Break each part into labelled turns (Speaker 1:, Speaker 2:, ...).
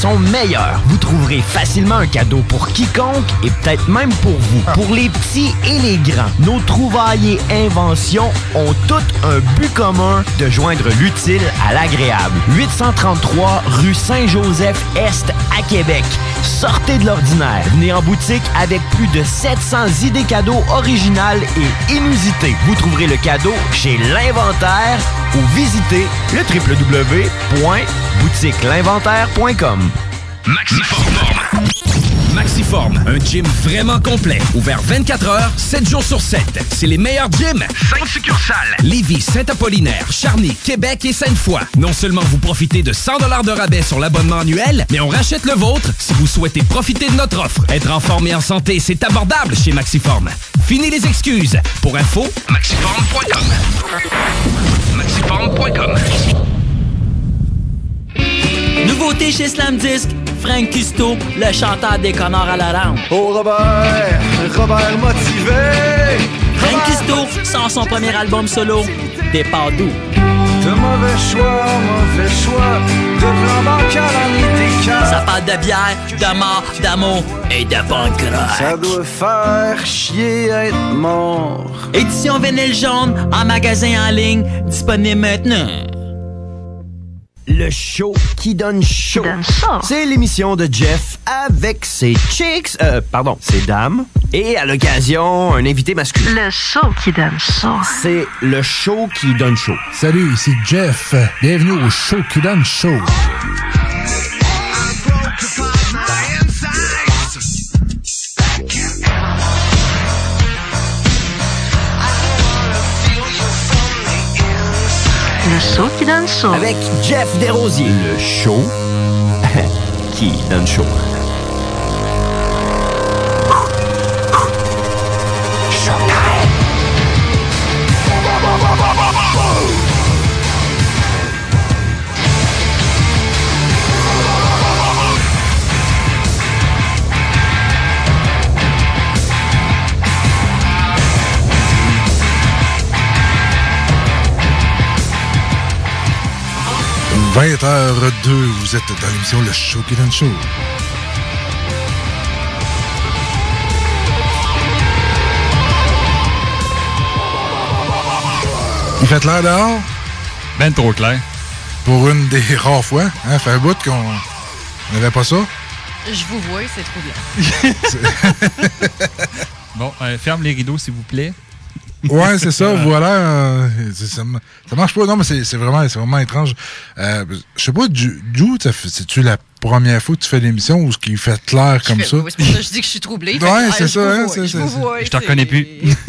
Speaker 1: sont meilleurs. Vous trouverez facilement un cadeau pour quiconque et peut-être même pour vous. Pour les petits et les grands, nos trouvailles et inventions ont toutes un but commun de joindre l'utile à l'agréable. 833 rue Saint-Joseph-Est à Québec. Sortez de l'ordinaire. Venez en boutique avec plus de 700 idées cadeaux originales et inusitées. Vous trouverez le cadeau chez L'Inventaire ou visitez le www.boutiquelinventaire.com.
Speaker 2: Maxiform, un gym vraiment complet. Ouvert 24 heures, 7 jours sur 7. C'est les meilleurs gyms. 5 succursales. Lévis, Saint-Apollinaire, Charny, Québec et Sainte-Foy. Non seulement vous profitez de 100 $ de rabais sur l'abonnement annuel, mais on rachète le vôtre si vous souhaitez profiter de notre offre. Être en forme et en santé, c'est abordable chez Maxiform. Fini les excuses. Pour info, maxiform.com. Maxiform.com.
Speaker 3: Nouveauté chez Slam Disc, Frank Custo, le chanteur des connards à la rampe.
Speaker 4: Oh Robert motivé.
Speaker 3: Frank Custo sort son premier album solo, Départ doux.
Speaker 4: De mauvais choix, de plan bancal en idée.
Speaker 3: Ça parle de bière, de mort, d'amour et de punk rock.
Speaker 4: Ça doit faire chier être mort.
Speaker 3: Édition vinyle jaune, en magasin en ligne, disponible maintenant.
Speaker 1: Le show qui donne chaud. C'est l'émission de Jeff avec ses chicks, ses dames. Et à l'occasion, un invité masculin.
Speaker 5: Le show qui donne chaud.
Speaker 1: C'est le show qui donne chaud.
Speaker 6: Salut, ici Jeff. Bienvenue au show qui donne chaud.
Speaker 5: Le show qui donne chaud.
Speaker 1: Avec Jeff Desrosiers. Le show qui donne chaud.
Speaker 6: 20h02, vous êtes dans l'émission Le Show qui donne chaud. Il fait l'air dehors?
Speaker 7: Ben trop clair.
Speaker 6: Pour une des rares fois, hein, fait un bout qu'on n'avait pas ça.
Speaker 8: Je vous vois, c'est troublant.
Speaker 7: Bon, ferme les rideaux, s'il vous plaît.
Speaker 6: Ouais, c'est ça, voilà. Ça marche pas. Non, mais c'est vraiment étrange. Je sais pas, Ju, c'est-tu la première fois que tu fais l'émission ou ce qui fait clair comme ça?
Speaker 8: Oui, c'est pour ça que je dis que je suis troublée.
Speaker 6: Ouais, c'est ça. Hein,
Speaker 8: je vous vois.
Speaker 7: Je te reconnais plus.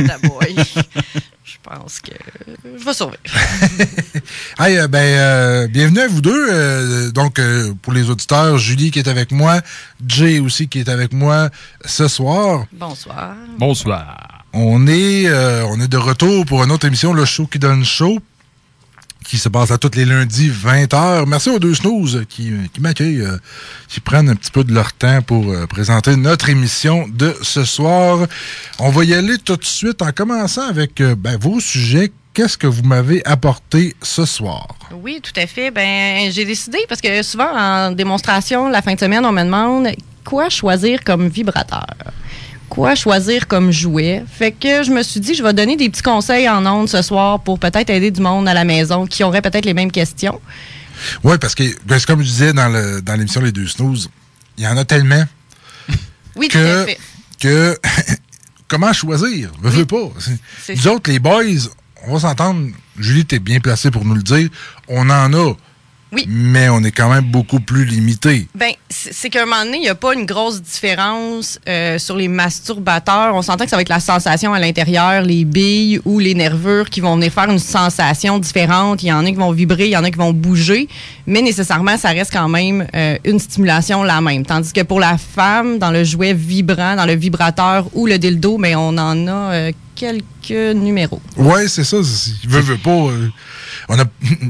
Speaker 8: Je pense que je vais survivre.
Speaker 6: Hey, bienvenue à vous deux. Donc, pour les auditeurs, Julie qui est avec moi, Jay aussi qui est avec moi ce soir.
Speaker 8: Bonsoir.
Speaker 7: Bonsoir.
Speaker 6: On est de retour pour une autre émission, Le Show qui donne chaud, qui se passe à tous les lundis 20h. Merci aux deux snooze qui m'accueillent, qui prennent un petit peu de leur temps pour présenter notre émission de ce soir. On va y aller tout de suite en commençant avec vos sujets. Qu'est-ce que vous m'avez apporté ce soir?
Speaker 8: Oui, tout à fait. J'ai décidé, parce que souvent en démonstration, la fin de semaine, on me demande quoi choisir comme vibrateur. Quoi choisir comme jouet. Fait que je me suis dit, je vais donner des petits conseils en ondes ce soir pour peut-être aider du monde à la maison qui aurait peut-être les mêmes questions.
Speaker 6: Oui, parce que, comme je disais dans l'émission Les Deux Snooze, il y en a tellement.
Speaker 8: Oui, tout à fait.
Speaker 6: Que comment choisir? Je veux pas. Nous autres, les boys, on va s'entendre. Julie, t'es bien placée pour nous le dire. On en a.
Speaker 8: Oui.
Speaker 6: Mais on est quand même beaucoup plus limité.
Speaker 8: C'est qu'à un moment donné, il n'y a pas une grosse différence sur les masturbateurs. On s'entend que ça va être la sensation à l'intérieur, les billes ou les nervures qui vont venir faire une sensation différente. Il y en a qui vont vibrer, il y en a qui vont bouger, mais nécessairement, ça reste quand même une stimulation la même. Tandis que pour la femme, dans le jouet vibrant, dans le vibrateur ou le dildo, on en a quelques numéros.
Speaker 6: Oui, c'est ça. Veut pas. On a...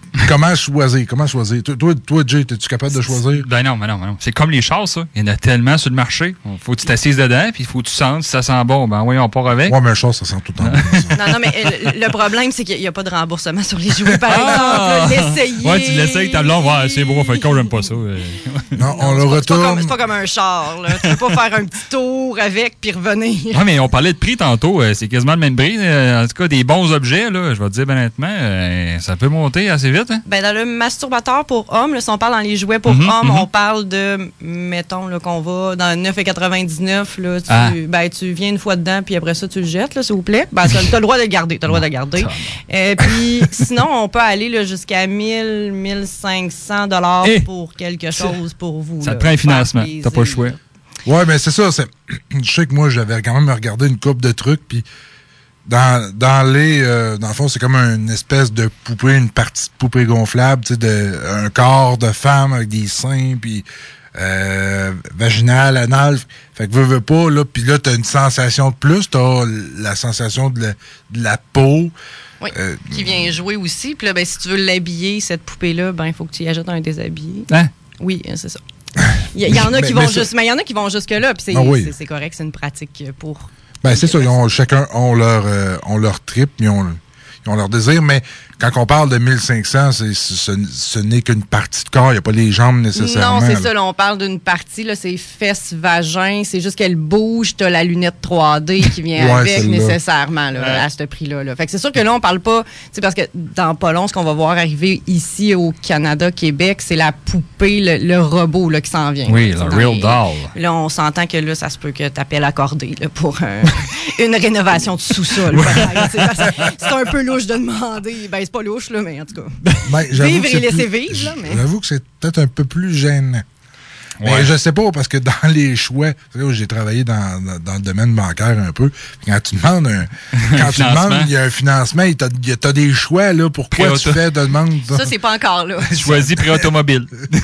Speaker 6: Comment choisir? Toi, Jay, es-tu capable de choisir?
Speaker 7: Ben non. C'est comme les chars, ça. Il y en a tellement sur le marché. Faut que tu t'assises dedans, puis il faut que tu sentes si ça sent bon. Ben oui, on part avec.
Speaker 6: Ouais, mais un char, ça sent tout le temps bon.
Speaker 8: Non, mais le problème, c'est qu'il n'y a pas de remboursement sur les jouets, par exemple. L'essayer.
Speaker 7: Ouais, tu l'essayes, t'as le long. Ouais, c'est bon, fait que j'aime pas ça.
Speaker 6: Non, on le retourne.
Speaker 8: C'est pas comme un char, là. Tu peux pas faire un petit tour avec puis revenir.
Speaker 7: Ouais, mais on parlait de prix tantôt. C'est quasiment le même prix. En tout cas, des bons objets, là, je vais te dire honnêtement, ça peut monter assez vite. Hein?
Speaker 8: Ben, dans le masturbateur pour hommes, là, si on parle dans les jouets pour hommes, on parle de, mettons, là, qu'on va dans 9,99 $. Ben, tu viens une fois dedans, puis après ça, tu le jettes, là, s'il vous plaît. Ben, t'as le droit de le garder. Puis, sinon, on peut aller là, jusqu'à 1 500 $ pour quelque chose pour vous.
Speaker 7: Ça te prend un financement. T'as pas le choix.
Speaker 6: Ouais, mais c'est ça. Je sais que moi, j'avais quand même regardé une couple de trucs, puis dans le fond, c'est comme une espèce de poupée, une partie de poupée gonflable, tu sais, un corps de femme avec des seins, puis vaginal, anal. Fait que veux pas, là, puis là, t'as une sensation de plus, t'as la sensation de la peau.
Speaker 8: Oui, qui vient jouer aussi. Puis là, ben, si tu veux l'habiller, cette poupée-là, ben, il faut que tu y achètes un déshabillé.
Speaker 7: Hein?
Speaker 8: Oui, c'est ça. Il y en a qui vont mais il y en a qui vont jusque-là, puis c'est correct, c'est une pratique pour...
Speaker 6: Ben, c'est ça, chacun ont leur trip, ils ont leur désir, mais quand on parle de 1500, ce n'est qu'une partie de corps, il n'y a pas les jambes nécessairement.
Speaker 8: Non, c'est ça, là, on parle d'une partie, là, c'est fesses, vagin, c'est juste qu'elle bouge, t'as la lunette 3D qui vient avec nécessairement là, à ce prix-là. Là. Fait que c'est sûr que là, on parle pas, parce que dans pas long, ce qu'on va voir arriver ici au Canada, Québec, c'est la poupée, le robot là, qui s'en vient.
Speaker 7: Oui, le real doll.
Speaker 8: Là, on s'entend que là, ça se peut que t'appelles accordé là, pour une rénovation de sous-sol. C'est un peu louche de demander. Ben, c'est pas louche, là, mais en tout cas.
Speaker 6: Ben,
Speaker 8: vivre et laisser vivre, là. Mais...
Speaker 6: J'avoue que c'est peut-être un peu plus gênant.
Speaker 7: Ouais.
Speaker 6: Mais je sais pas, parce que dans les choix, j'ai travaillé dans le domaine bancaire un peu. Quand tu demandes il y a un financement, t'as des choix, là, pourquoi tu fais de demande.
Speaker 8: Ça, c'est pas encore là.
Speaker 7: Choisis prix automobile.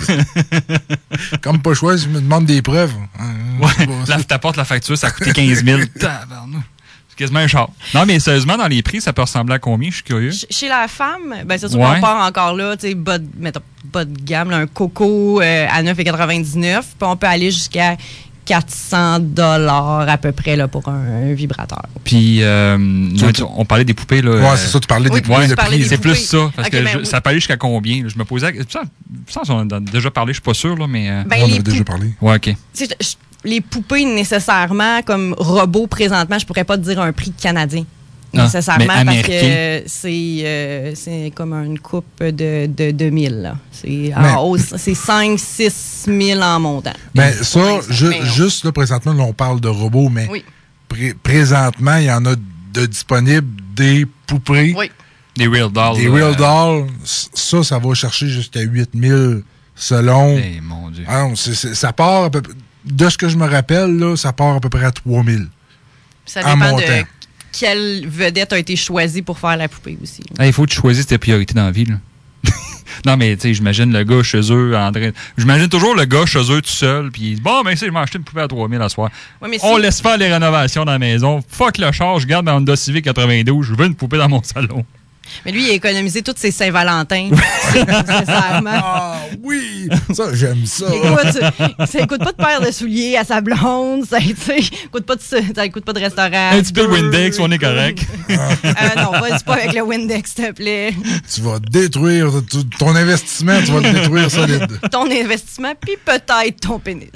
Speaker 6: Comme pas choisi, je me demande des preuves.
Speaker 7: Ouais. Là, t'apportes la facture, ça a coûté 15 000. C'est quasiment un char. Non, mais sérieusement, dans les prix, ça peut ressembler à combien? Je suis curieux.
Speaker 8: Chez la femme, ben c'est sûr qu'on part encore là, tu sais, bas de gamme, là, un coco à 9,99 $. Puis on peut aller jusqu'à 400 $ à peu près là, pour un vibrateur.
Speaker 7: Puis, on parlait des poupées. Là,
Speaker 6: ouais, c'est ça, tu parlais des poupées.
Speaker 7: Le prix, c'est plus ça. Parce que ça peut aller jusqu'à combien? Là, je me posais... Ça, on en a déjà parlé, je suis pas sûr, là, mais...
Speaker 6: on en a déjà parlé.
Speaker 7: Ouais, OK.
Speaker 8: Les poupées, nécessairement, comme robots, présentement, je pourrais pas te dire un prix canadien. Nécessairement, parce que c'est comme une coupe de 2000. Là. C'est en hausse, c'est 5-6 000 en montant.
Speaker 6: Ben, ça, juste là, présentement, là, on parle de robots, mais présentement, il y en a de disponibles des poupées.
Speaker 8: Oui.
Speaker 7: Des real dolls.
Speaker 6: Des real dolls. Ça va chercher jusqu'à 8 000 selon.
Speaker 7: Eh, mon Dieu.
Speaker 6: Alors, ça part à peu près. De ce que je me rappelle, là, ça part à peu près à 3 000.
Speaker 8: Ça dépend de quelle vedette a été choisie pour faire la poupée aussi.
Speaker 7: Il faut que tu choisisses tes priorités dans la vie. Là. Non, mais tu sais, j'imagine le gars chez eux, André. J'imagine toujours le gars chez eux tout seul, puis il dit bon, ben, je vais acheter une poupée à 3 000 à soir. Ouais, on laisse faire les rénovations dans la maison. Fuck le char, je garde ma Honda Civic 92, je veux une poupée dans mon salon.
Speaker 8: Mais lui, il a économisé toutes ses Saint-Valentin. Nécessairement.
Speaker 6: Ah oui! Ça, j'aime ça.
Speaker 8: Ça coûte pas de paire de souliers à sa blonde. Ça coûte pas de restaurant.
Speaker 7: Un petit peu de Windex, on est correct.
Speaker 8: Non, vas-y pas avec le Windex, s'il te plaît.
Speaker 6: Tu vas détruire ton investissement, tu vas le détruire solide.
Speaker 8: Ton investissement, puis peut-être ton pénis.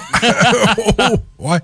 Speaker 6: Ouais.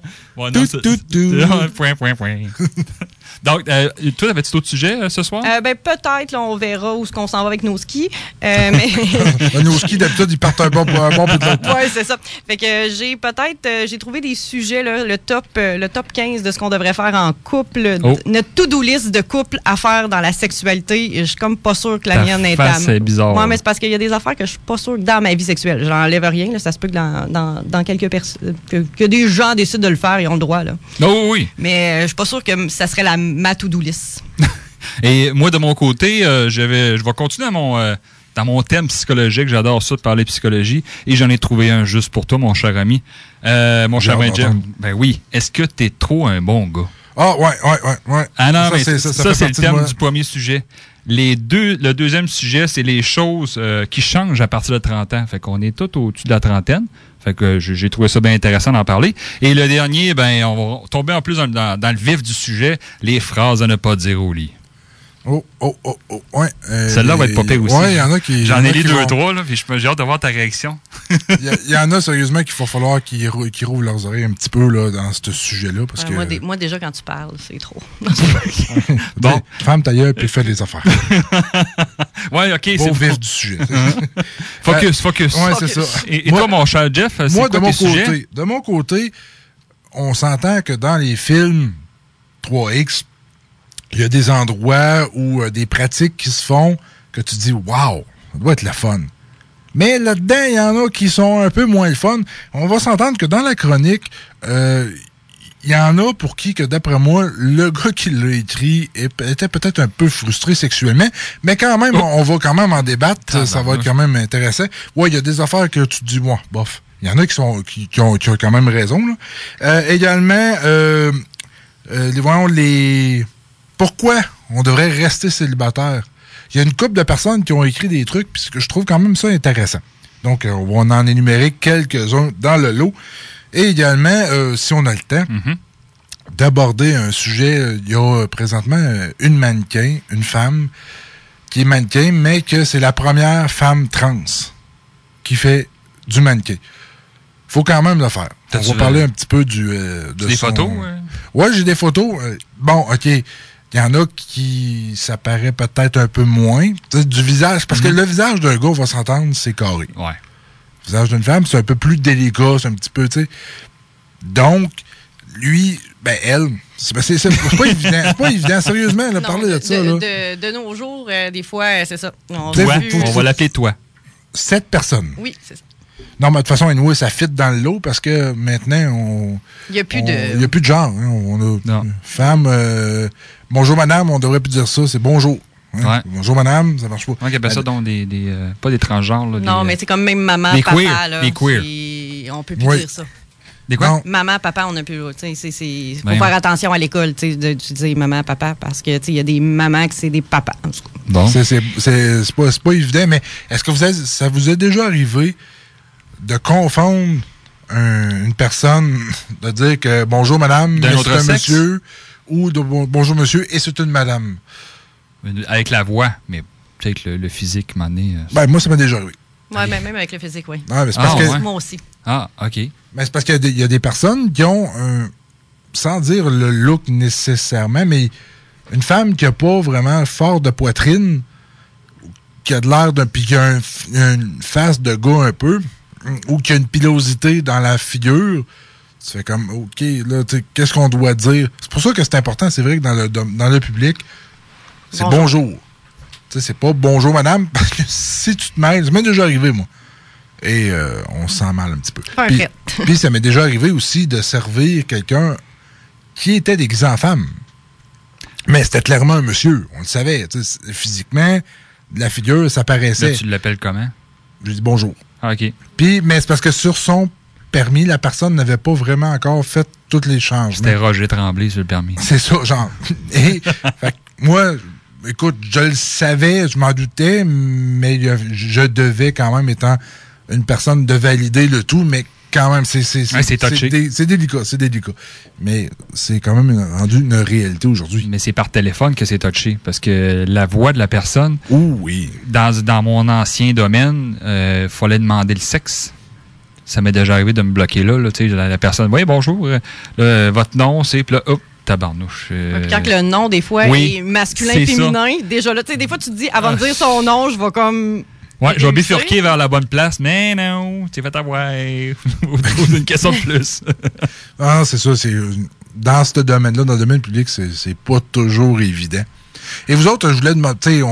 Speaker 7: Point. Donc, toi, avais-tu d'autres sujets ce soir?
Speaker 8: Ben, peut-être, là, on verra où est-ce qu'on s'en va avec nos skis. Mais...
Speaker 6: nos skis, d'habitude, ils partent un bon puis de l'autre.
Speaker 8: Oui, c'est ça. Fait que j'ai trouvé des sujets, là, le top 15 de ce qu'on devrait faire en couple. Notre to-do list de couple à faire dans la sexualité. Je suis comme pas sûre que la mienne est à...
Speaker 7: C'est bizarre.
Speaker 8: Moi, mais c'est parce qu'il y a des affaires que je suis pas sûre que dans ma vie sexuelle. J'enlève rien, là. Ça se peut que dans quelques personnes... que des gens décident de le faire, ils ont le droit, là.
Speaker 7: Oh oui.
Speaker 8: Mais je suis pas sûre que ça serait ma to-do list.
Speaker 7: Et moi, de mon côté, je vais continuer dans mon thème psychologique. J'adore ça, de parler psychologie. Et j'en ai trouvé un juste pour toi, mon cher ami. Mon cher ami Jeff. Ben oui. Est-ce que t'es trop un bon gars?
Speaker 6: Ah, ouais.
Speaker 7: Ah non,
Speaker 6: ça,
Speaker 7: mais ça c'est le thème du premier sujet. Le deuxième sujet, c'est les choses qui changent à partir de 30 ans. Fait qu'on est tout au-dessus de la trentaine. Fait que j'ai trouvé ça bien intéressant d'en parler. Et le dernier, on va tomber en plus dans le vif du sujet, les phrases à ne pas dire au lit.
Speaker 6: Ouais.
Speaker 7: Celle-là va être pas pire aussi.
Speaker 6: Ouais, il y en a qui...
Speaker 7: J'en ai lu 2-3, là, puis j'ai hâte de voir ta réaction.
Speaker 6: Il y en a, sérieusement, qu'il va falloir qu'ils rouvrent leurs oreilles un petit peu là, dans ce sujet-là. Parce que...
Speaker 8: moi, déjà, quand tu parles, c'est trop.
Speaker 6: Bon. Ferme ta gueule, puis fais des affaires.
Speaker 7: Ouais, OK.
Speaker 6: C'est au vif du sujet.
Speaker 7: Focus.
Speaker 6: Ouais, c'est ça.
Speaker 7: Et toi, mon cher Jeff, c'est
Speaker 6: moi,
Speaker 7: quoi tes sujets?
Speaker 6: De mon côté, on s'entend que dans les films 3X, il y a des endroits où des pratiques qui se font que tu dis « Wow, ça doit être le fun ». Mais là-dedans, il y en a qui sont un peu moins le fun. On va s'entendre que dans la chronique, il y en a pour qui, que d'après moi, le gars qui l'a écrit était peut-être un peu frustré sexuellement, mais quand même, on va quand même en débattre. Ça va être quand même intéressant. Ouais, il y a des affaires que tu te dis « Moi, bof ». Il y en a qui ont quand même raison. Là. Également, pourquoi on devrait rester célibataire? Il y a une couple de personnes qui ont écrit des trucs, puis je trouve quand même ça intéressant. Donc, on va en énumérer quelques-uns dans le lot. Et également, si on a le temps, d'aborder un sujet, il y a présentement une femme qui est mannequin, mais que c'est la première femme trans qui fait du mannequin. Faut quand même le faire. On va parler un petit peu de
Speaker 7: des photos?
Speaker 6: Ouais, j'ai des photos. Bon, OK. Il y en a qui ça paraît peut-être un peu moins. Du visage, parce que le visage d'un gars, on va s'entendre, c'est carré.
Speaker 7: Ouais.
Speaker 6: Le visage d'une femme, c'est un peu plus délicat, c'est un petit peu, tu sais. Donc, lui, elle, c'est pas évident. C'est pas évident, sérieusement, là, parler de ça.
Speaker 8: De nos jours, des fois, c'est ça.
Speaker 7: On va l'appeler toi.
Speaker 6: 7 personnes.
Speaker 8: Oui, c'est ça.
Speaker 6: Non, mais de toute façon, anyway, ça fit dans le lot parce que maintenant,
Speaker 8: il n'y a plus de
Speaker 6: genre. Hein. On a femme. Bonjour madame, on devrait plus dire ça, c'est bonjour. Hein?
Speaker 7: Ouais.
Speaker 6: Bonjour madame, ça marche pas.
Speaker 7: Moi, appelle ça donc pas des transgenres. Là,
Speaker 8: non, mais c'est comme même maman,
Speaker 7: des
Speaker 8: papa.
Speaker 7: Queer.
Speaker 8: Là,
Speaker 7: des queer.
Speaker 8: On peut plus dire ça.
Speaker 7: Des quoi?
Speaker 6: Non.
Speaker 8: Maman, papa, on n'a plus. Faut faire attention à l'école, tu dis maman, papa, parce que il y a des mamans que c'est des papas.
Speaker 7: Bon.
Speaker 6: C'est pas évident, mais est-ce que ça vous est déjà arrivé de confondre une personne, de dire que bonjour madame, mais c'est un monsieur, ou de bonjour monsieur, et c'est une madame?
Speaker 7: Avec la voix, mais peut-être le physique m'en est...
Speaker 6: moi, ça m'a déjà arrivé.
Speaker 8: Oui, mais même avec le physique, oui.
Speaker 6: Ah, mais c'est parce que...
Speaker 8: Moi aussi.
Speaker 7: Ah, OK.
Speaker 6: Mais c'est parce qu'il y a des personnes qui ont, sans dire le look nécessairement, mais une femme qui n'a pas vraiment fort de poitrine, qui a de l'air puis qui a une face de gars un peu, ou qui a une pilosité dans la figure, tu fais comme, OK, là, qu'est-ce qu'on doit dire? C'est pour ça que c'est important, c'est vrai que dans le public, c'est bonjour. C'est pas bonjour madame, parce que si tu te mêles, ça m'est déjà arrivé, moi. Et on se sent mal un petit peu. Puis ça m'est déjà arrivé aussi de servir quelqu'un qui était déguisé en femme. Mais c'était clairement un monsieur, on le savait. Physiquement, la figure, ça paraissait.
Speaker 7: Là, tu l'appelles comment?
Speaker 6: Je dis bonjour.
Speaker 7: Ah, OK.
Speaker 6: Mais c'est parce que sur son permis, la personne n'avait pas vraiment encore fait tous les changements.
Speaker 7: C'était Roger Tremblay sur le permis.
Speaker 6: C'est ça, genre. Et fait, moi, écoute, je le savais, je m'en doutais, mais je devais quand même, étant une personne, de valider le tout, mais quand même, c'est touché. C'est délicat. Mais c'est quand même rendu une réalité aujourd'hui.
Speaker 7: Mais c'est par téléphone que c'est touché, parce que la voix de la personne...
Speaker 6: oui.
Speaker 7: Dans mon ancien domaine, fallait demander le sexe. Ça m'est déjà arrivé de me bloquer là tu sais, la personne, oui, bonjour, votre nom, c'est... Puis là, hop, tabarnouche.
Speaker 8: Puis quand le nom, des fois, est masculin, féminin, déjà là, tu sais, des fois, tu te dis, avant de dire son nom, je vais comme...
Speaker 7: Ouais, je vais bifurquer vers la bonne place, mais non, tu fait avoir. Une question de plus.
Speaker 6: Ah, c'est ça, dans ce domaine-là, dans le domaine public, c'est pas toujours évident. Et vous autres, je voulais demander, tu sais,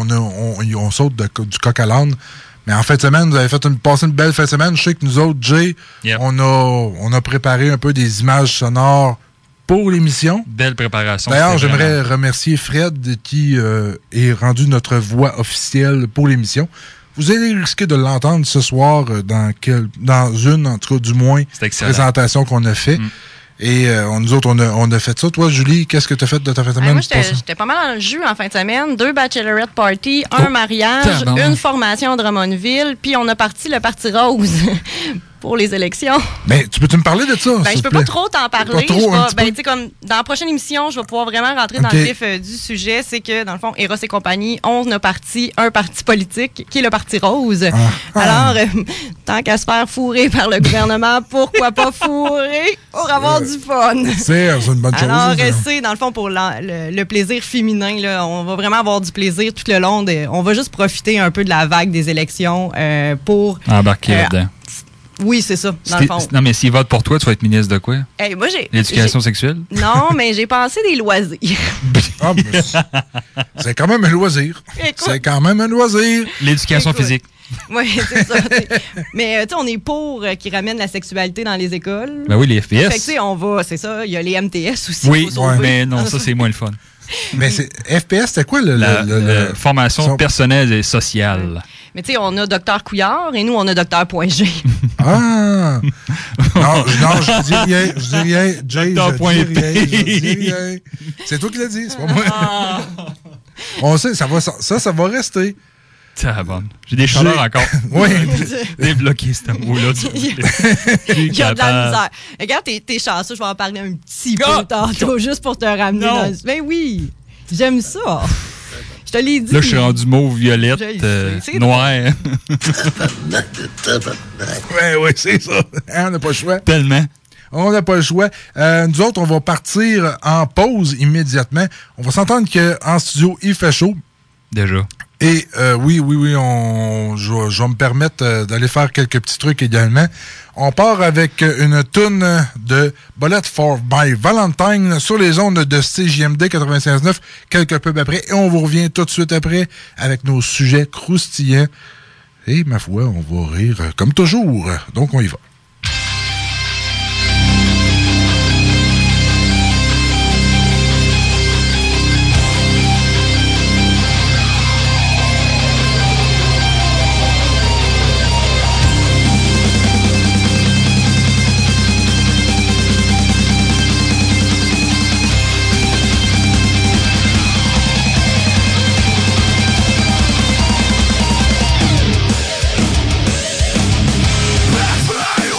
Speaker 6: on saute du coq à l'âne, mais en fin de semaine, vous avez passé une belle fin de semaine. Je sais que nous autres, Jay, on a préparé un peu des images sonores pour l'émission.
Speaker 7: Belle préparation.
Speaker 6: D'ailleurs, j'aimerais remercier Fred qui est rendu notre voix officielle pour l'émission. Vous allez risquer de l'entendre ce soir dans une, en tout cas du moins, présentation qu'on a fait. Et nous autres, on a fait ça. Toi, Julie, qu'est-ce que tu as fait de ta fin de semaine?
Speaker 8: Moi, j'étais pas mal dans le jus en fin de semaine. 2 bachelorette parties, un mariage, une formation à Drummondville, puis on a parti le Parti Rose pour les élections.
Speaker 6: Mais tu peux-tu me parler de ça?
Speaker 8: Je peux pas trop t'en parler.
Speaker 6: Pas trop,
Speaker 8: comme dans la prochaine émission, je vais pouvoir vraiment rentrer dans le vif du sujet. C'est que, dans le fond, Eros et compagnie, on a parti un parti politique qui est le Parti Rose. Alors, tant qu'à se faire fourrer par le gouvernement, pourquoi pas fourrer pour avoir du fun?
Speaker 6: C'est une bonne chose.
Speaker 8: Alors, c'est, dans le fond, pour le plaisir féminin, là, on va vraiment avoir du plaisir tout le long. On va juste profiter un peu de la vague des élections pour...
Speaker 7: embarquer là-dedans.
Speaker 8: Oui, c'est ça, dans le fond.
Speaker 7: Non, mais s'ils votent pour toi, tu vas être ministre de quoi?
Speaker 8: Moi,
Speaker 7: l'éducation sexuelle?
Speaker 8: Non, mais j'ai pensé des loisirs.
Speaker 6: C'est quand même un loisir. C'est quand même un loisir.
Speaker 7: L'éducation physique.
Speaker 8: Oui, c'est ça. Mais, tu sais, on est pour qu'ils ramènent la sexualité dans les écoles.
Speaker 7: Ben oui, les FPS.
Speaker 8: Fait que, tu sais, on va, c'est ça, il y a les MTS aussi.
Speaker 7: Oui, mais non, ça, c'est moins le fun.
Speaker 6: Mais FPS, c'était quoi
Speaker 7: la formation personnelle et sociale?
Speaker 8: Mais tu sais, on a Dr Couillard et nous, on a Dr Point G.
Speaker 6: Ah! Non, je dis rien. Jay, je dis rien. C'est toi qui l'as dit, c'est pas moi. On sait, ça va rester.
Speaker 7: Bon. J'ai des chaleurs encore.
Speaker 6: Oui.
Speaker 7: Débloquer ce mot-là.
Speaker 8: Il y a de la misère. Regarde, t'es chanceux, je vais en parler un petit peu tantôt, juste pour te ramener dans le... Ben oui, j'aime ça. Je te l'ai dit.
Speaker 7: Là, je suis rendu mauve, violette, noir.
Speaker 6: Oui, c'est ça. On n'a pas le choix.
Speaker 7: Tellement.
Speaker 6: On n'a pas le choix. Nous autres, on va partir en pause immédiatement. On va s'entendre qu'en studio, il fait chaud.
Speaker 7: Déjà.
Speaker 6: Et oui, je vais me permettre d'aller faire quelques petits trucs également. On part avec une toune de Bullet for My Valentine sur les ondes de CJMD 96.9, quelques peu après. Et on vous revient tout de suite après avec nos sujets croustillants. Et ma foi, on va rire comme toujours. Donc, on y va.
Speaker 9: Fly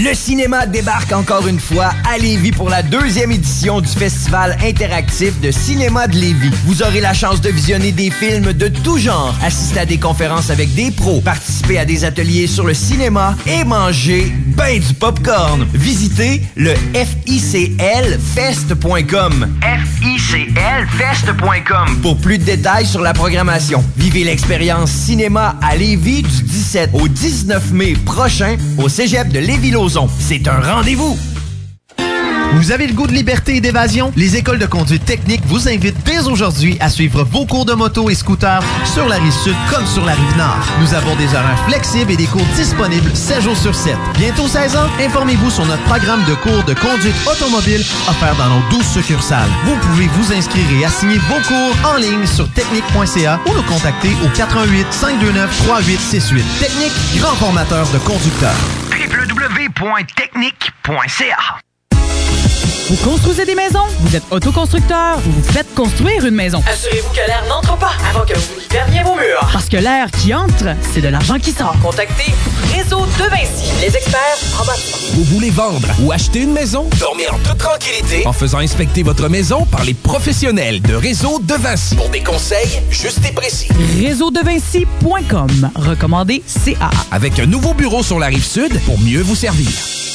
Speaker 1: Le cinéma débarque encore une fois à Lévis pour la 2e édition du Festival interactif de cinéma de Lévis. Vous aurez la chance de visionner des films de tout genre, assister à des conférences avec des pros, participer à des ateliers sur le cinéma et manger ben du popcorn. Visitez le ficlfest.com. ficlfest.com pour plus de détails sur la programmation. Vivez l'expérience cinéma à Lévis du 17 au 19 mai prochain au Cégep de Lévis-Lauzon. C'est un rendez-vous!
Speaker 9: Vous avez le goût de liberté et d'évasion? Les écoles de conduite technique vous invitent dès aujourd'hui à suivre vos cours de moto et scooter sur la Rive-Sud comme sur la Rive-Nord. Nous avons des horaires flexibles et des cours disponibles 7 jours sur 7. Bientôt 16 ans? Informez-vous sur notre programme de cours de conduite automobile offert dans nos 12 succursales. Vous pouvez vous inscrire et assigner vos cours en ligne sur technique.ca ou nous contacter au 88 529 3868. Technique, grand formateur de conducteurs.
Speaker 1: www.technique.ca.
Speaker 10: Vous construisez des maisons? Vous êtes autoconstructeur? Vous vous faites construire une maison?
Speaker 11: Assurez-vous que l'air n'entre pas avant que vous fermiez vos murs.
Speaker 10: Parce que l'air qui entre, c'est de l'argent qui sort.
Speaker 11: Contactez Réseau de Vinci, les experts en bâtiment.
Speaker 2: Vous voulez vendre ou acheter une maison?
Speaker 11: Dormez en toute tranquillité
Speaker 2: en faisant inspecter votre maison par les professionnels de Réseau de Vinci.
Speaker 11: Pour des conseils justes et précis.
Speaker 10: Réseaudevinci.com. Recommandé CA.
Speaker 2: Avec un nouveau bureau sur la Rive-Sud pour mieux vous servir.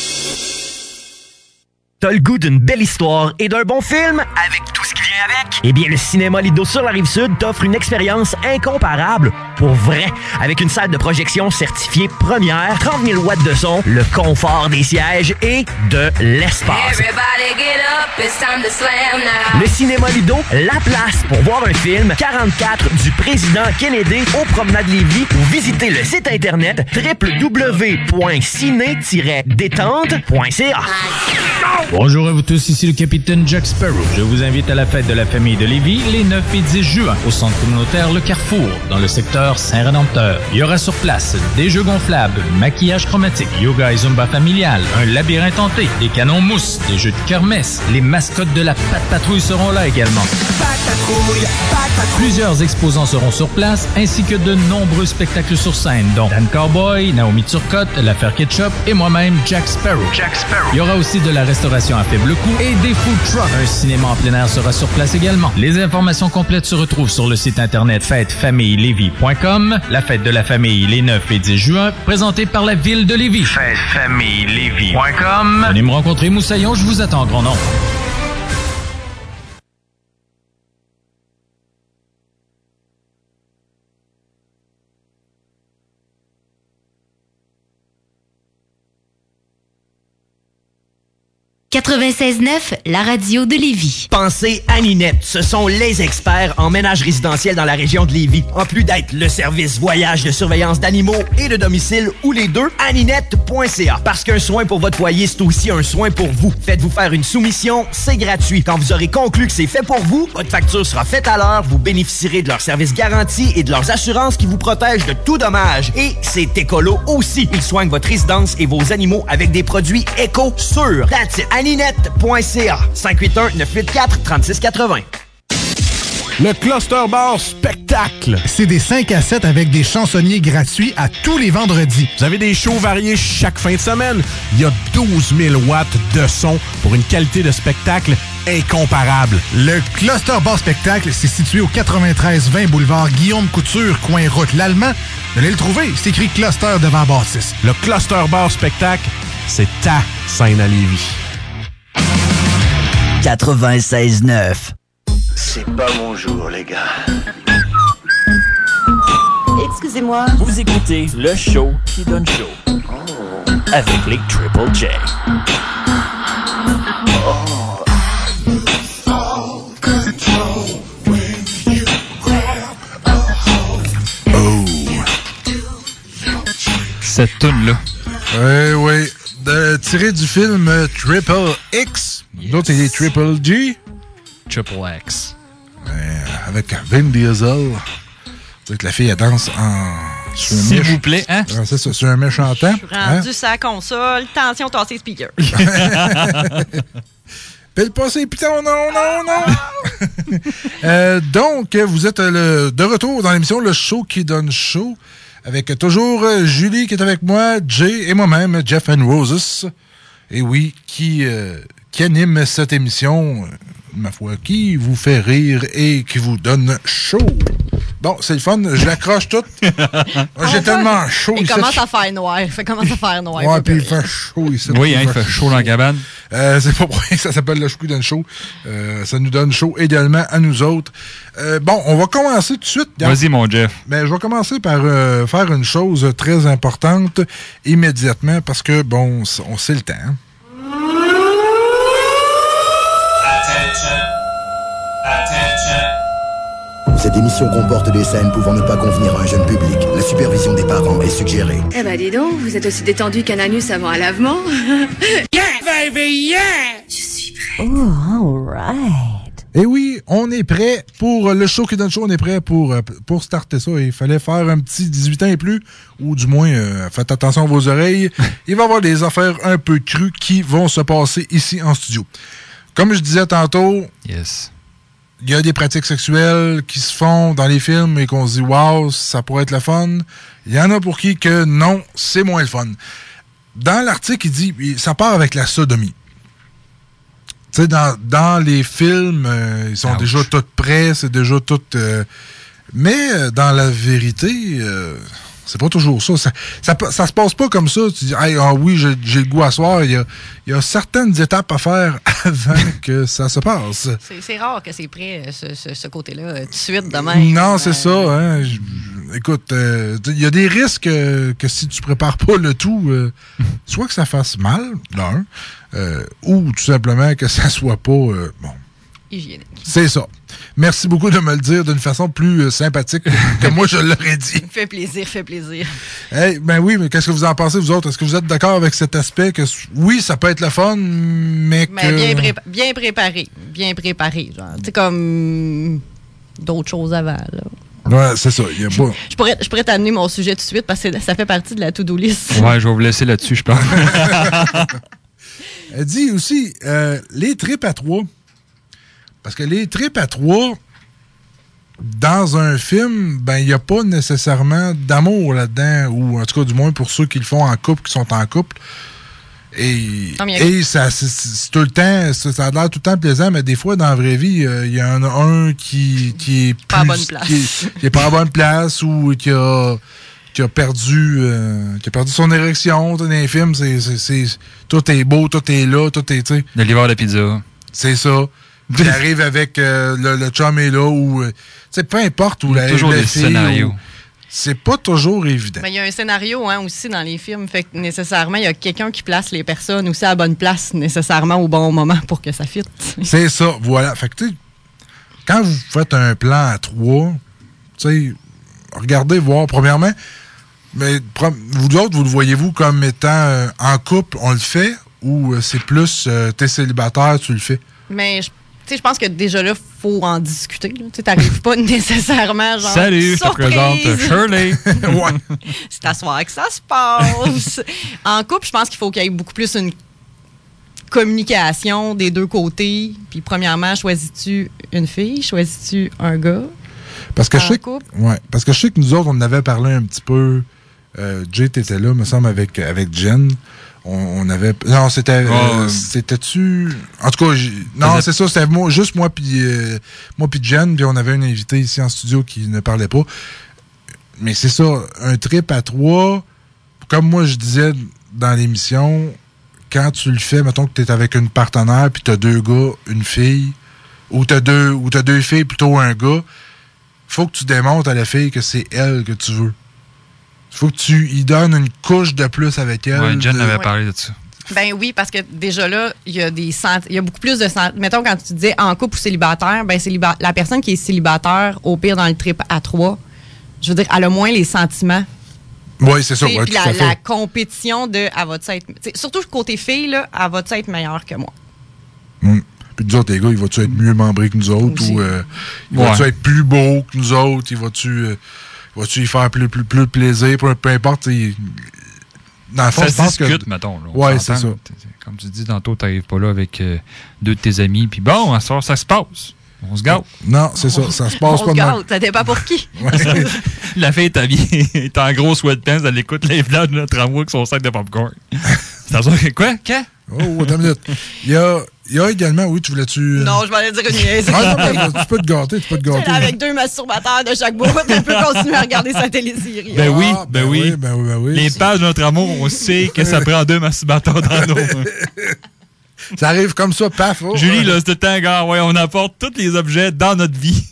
Speaker 1: T'as le goût d'une belle histoire et d'un bon film avec tout ce qui vient avec? Eh bien, le Cinéma Lido sur la Rive-Sud t'offre une expérience incomparable pour vrai. Avec une salle de projection certifiée première, 30 000 watts de son, le confort des sièges et de l'espace. Le Cinéma Lido, la place pour voir un film 44 du président Kennedy au Promenade Lévis ou visiter le site internet www.ciné-détente.ca.
Speaker 12: Bonjour à vous tous, ici le capitaine Jack Sparrow. Je vous invite à la fête de la famille de Lévis les 9 et 10 juin au centre communautaire Le Carrefour, dans le secteur Saint-Rédempteur. Il y aura sur place des jeux gonflables, maquillage chromatique, yoga et zumba familial, un labyrinthe hanté, des canons mousse, des jeux de kermesse. Les mascottes de la Patte Patrouille seront là également. Plusieurs exposants seront sur place, ainsi que de nombreux spectacles sur scène, dont Dan Cowboy, Naomi Turcotte, l'affaire Ketchup et moi-même, Jack Sparrow. Il y aura aussi de la restauration à faible coût et des food trucks. Un cinéma en plein air sera sur place également. Les informations complètes se retrouvent sur le site internet fêtefamillelévis.com. La fête de la famille les 9 et 10 juin, présentée par la ville de Lévis. Fêtefamillelévis.com. Venez me rencontrer, Moussaillon, je vous attends en grand nombre.
Speaker 13: « 96.9, la radio de Lévis.
Speaker 1: Pensez à Ninette. Ce sont les experts en ménage résidentiel dans la région de Lévis. En plus d'être le service voyage de surveillance d'animaux et de domicile ou les deux, aninette.ca. Parce qu'un soin pour votre foyer, c'est aussi un soin pour vous. Faites-vous faire une soumission, c'est gratuit. Quand vous aurez conclu que c'est fait pour vous, votre facture sera faite à l'heure, vous bénéficierez de leurs services garantis et de leurs assurances qui vous protègent de tout dommage. Et c'est écolo aussi. Ils soignent votre résidence et vos animaux avec des produits éco-sûrs. That's it. Aninette.ca 581-984-3680.
Speaker 14: Le Cluster Bar Spectacle.
Speaker 15: C'est des 5 à 7 avec des chansonniers gratuits à tous les vendredis.
Speaker 14: Vous avez des shows variés chaque fin de semaine. Il y a 12 000 watts de son pour une qualité de spectacle incomparable.
Speaker 15: Le Cluster Bar Spectacle, c'est situé au 93-20 boulevard Guillaume Couture, coin route l'Allemand. Vous allez le trouver, c'est écrit Cluster devant Bâtisse.
Speaker 14: Le Cluster Bar Spectacle, c'est ta scène à Lévis.
Speaker 16: 96.9.
Speaker 17: C'est pas mon jour, les gars.
Speaker 3: Excusez-moi. Vous écoutez le show qui donne chaud. Avec les Triple J.
Speaker 7: Cette toune-là.
Speaker 6: Oui. Tiré du film Triple X. D'autres, c'est des Triple G.
Speaker 7: Triple X.
Speaker 6: Avec Vin Diesel. C'est que la fille, elle danse en...
Speaker 7: S'il vous plaît, hein?
Speaker 6: C'est ça, sur un méchant temps.
Speaker 8: Je suis rendu sa console. Tension, tasser speaker.
Speaker 6: Pelle passer, putain, non. Donc, vous êtes de retour dans l'émission Le Show qui donne chaud. Avec toujours Julie qui est avec moi, Jay et moi-même, Jeff and Roses. Et oui, qui anime cette émission, ma foi, qui vous fait rire et qui vous donne chaud. Bon, c'est le fun, je l'accroche toute. J'ai tellement chaud
Speaker 8: ici.
Speaker 6: Il
Speaker 8: commence à faire noir. Il commence à faire noir.
Speaker 6: Ouais, puis il fait chaud ici.
Speaker 7: Oui, il fait chaud dans la cabane.
Speaker 6: C'est pas pour rien que ça s'appelle le show qui donne chaud. Ça nous donne chaud également à nous autres. Bon, on va commencer tout de suite.
Speaker 7: Vas-y, mon Jeff.
Speaker 6: Ben, je vais commencer par faire une chose très importante immédiatement parce que, bon, on sait le temps. Hein?
Speaker 18: Cette émission comporte des scènes pouvant ne pas convenir à un jeune public. La supervision des parents est suggérée.
Speaker 19: Eh ben dis donc, vous êtes aussi détendu qu'un anus avant un lavement.
Speaker 20: Yeah, baby, yeah!
Speaker 19: Je suis prête.
Speaker 20: Oh, all right.
Speaker 6: Et oui, on est prêt pour le show qui donne chaud. On est prêt pour starter ça. Il fallait faire un petit 18 ans et plus, ou du moins, faites attention à vos oreilles. Il va y avoir des affaires un peu crues qui vont se passer ici en studio. Comme je disais tantôt,
Speaker 7: yes.
Speaker 6: Il y a des pratiques sexuelles qui se font dans les films et qu'on se dit « Wow, ça pourrait être le fun ». Il y en a pour qui que non, c'est moins le fun. Dans l'article, il dit « Ça part avec la sodomie ». Tu sais, dans les films, ils sont déjà tous prêts, c'est déjà tout... mais dans la vérité... c'est pas toujours ça. Ça se passe pas comme ça. Tu dis, hey, oui, j'ai le goût à soir. Il y a certaines étapes à faire avant que ça se passe.
Speaker 8: C'est rare que c'est prêt, ce côté-là, tout de suite, de même.
Speaker 6: Non, c'est ça. Hein. Écoute, il y a des risques que si tu prépares pas le tout, soit que ça fasse mal, d'un, ou tout simplement que ça soit pas... bon.
Speaker 8: Hygiénique.
Speaker 6: C'est ça. Merci beaucoup de me le dire d'une façon plus sympathique que moi je l'aurais dit.
Speaker 8: Fait plaisir.
Speaker 6: Hey, ben oui, mais qu'est-ce que vous en pensez, vous autres? Est-ce que vous êtes d'accord avec cet aspect que oui, ça peut être le fun, mais que...
Speaker 8: Bien préparé. C'est comme d'autres choses avant, là.
Speaker 6: Ouais, c'est ça. Y a pas...
Speaker 8: Je pourrais t'amener mon sujet tout de suite parce que ça fait partie de la to-do list.
Speaker 7: Ouais, je vais vous laisser là-dessus, je pense.
Speaker 6: Elle dit aussi, les tripes à trois. Parce que les tripes à trois, dans un film, ben il n'y a pas nécessairement d'amour là-dedans, ou en tout cas du moins pour ceux qui le font en couple, qui sont en couple. Et ça, c'est tout le temps, ça a l'air tout le temps plaisant, mais des fois, dans la vraie vie, il y en a un qui est
Speaker 8: pas à bonne place.
Speaker 6: Qui est pas à bonne place, ou qui a perdu son érection. Dans les films, tout est beau, tout est là, tout est, tu sais.
Speaker 7: Le livreur de pizza.
Speaker 6: C'est ça. Qui arrive avec le chum est là, ou peu importe où la
Speaker 7: toujours des scénarios.
Speaker 6: C'est pas toujours évident.
Speaker 8: Mais il y a un scénario aussi dans les films. Fait que nécessairement, il y a quelqu'un qui place les personnes aussi à la bonne place, nécessairement au bon moment pour que ça fitte.
Speaker 6: C'est ça, voilà. Fait que tu sais, quand vous faites un plan à trois, tu sais, regardez voir premièrement, mais vous autres, vous le voyez-vous comme étant en couple, on le fait, ou c'est plus t'es célibataire, tu le fais?
Speaker 8: Mais je pense que déjà là, il faut en discuter. Tu n'arrives pas nécessairement genre.
Speaker 7: Salut, je te présente Shirley.
Speaker 6: Ouais.
Speaker 8: C'est à soir que ça se passe. En couple, je pense qu'il faut qu'il y ait beaucoup plus une communication des sais-tu Puis premièrement, choisis-tu une fille, choisis-tu un gars?
Speaker 6: Parce que je sais que nous autres, on en avait parlé un petit peu. Jay, t'étais là, me semble, avec Jen. On avait... Non, c'était-tu... En tout cas, non, c'est ça, c'était juste moi puis Jen, puis on avait un invité ici en studio qui ne parlait pas. Mais c'est ça, un trip à trois, comme moi je disais dans l'émission, quand tu le fais, mettons que tu es avec une partenaire, puis tu as deux gars, une fille, ou tu as deux filles, plutôt un gars, faut que tu démontres à la fille que c'est elle que tu veux. Faut que tu y donnes une couche de plus avec elle.
Speaker 7: Oui, Jen avait parlé de ça.
Speaker 8: Ben oui, parce que déjà là, il y a beaucoup plus de... Mettons, quand tu disais en couple ou célibataire, ben la personne qui est célibataire, au pire dans le trip à trois, je veux dire, elle a moins les sentiments.
Speaker 6: Oui, c'est ça.
Speaker 8: Puis la compétition de... Elle va-tu être... Surtout côté fille, là, elle va-tu être meilleure que moi?
Speaker 6: Puis nous autres, les gars, il va-tu être mieux membré que nous autres? Ou il va-tu être plus beau que nous autres? Il va-tu y faire plus plaisir? Peu importe. Dans le fond,
Speaker 7: ça se discute, mettons.
Speaker 6: Oui, c'est ça.
Speaker 7: Comme tu dis, tantôt, tu n'arrives pas là avec deux de tes amis. Puis bon, à ce soir, ça se passe. On se gâte.
Speaker 6: Non, c'est ça. Ça se passe pas de
Speaker 8: même. Ça dépend pour qui.
Speaker 7: La fille est habillée, est en gros sweatpants, elle écoute les vlogs de notre amour avec son sac de popcorn. Quoi?
Speaker 6: Oh, attends une minute. Il y a également, oui, tu voulais-tu...
Speaker 8: Non, je m'allais dire une niaiserie.
Speaker 6: Tu peux te gâter,
Speaker 8: Avec 2 masturbateurs de chaque bout, on peut continuer à regarder sa télésérie.
Speaker 7: Ben oui. Les pages de notre amour, on sait que ça prend 2 masturbateurs dans l'eau.
Speaker 6: Ça arrive comme ça, paf. Oh,
Speaker 7: Julie, là, c'est le temps, gars, on apporte tous les objets dans notre vie.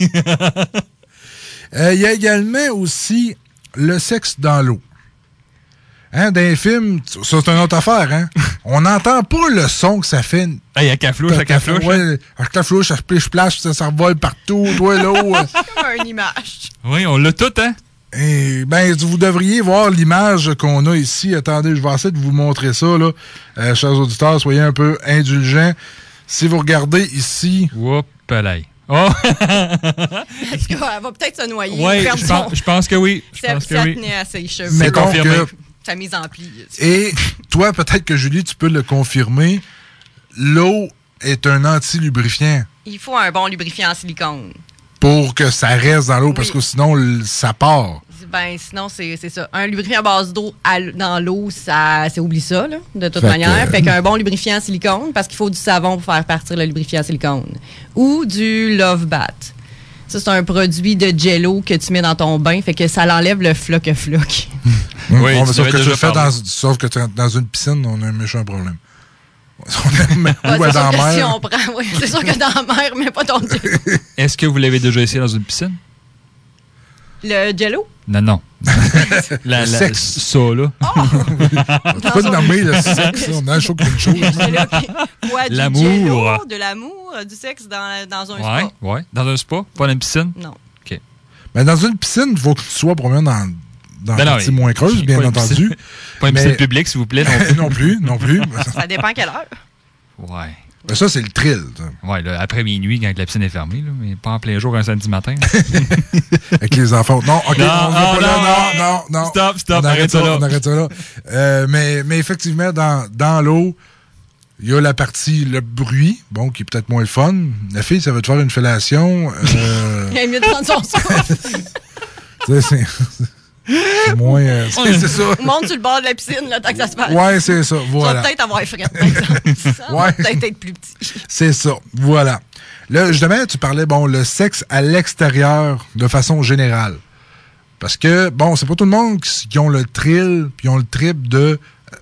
Speaker 6: Il y a également aussi le sexe dans l'eau. Hein, dans les films, ça c'est une autre affaire, hein? On n'entend pas le son que ça fait.
Speaker 7: Il y a caflouche, à caflouche.
Speaker 6: Ouais, à caflouche, ça splish-splash, ça revole partout, toi, l'eau.
Speaker 8: C'est comme une image.
Speaker 7: Oui, on l'a tout, hein?
Speaker 6: Et, vous devriez voir l'image qu'on a ici. Attendez, je vais essayer de vous montrer ça, là. Chers auditeurs, soyez un peu indulgents. Si vous regardez ici...
Speaker 7: Oups, palais. Oh!
Speaker 8: Est-ce qu'elle va peut-être se noyer?
Speaker 7: Oui, je pense que oui.
Speaker 8: Ça tenait à ses cheveux.
Speaker 6: C'est confirmé.
Speaker 8: Sa mise en pli.
Speaker 6: Et toi, peut-être que Julie, tu peux le confirmer. L'eau est un anti-lubrifiant.
Speaker 8: Il faut un bon lubrifiant en silicone.
Speaker 6: Pour que ça reste dans l'eau, parce que sinon, ça part.
Speaker 8: Sinon, c'est ça. Un lubrifiant à base d'eau dans l'eau, c'est oublie ça, là, de toute manière. Fait qu'un bon lubrifiant en silicone, parce qu'il faut du savon pour faire partir le lubrifiant en silicone. Ou du Love Bat. Ça, c'est un produit de jello que tu mets dans ton bain, fait que ça l'enlève le floc-floc.
Speaker 7: Oui,
Speaker 6: sauf que dans une piscine, on a un méchant problème.
Speaker 8: C'est sûr que dans la mer, mais pas ton jello.
Speaker 7: Est-ce que vous l'avez déjà essayé dans une piscine?
Speaker 8: Le jello?
Speaker 7: Non.
Speaker 6: Le sexe.
Speaker 7: Ça, là.
Speaker 6: Oh! Tu peux nommer le sexe, on a un chaud qu'une chose.
Speaker 8: Quoi,
Speaker 7: l'amour.
Speaker 8: De l'amour, du sexe dans un spa?
Speaker 7: Oui. Dans un spa? Pas dans une piscine?
Speaker 8: Non.
Speaker 7: OK.
Speaker 6: Mais dans une piscine, il faut que tu sois probablement dans la partie moins creuse, bien entendu.
Speaker 7: Pas une piscine publique, s'il vous plaît.
Speaker 6: Non plus.
Speaker 8: Ça dépend à quelle heure.
Speaker 7: Ouais.
Speaker 6: Mais ça, c'est le thrill.
Speaker 7: Oui, après minuit, quand la piscine est fermée, là, mais pas en plein jour un samedi matin.
Speaker 6: Avec les enfants. Non, OK, on va pas là. Non.
Speaker 7: Stop, arrête ça là.
Speaker 6: On arrête ça là. Mais effectivement, dans l'eau, il y a la partie, le bruit, qui est peut-être moins le fun. La fille, ça va te faire une fellation.
Speaker 8: Il est mieux de prendre son souffle.
Speaker 6: C'est moins... c'est ça.
Speaker 8: Monte sur le bord de la piscine, là, tant que ça se passe.
Speaker 6: Ouais, c'est ça, voilà.
Speaker 8: Ça va peut-être avoir frais, par exemple. Ça va peut-être être plus petit.
Speaker 6: C'est ça, voilà. Là, justement, tu parlais, le sexe à l'extérieur de façon générale. Parce que, c'est pas tout le monde qui ont le thrill, puis ont le trip de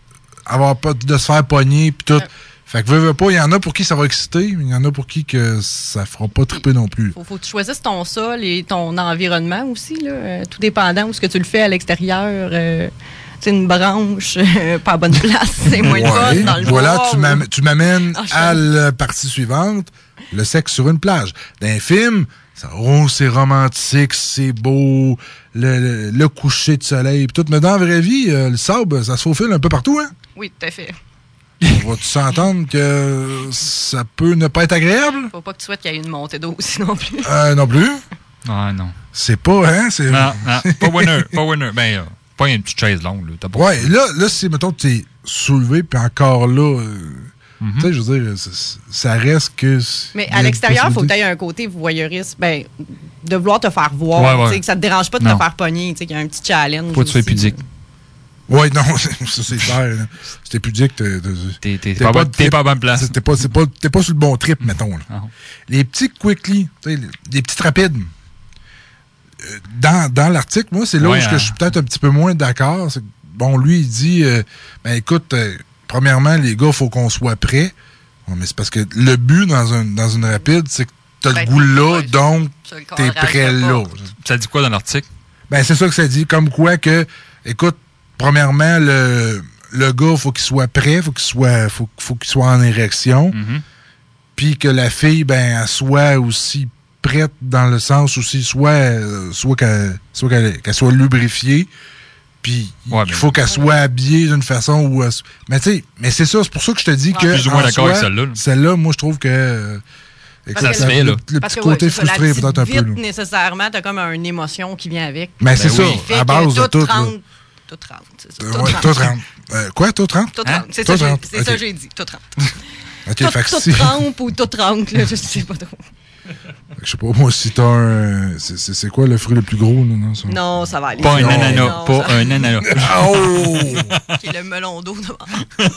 Speaker 6: se faire pogner, puis tout. Fait que veux pas, il y en a pour qui ça va exciter, mais il y en a pour qui que ça fera pas triper non plus.
Speaker 8: Faut que tu choisisses ton sol et ton environnement aussi, là, tout dépendant où ce que tu le fais à l'extérieur. C'est une branche, pas à bonne place, c'est moins de fun dans le bois.
Speaker 6: Voilà, tu m'amènes à la partie suivante, le sexe sur une plage. Dans un film, c'est romantique, c'est beau, le coucher de soleil, pis tout. Mais dans la vraie vie, le sable, ça se faufile un peu partout, hein?
Speaker 8: Oui, tout à fait.
Speaker 6: Vas-tu s'entendre que ça peut ne pas être agréable?
Speaker 8: Faut pas que tu souhaites qu'il y ait une montée d'eau aussi non plus.
Speaker 6: Non plus?
Speaker 7: Ah non.
Speaker 6: C'est pas, hein?
Speaker 7: Non, pas winner. Ben, pas une petite chaise longue.
Speaker 6: Là, là si, mettons, tu es soulevé, puis encore là, tu sais, je veux dire, ça reste que...
Speaker 8: Mais à l'extérieur, il faut que tu aies un côté voyeuriste, de vouloir te faire voir, que ça te dérange pas de te faire pogner, qu'il y a un petit challenge.
Speaker 7: Faut que tu sois pudique.
Speaker 6: Oui, non, ça c'est clair. Si t'es pudique,
Speaker 7: t'es pas à bonne place.
Speaker 6: T'es pas sur le bon trip, mettons. Là. Les petits quickly, les petites rapides. Dans l'article, moi, c'est là où je suis peut-être un petit peu moins d'accord. Lui, il dit, écoute, premièrement, les gars, il faut qu'on soit prêts. Mais c'est parce que le but dans une rapide, c'est que t'as le goût là, donc t'es prêt là.
Speaker 7: Ça dit quoi dans l'article?
Speaker 6: C'est ça que ça dit. Comme quoi que, écoute, premièrement, le gars, faut qu'il soit prêt, faut qu'il soit en érection. Puis que la fille, elle soit aussi prête dans le sens aussi, soit qu'elle soit lubrifiée. Puis il faut qu'elle soit habillée d'une façon où... Mais c'est ça, c'est pour ça que je te dis que...
Speaker 7: Plus ou moins d'accord avec celle-là.
Speaker 6: Celle-là, moi, je trouve que...
Speaker 7: le
Speaker 6: petit côté frustré, peut-être un peu.
Speaker 8: Nécessairement, t'as comme une émotion qui vient avec.
Speaker 6: Mais c'est ça, à base de tout.
Speaker 8: Tout 30, c'est ça.
Speaker 6: Tout 30. Quoi, tout 30?
Speaker 8: Tout 30, c'est ça que j'ai dit, tout 30.
Speaker 6: OK,
Speaker 8: tout 30 ou tout 30, là, je sais pas trop.
Speaker 6: Je sais pas, moi, si t'as un... C'est quoi le fruit le plus gros? Non, ça,
Speaker 8: non, ça va aller.
Speaker 7: Pas un ananas. Pas un ananas.
Speaker 6: Oh!
Speaker 8: Qui est le melon d'eau devant.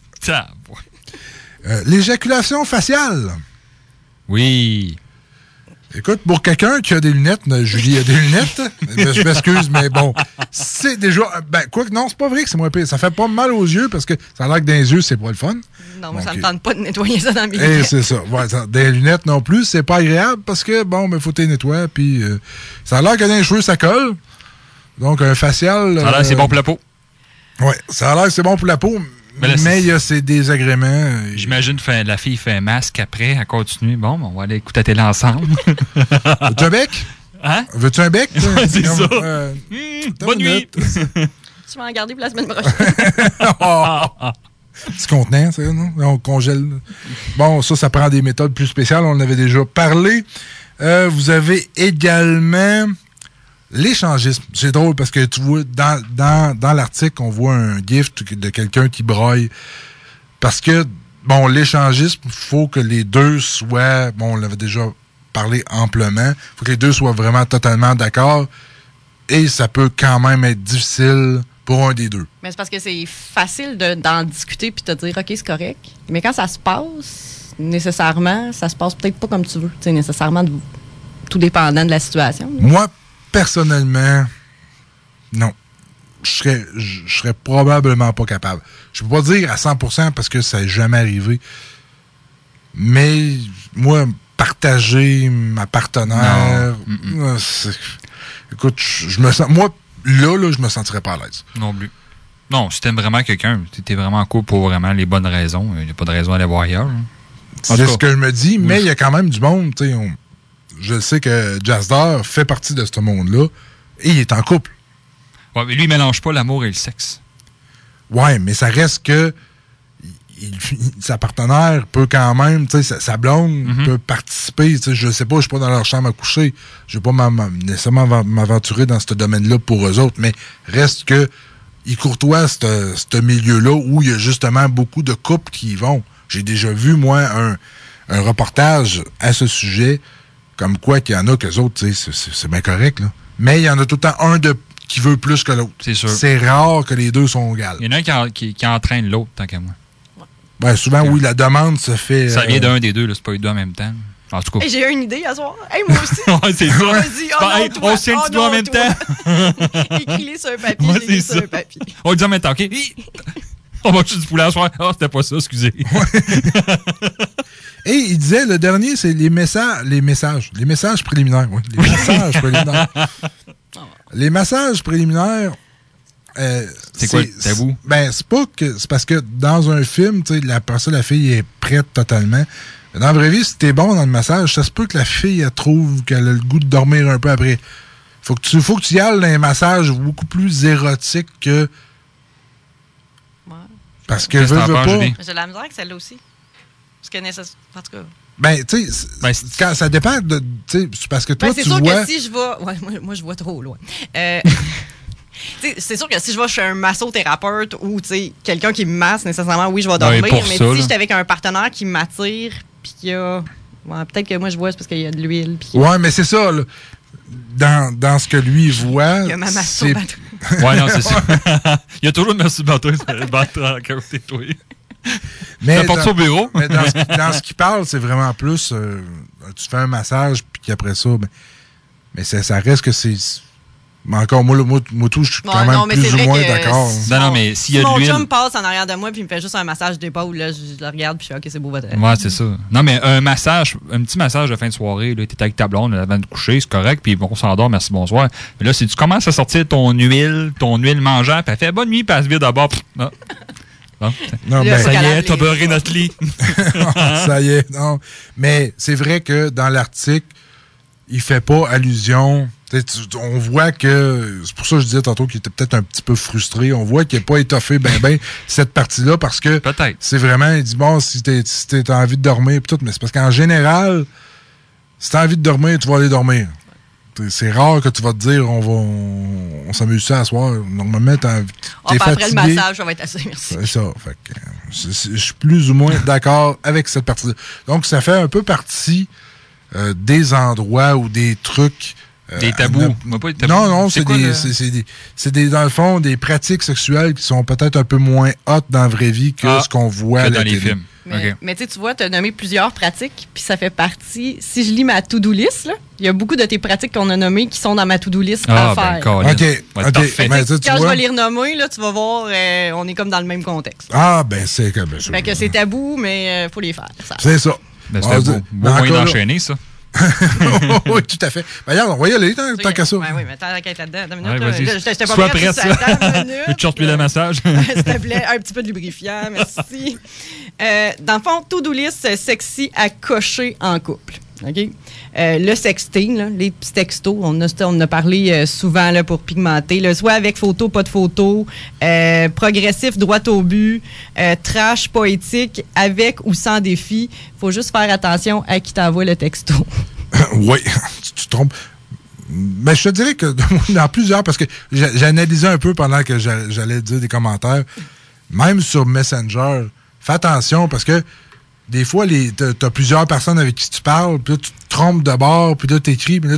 Speaker 6: L'éjaculation faciale.
Speaker 7: Oui.
Speaker 6: Écoute, pour quelqu'un qui a des lunettes, Julie a des lunettes, je m'excuse, mais bon, c'est déjà... Ben, quoi que non, c'est pas vrai que c'est moins pire. Ça fait pas mal aux yeux parce que ça a l'air que dans les yeux, c'est pas le fun.
Speaker 8: Non, moi, ça me tente pas de nettoyer ça dans mes
Speaker 6: lunettes.
Speaker 8: lunettes.
Speaker 6: C'est ça. Ouais, des lunettes non plus, c'est pas agréable parce que, bon, ben, faut que tu les nettoies, puis ça a l'air que dans les cheveux, ça colle. Donc, un facial...
Speaker 7: Ça a l'air que c'est bon pour la peau.
Speaker 6: Ouais, ça a l'air que c'est bon pour la peau, mais il y a ces désagréments.
Speaker 7: J'imagine que la fille fait un masque après, elle continue. Bon, on va aller écouter la télé ensemble.
Speaker 6: Veux-tu un bec?
Speaker 7: Hein?
Speaker 6: Veux-tu un bec?
Speaker 7: Ouais, c'est ça. Bonne nuit!
Speaker 8: Tu vas en garder pour la semaine prochaine.
Speaker 6: Petit contenant, ça, non? On congèle. Bon, ça prend des méthodes plus spéciales. On en avait déjà parlé. Vous avez également... l'échangisme. C'est drôle parce que tu vois, dans l'article, on voit un gif de quelqu'un qui braille. Parce que, bon, l'échangisme, il faut que les deux soient, bon, on l'avait déjà parlé amplement, il faut que les deux soient vraiment totalement d'accord. Et ça peut quand même être difficile pour un des deux.
Speaker 8: Mais c'est parce que c'est facile d'en discuter puis de te dire, OK, c'est correct. Mais quand ça se passe, nécessairement, ça se passe peut-être pas comme tu veux. Tu sais, nécessairement, tout dépendant de la situation.
Speaker 6: Moi, personnellement, non. Je serais probablement pas capable. Je peux pas dire à 100% parce que ça n'est jamais arrivé. Mais moi, partager ma partenaire, écoute, je me sens... Moi, là, je me sentirais pas à l'aise.
Speaker 7: Non plus. Non, si t'aimes vraiment quelqu'un, t'es vraiment en couple pour vraiment les bonnes raisons. Il n'y a pas de raison d'aller voir ailleurs.
Speaker 6: C'est ce que je me dis, mais il y a quand même du monde, tu sais, je sais que Jazdar fait partie de ce monde-là et il est en couple.
Speaker 7: Ouais, mais lui, il mélange pas l'amour et le sexe.
Speaker 6: Ouais, mais ça reste que sa partenaire peut quand même, tu sais, sa blonde peut participer. Tu sais, je sais pas, je suis pas dans leur chambre à coucher. Je vais pas nécessairement m'aventurer dans ce domaine-là pour eux autres, mais reste que ils courtoisent ce milieu-là où il y a justement beaucoup de couples qui y vont. J'ai déjà vu, moi, un reportage à ce sujet. Comme quoi qu'il y en a qu'eux autres, c'est bien correct, là. Mais il y en a tout le temps un qui veut plus que l'autre. C'est sûr. C'est rare que les deux sont égales.
Speaker 7: Il y en a un qui entraîne l'autre, tant qu'à moi.
Speaker 6: Ben, souvent, oui, la demande se fait...
Speaker 7: Ça vient d'un des deux, là, c'est pas les deux en même temps. En tout cas.
Speaker 8: Hey, j'ai une idée à soir. Hey, moi aussi.
Speaker 7: Ouais, c'est ça.
Speaker 8: Vas-y,
Speaker 7: on se tient un petit doigt en même temps.
Speaker 8: Écris-les sur un papier, ouais, j'ai sur un papier.
Speaker 7: On le dit en même temps, OK? On va tuer du poulet à soir. Ah, c'était pas ça, excusez.
Speaker 6: Et il disait, le dernier, c'est les messages préliminaires. Oui, les messages préliminaires. Les massages préliminaires...
Speaker 7: c'est quoi le tabou?
Speaker 6: Ben, c'est pas que... C'est parce que dans un film, tu sais, la fille est prête totalement. Dans la vraie vie, si t'es bon dans le massage, ça se peut que la fille, elle trouve qu'elle a le goût de dormir un peu après. Faut que tu y ailles dans un massage beaucoup plus érotique que...
Speaker 8: Ouais.
Speaker 6: Parce que veux pas...
Speaker 8: J'ai la misère avec celle-là aussi. Parce que en tout cas...
Speaker 6: Ben, tu sais, ça dépend de... Tu sais, parce que toi,
Speaker 8: tu vois... C'est sûr que si je vais... Ouais, moi, je vois trop loin. C'est sûr que si je vais chez un massothérapeute ou quelqu'un qui me masse, nécessairement, oui, je vais dormir. Mais si je suis avec un partenaire qui m'attire, puis qu'il y a... Ouais, peut-être que moi, je vois, c'est parce qu'il y a de l'huile. Pis...
Speaker 6: Ouais, mais c'est ça, là. Dans ce que lui voit...
Speaker 8: Il y a ma masturbatrice.
Speaker 7: Ouais, non, c'est ça. Il y a toujours une masturbatrice à côté de toi.
Speaker 6: Mais
Speaker 7: porte au bureau.
Speaker 6: Mais dans ce qu'il parle, c'est vraiment plus... tu fais un massage, puis après ça... Mais ça reste que c'est... Mais encore, moi tout, je suis quand même plus ou moins d'accord.
Speaker 7: Non, mais s'il y a de l'huile...
Speaker 8: Mon chum passe en arrière de moi puis il me fait juste un massage d'épaule. Là, je le regarde puis je fais OK, c'est beau votre...
Speaker 7: Ouais, c'est ça. Non, mais un petit massage de fin de soirée, t'es avec ta blonde avant de coucher, c'est correct, puis on s'endort, merci, bonsoir. Mais là, si tu commences à sortir ton huile mangeable, puis elle fait bonne nuit, puis elle se vide d'abord. Non, ça y est, t'as beurré notre lit.
Speaker 6: Ça y est, non. Mais c'est vrai que dans l'article, il fait pas allusion... On voit que, c'est pour ça que je disais tantôt qu'il était peut-être un petit peu frustré, on voit qu'il n'a pas étoffé ben cette partie-là parce que c'est vraiment, il dit bon, si t'as envie de dormir, pis tout, mais c'est parce qu'en général, si t'as envie de dormir, tu vas aller dormir. C'est rare que tu vas te dire on s'amuse ça à soir. Normalement, t'es fatigué.
Speaker 8: Après le massage, ça va être assez, merci.
Speaker 6: C'est ça. Fait que, je suis plus ou moins d'accord avec cette partie-là. Donc, ça fait un peu partie des endroits ou des trucs...
Speaker 7: des tabous.
Speaker 6: Non, c'est dans le fond des pratiques sexuelles qui sont peut-être un peu moins hot dans la vraie vie que ce qu'on voit à
Speaker 7: dans
Speaker 6: la
Speaker 7: les
Speaker 6: télé.
Speaker 7: films.
Speaker 8: Mais tu vois, tu as nommé plusieurs pratiques, puis ça fait partie. Si je lis ma to-do list, il y a beaucoup de tes pratiques qu'on a nommées qui sont dans ma to-do list à faire.
Speaker 6: OK.
Speaker 8: Mais quand je vais les renommer, là, tu vas voir, on est comme dans le même contexte.
Speaker 6: Ah, ben c'est comme ça.
Speaker 8: Fait que c'est tabou, mais faut les faire.
Speaker 6: C'est ça.
Speaker 7: C'est beau moyen d'enchaîner, ça.
Speaker 6: Oui, tout à fait. Regarde, on va y aller tant qu'à ça.
Speaker 8: Oui, mais tant qu'à être là-dedans.
Speaker 7: Vas-y. Sois prête. Tu short le massage.
Speaker 8: S'il te plaît, un petit peu de lubrifiant, merci. Dans le fond, to-do list sexy à cocher en couple. OK? Le sexting, là, les petits textos, on en a parlé souvent là, pour pigmenter, là, soit avec photo, pas de photo, progressif, droit au but, trash, poétique, avec ou sans défi. Faut juste faire attention à qui t'envoie le texto.
Speaker 6: Oui, tu te trompes. Mais je te dirais que dans plusieurs, parce que j'ai analysé un peu pendant que j'allais dire des commentaires, même sur Messenger, fais attention parce que des fois, t'as plusieurs personnes avec qui tu parles, puis là, tu te trompes de bord, puis là, t'écris, puis là,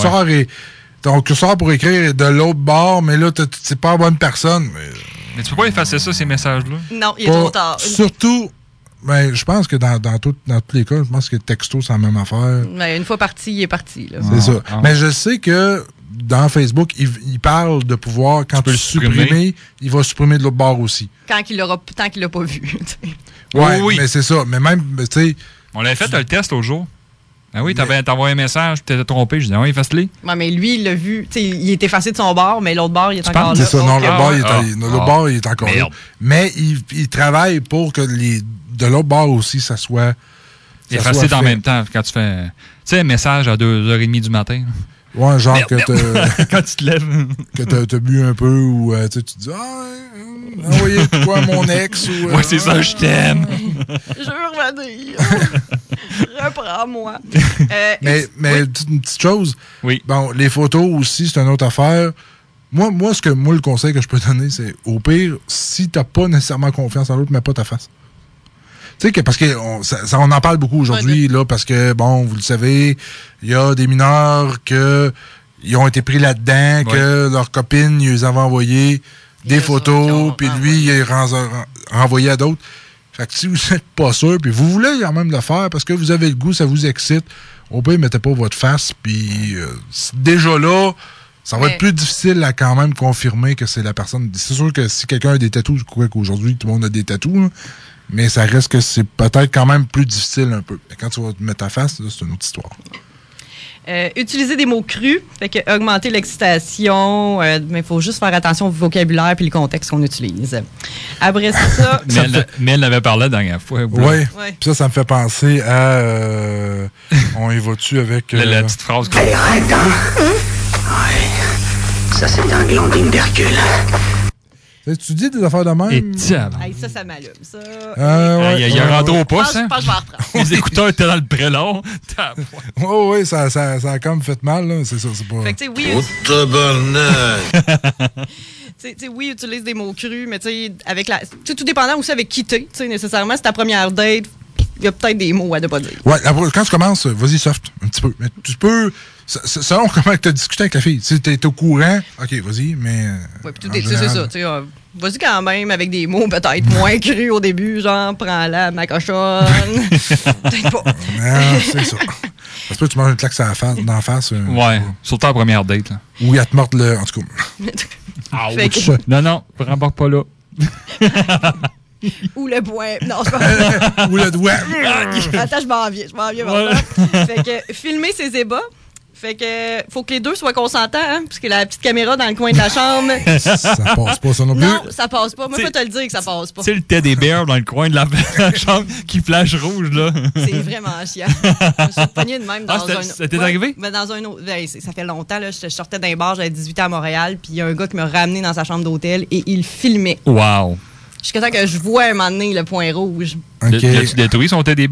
Speaker 6: ton curseur pour écrire est de l'autre bord, mais là, c'est pas la bonne personne.
Speaker 7: Mais tu peux pas effacer ça, ces messages-là?
Speaker 8: Non, il est trop tard.
Speaker 6: Surtout, ben, je pense que dans tous les cas, je pense que texto, c'est la même affaire.
Speaker 8: Mais une fois parti, il est parti. Là.
Speaker 6: C'est ça. Mais je sais que dans Facebook, il parle de pouvoir, quand tu peux le supprimer, il va supprimer de l'autre bord aussi.
Speaker 8: Tant qu'il l'a pas vu.
Speaker 6: Oui, mais c'est ça. Mais même, tu sais...
Speaker 7: On l'avait fait le test l'autre jour. Ah oui, t'avais envoyé un message, tu t'étais trompé. Je disais, oui, efface-les.
Speaker 8: Ouais, mais lui, il l'a vu. T'sais, il est effacé de son bord, mais l'autre bord, il est encore là.
Speaker 6: C'est ça, non, l'autre bord, il est encore là. Mais il travaille pour que de l'autre bord aussi, ça soit...
Speaker 7: Effacé en même temps, quand tu fais... Tu sais, un message à 2h30 du matin.
Speaker 6: Ouais, genre que
Speaker 7: quand tu te lèves.
Speaker 6: Que t'as bu un peu ou tu te dis envoyez quoi à mon ex ou
Speaker 7: ouais, c'est ça, je t'aime.
Speaker 8: Je veux revenir. Reprends-moi.
Speaker 6: Mais une petite chose.
Speaker 7: Oui.
Speaker 6: Bon, les photos aussi, c'est une autre affaire. Moi, le conseil que je peux donner, c'est au pire, si t'as pas nécessairement confiance en l'autre, mets pas ta face. Tu sais, parce qu'on en parle beaucoup aujourd'hui, là, parce que, bon, vous le savez, il y a des mineurs ils ont été pris là-dedans, que leurs copines, ils les avaient envoyé des photos, puis lui, il les renvoyé à d'autres. Fait que si vous n'êtes pas sûr, puis vous voulez quand même le faire, parce que vous avez le goût, ça vous excite, au pire, mettez pas votre face, puis déjà là, ça va être plus difficile à quand même confirmer que c'est la personne. C'est sûr que si quelqu'un a des tatous, je crois qu'aujourd'hui, tout le monde a des tatous, là, mais ça reste que c'est peut-être quand même plus difficile un peu. Mais quand tu vas te mettre ta face, là, c'est une autre histoire.
Speaker 8: Utiliser des mots crus, fait que augmenter l'excitation, mais il faut juste faire attention au vocabulaire et le contexte qu'on utilise. Après ça...
Speaker 7: mais elle avait parlé la dernière fois.
Speaker 6: Oui, puis ça me fait penser à... on y va-tu avec...
Speaker 7: La petite phrase...
Speaker 17: Elle est raide, hein? Oui, ça c'est un glandine d'Hercule.
Speaker 6: Tu dis des affaires de même?
Speaker 7: Et tiens.
Speaker 8: Ça m'allume, ça.
Speaker 7: Il y a un rentré au poste, hein?
Speaker 8: Je pense que je vais en reprendre.
Speaker 7: Les écouteurs étaient dans le prélat.
Speaker 6: Oui, ça a comme fait mal, là. C'est ça, c'est pas...
Speaker 8: Fait que, tu sais, oui, utilise des mots crus, mais tu sais, avec la... tout dépendant aussi avec qui t'es, tu sais, nécessairement, c'est ta première date, il y a peut-être des mots à ne pas dire.
Speaker 6: Ouais, quand tu commences, vas-y soft, un petit peu. Mais tu peux... Selon comment tu as discuté avec la fille. Si tu es au courant, OK, vas-y, mais...
Speaker 8: Oui, puis c'est ça. Vas-y quand même avec des mots peut-être moins crus au début, genre, prends-la, ma cochonne. Peut-être pas.
Speaker 6: Non, c'est ça. Ça se peut que tu manges une claque dans la face.
Speaker 7: Ouais, surtout la première date. Là.
Speaker 6: Ou elle te morte le... En tout cas.
Speaker 7: Non, rembarque pas là.
Speaker 8: Ou le poing. Non, c'est pas
Speaker 6: ou le doigt.
Speaker 8: Attends, je m'en viens. Fait que filmer ses ébats. Fait que faut que les deux soient consentants, hein, parce que la petite caméra dans le coin de la chambre...
Speaker 6: ça passe pas, ça non plus.
Speaker 8: Non, ça passe pas. Moi, je peux te le dire que ça passe pas.
Speaker 7: Tu sais, le teddy bear dans le coin de la chambre qui flash rouge, là.
Speaker 8: C'est vraiment chiant. Je me suis pognée de même dans un...
Speaker 7: Ça t'est arrivé?
Speaker 8: Mais dans un autre... Ça fait longtemps, là. Je sortais d'un bar, j'avais 18 ans à Montréal, puis il y a un gars qui m'a ramené dans sa chambre d'hôtel et il filmait.
Speaker 7: Wow!
Speaker 8: Jusqu'à temps que je vois un moment donné le point rouge.
Speaker 6: Okay.
Speaker 7: L'as-tu détruit son teddy bear?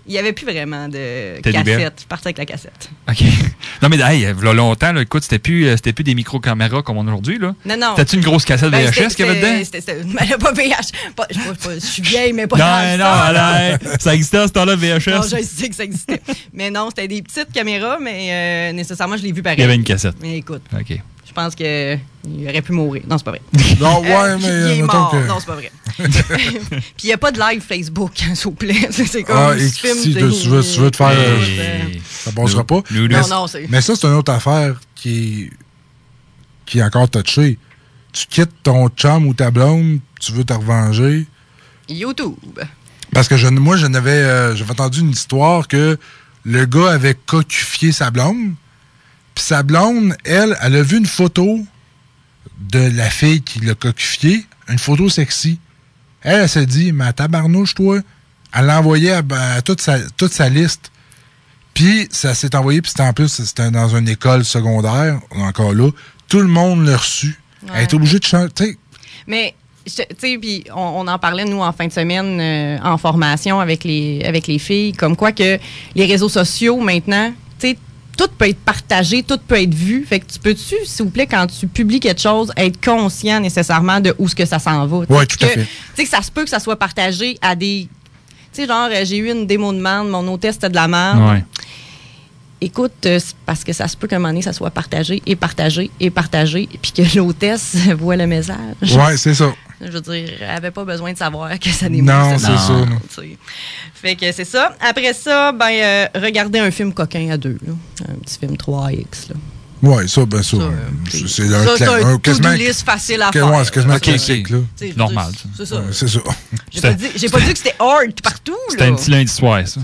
Speaker 8: Il n'y avait plus vraiment de
Speaker 7: Teddy bear.
Speaker 8: cassette. Je partais avec la cassette.
Speaker 7: OK. Non, mais hey, il y a longtemps, là, écoute, c'était plus des micro-caméras comme on a aujourd'hui. Là.
Speaker 8: Non.
Speaker 7: C'était-tu une grosse cassette VHS qu'il y avait dedans?
Speaker 8: C'était pas VHS. Je suis vieille, mais pas
Speaker 7: ça existait à ce temps-là, VHS?
Speaker 8: Non, je sais que ça existait. Mais non, c'était des petites caméras, mais nécessairement, je l'ai vu pareil.
Speaker 7: Il y avait une cassette.
Speaker 8: Mais écoute,
Speaker 7: OK.
Speaker 8: je pense qu'il aurait pu mourir. Non, c'est pas vrai.
Speaker 6: Non, ouais, mais...
Speaker 8: Il est mort.
Speaker 6: Que...
Speaker 8: Non, c'est pas vrai. Puis il n'y a pas de live Facebook, s'il vous plaît. C'est comme
Speaker 6: si tu veux te faire... ça passera pas.
Speaker 8: Non,
Speaker 6: mais ça, c'est une autre affaire qui est encore touchée. Tu quittes ton chum ou ta blonde, tu veux te revenger.
Speaker 8: YouTube.
Speaker 6: Parce que moi, j'avais entendu une histoire que le gars avait cocufié sa blonde. Puis sa blonde, elle a vu une photo de la fille qui l'a cocufié, une photo sexy. Elle s'est dit, mais tabarnouche, toi, elle l'a envoyé à toute sa liste. Puis ça s'est envoyé, puis c'était dans une école secondaire, encore là. Tout le monde l'a reçu. Ouais. Elle était obligée de changer.
Speaker 8: Mais, tu sais, puis on en parlait, nous, en fin de semaine, en formation avec les filles, comme quoi que les réseaux sociaux, maintenant, tu sais, tout peut être partagé, tout peut être vu. Fait que tu peux-tu, s'il vous plaît, quand tu publies quelque chose, être conscient nécessairement de où ce que ça s'en va?
Speaker 6: Oui, tout à fait.
Speaker 8: Tu sais, que ça se peut que ça soit partagé à des... Tu sais, genre, j'ai eu une démo de merde, mon hôtesse, c'était de la merde.
Speaker 7: Ouais.
Speaker 8: Écoute, parce que ça se peut qu'à un moment donné, ça soit partagé, et puis que l'hôtesse voit le message.
Speaker 6: Oui, c'est ça.
Speaker 8: Je veux dire, elle n'avait pas besoin de savoir que ça démo.
Speaker 6: Non, c'est ça. Non.
Speaker 8: Fait que c'est ça. Après ça, regardez un film coquin à deux. Là. Un petit film 3X.
Speaker 6: Oui, ça. C'est
Speaker 8: un to-do list facile à faire.
Speaker 6: C'est quasiment classique.
Speaker 7: Normal.
Speaker 8: C'est ça.
Speaker 6: C'est ça.
Speaker 8: J'ai pas dit que c'était hard partout.
Speaker 7: C'était un petit lundi soir, ça.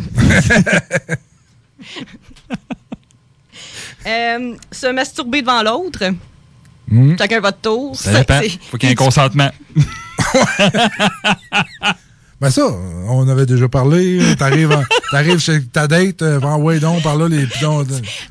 Speaker 8: Se masturber devant l'autre. Chacun votre tour.
Speaker 7: Ça dépend. Faut qu'il y ait un consentement.
Speaker 6: Ben ça, on avait déjà parlé. T'arrives chez ta date, ouais donc, par là, les bidons.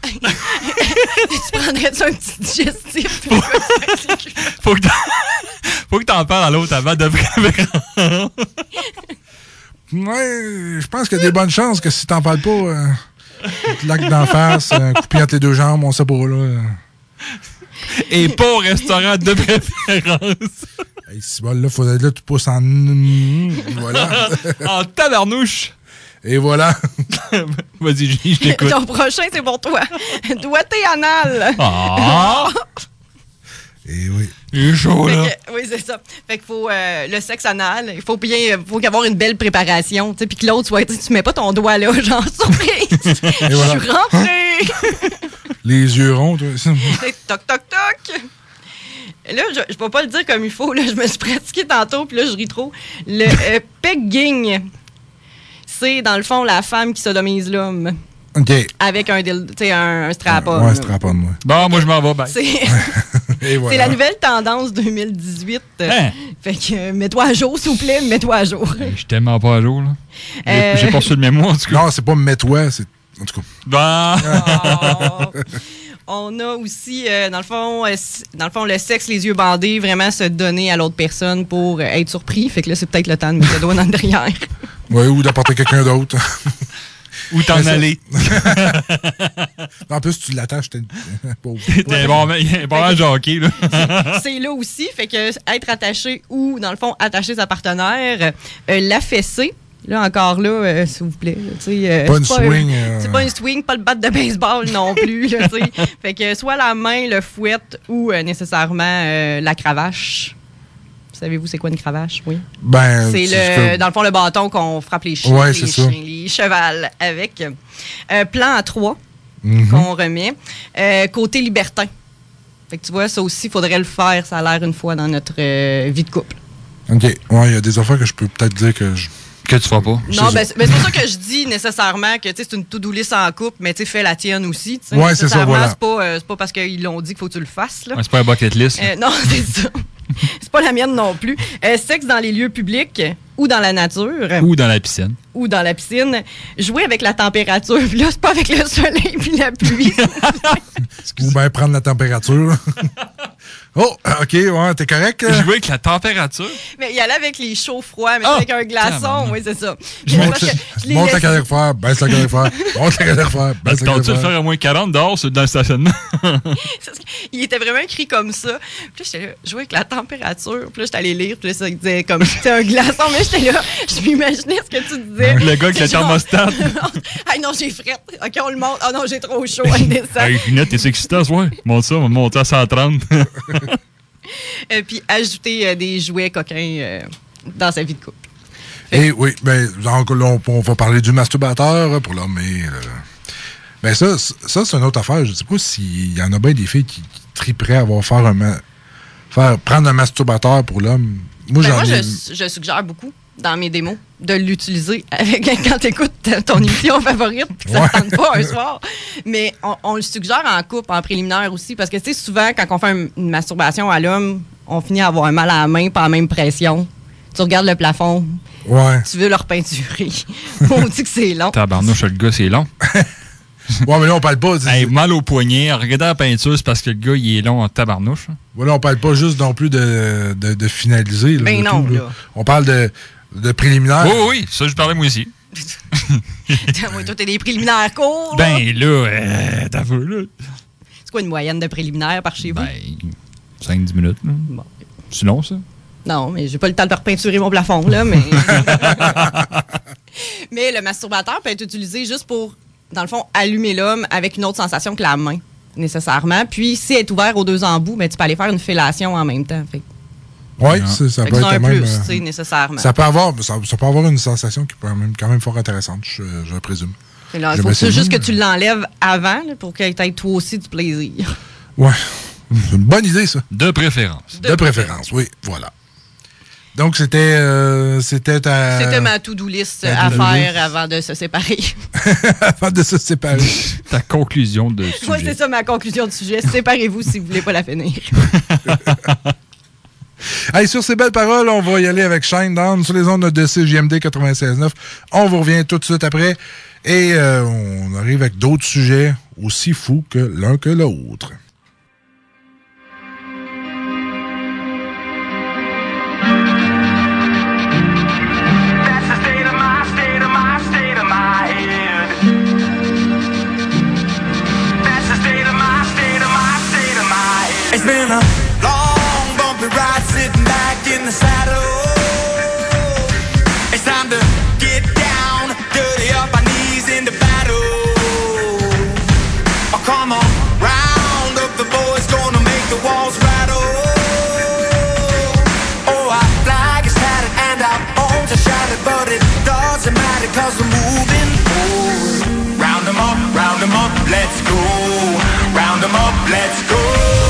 Speaker 8: Tu prendrais-tu un petit digestif?
Speaker 7: Faut que t'en parles à l'autre avant de vraiment.
Speaker 6: Ouais, je pense qu'il y a des bonnes chances que si t'en parles pas, tu te laques d'en face, un coup de pied entre les deux jambes, on sait pas, là.
Speaker 7: Et pas au restaurant de préférence.
Speaker 6: Hey, si bon, là, faudrait là, tu pousses en... Voilà.
Speaker 7: En tabarnouche.
Speaker 6: Et voilà.
Speaker 7: Vas-y, je t'écoute.
Speaker 8: Ton prochain, c'est pour toi. Doigté anal.
Speaker 7: Ah!
Speaker 6: Et oui.
Speaker 7: Il est chaud, là.
Speaker 8: Oui, c'est ça. Fait qu'il faut le sexe anal. Il faut y avoir une belle préparation. Puis que l'autre soit. Tu mets pas ton doigt là, genre surprise. Je suis rentrée.
Speaker 6: Les yeux ronds, toi.
Speaker 8: Toc, toc, toc. Là, je peux pas le dire comme il faut. Là, je me suis pratiquée tantôt, puis là, je ris trop. Le pegging, c'est, dans le fond, la femme qui sodomise l'homme.
Speaker 6: OK.
Speaker 8: Avec un strap-on.
Speaker 6: Ouais, strap-on, moi.
Speaker 7: Bon, moi, je m'en vais. Bye.
Speaker 8: C'est voilà. La nouvelle tendance 2018.
Speaker 7: Hein?
Speaker 8: Fait que mets-toi à jour, s'il vous plaît, mets-toi à jour.
Speaker 7: Je suis tellement pas à jour, là. J'ai pas reçu de mémoire, en tout cas.
Speaker 6: Non, c'est pas mets-toi, c'est... En tout cas.
Speaker 7: Bah.
Speaker 8: On a aussi, dans le fond, le sexe, les yeux bandés, vraiment se donner à l'autre personne pour être surpris. Fait que là, c'est peut-être le temps de mettre le doigt dans le derrière.
Speaker 6: Oui, ou d'apporter quelqu'un d'autre.
Speaker 7: Ou t'en aller.
Speaker 6: En plus, tu l'attaches, t'es pauvre.
Speaker 7: T'es bon jockey, là.
Speaker 8: C'est là aussi. Fait que être attaché ou, dans le fond, attacher sa partenaire, la fessée. Là, encore là, s'il vous plaît.
Speaker 6: Pas une swing.
Speaker 8: C'est pas une swing, pas le bat de baseball non plus. Là, fait que soit la main, le fouette ou nécessairement la cravache. Savez-vous c'est quoi une cravache? Oui.
Speaker 6: Ben,
Speaker 8: c'est dans le fond le bâton qu'on frappe les chiens,
Speaker 6: ouais,
Speaker 8: les chevals avec. Plan à 3 qu'on remet. Côté libertin. Fait que tu vois, ça aussi, il faudrait le faire, ça a l'air une fois dans notre vie de couple.
Speaker 6: OK. Ouais, il y a des affaires que je peux peut-être dire que
Speaker 7: tu feras pas.
Speaker 8: Non, c'est pour ça que je dis nécessairement que c'est une to-do list en couple, mais tu fais la tienne aussi.
Speaker 6: Ouais, c'est ça, voilà.
Speaker 8: C'est pas parce qu'ils l'ont dit qu'il faut que tu le fasses. Là.
Speaker 7: Ouais, c'est pas un bucket list.
Speaker 8: Non, c'est ça. C'est pas la mienne non plus. Sexe dans les lieux publics ou dans la nature.
Speaker 7: Ou dans la piscine.
Speaker 8: Ou dans la piscine. Jouer avec la température. Puis là, c'est pas avec le soleil puis la pluie.
Speaker 6: Ou bien prendre la température. Oh, OK, ouais, t'es correct?
Speaker 7: Jouer avec la température?
Speaker 8: Mais il allait avec les chauds froids, mais avec un glaçon, oui, c'est ça.
Speaker 6: Monte la calorifère, baisse la calorifère, monte la calorifère, baisse la calorifère.
Speaker 7: T'as-tu le faire à moins 40 dehors dans le stationnement?
Speaker 8: Il était vraiment écrit comme ça. Puis là, j'étais là, jouer avec la température. Puis là, j'étais allé lire. Puis là, ça disait comme c'était un glaçon. Mais j'étais là, je m'imaginais ce que tu disais.
Speaker 7: Le gars avec la thermostat.
Speaker 8: Ah non, j'ai frette. OK, on le monte. Ah non, j'ai trop chaud. On descend.
Speaker 7: Hey, Ginette, t'es excitant, ouais. Monte ça, on va monter à 130.
Speaker 8: Puis ajouter des jouets coquins dans sa vie de couple.
Speaker 6: Et oui, ben, donc, là, on va parler du masturbateur pour l'homme. Ben ça, c'est une autre affaire. Je ne sais pas s'il y en a bien des filles qui triperaient à avoir prendre un masturbateur pour l'homme. Moi,
Speaker 8: je suggère beaucoup dans mes démos de l'utiliser quand tu écoutes ton émission favorite puis que ça ne tente pas un soir. Mais on le suggère en couple, en préliminaire aussi, parce que tu sais, souvent, quand on fait une masturbation à l'homme, on finit à avoir un mal à la main, pas la même pression. Tu regardes le plafond, tu veux le repeinturer. On dit que c'est long.
Speaker 7: Tabarnouche, le gars, c'est long.
Speaker 6: Ouais, mais là, on parle pas.
Speaker 7: Hey, mal au poignet. En regardant la peinture, c'est parce que le gars, il est long en tabarnouche.
Speaker 6: Voilà, on parle pas juste non plus de finaliser. Là,
Speaker 8: ben non,
Speaker 6: tout,
Speaker 8: là.
Speaker 6: On parle de préliminaire.
Speaker 7: Oui, ça, je parlais moi aussi.
Speaker 8: Toi, t'es des préliminaires courts.
Speaker 7: Ben là, t'as vu, là.
Speaker 8: C'est quoi une moyenne de préliminaires par chez vous?
Speaker 7: 5-10 minutes. Là. Bon. C'est long, ça?
Speaker 8: Non, mais j'ai pas le temps de repeinturer mon plafond, là, mais... Mais le masturbateur peut être utilisé juste pour, dans le fond, allumer l'homme avec une autre sensation que la main, nécessairement. Puis, si elle est ouvert aux deux embouts, ben, tu peux aller faire une fellation en même temps.
Speaker 6: Oui, ça peut être
Speaker 8: un
Speaker 6: quand même...
Speaker 8: plus, nécessairement.
Speaker 6: Ça peut avoir une sensation qui peut quand même fort intéressante, je présume.
Speaker 8: Il faut juste que tu l'enlèves avant là, pour que tu aies toi aussi du plaisir.
Speaker 6: Ouais, c'est une bonne idée, ça.
Speaker 7: De préférence.
Speaker 6: De préférence, oui, voilà. Donc, c'était
Speaker 8: ma to-do list à faire avant de se séparer.
Speaker 6: Avant de se séparer.
Speaker 7: Ta conclusion de sujet.
Speaker 8: Moi, c'est ça ma conclusion de sujet. Séparez-vous si vous voulez pas la finir.
Speaker 6: Hey, sur ces belles paroles, on va y aller avec Shine Down sur les ondes de CJMD 96.9. On vous revient tout de suite après. Et on arrive avec d'autres sujets aussi fous que l'un que l'autre.
Speaker 4: It's been a long, bumpy ride sitting back in the saddle. It's time to get down, dirty up our knees into battle. Oh, come on, round up the boys, gonna make the walls rattle. Oh, our flag is tattered and our bones are shattered, but it doesn't matter 'cause we're moving forward. Round 'em up, let's go. Round 'em up, let's go.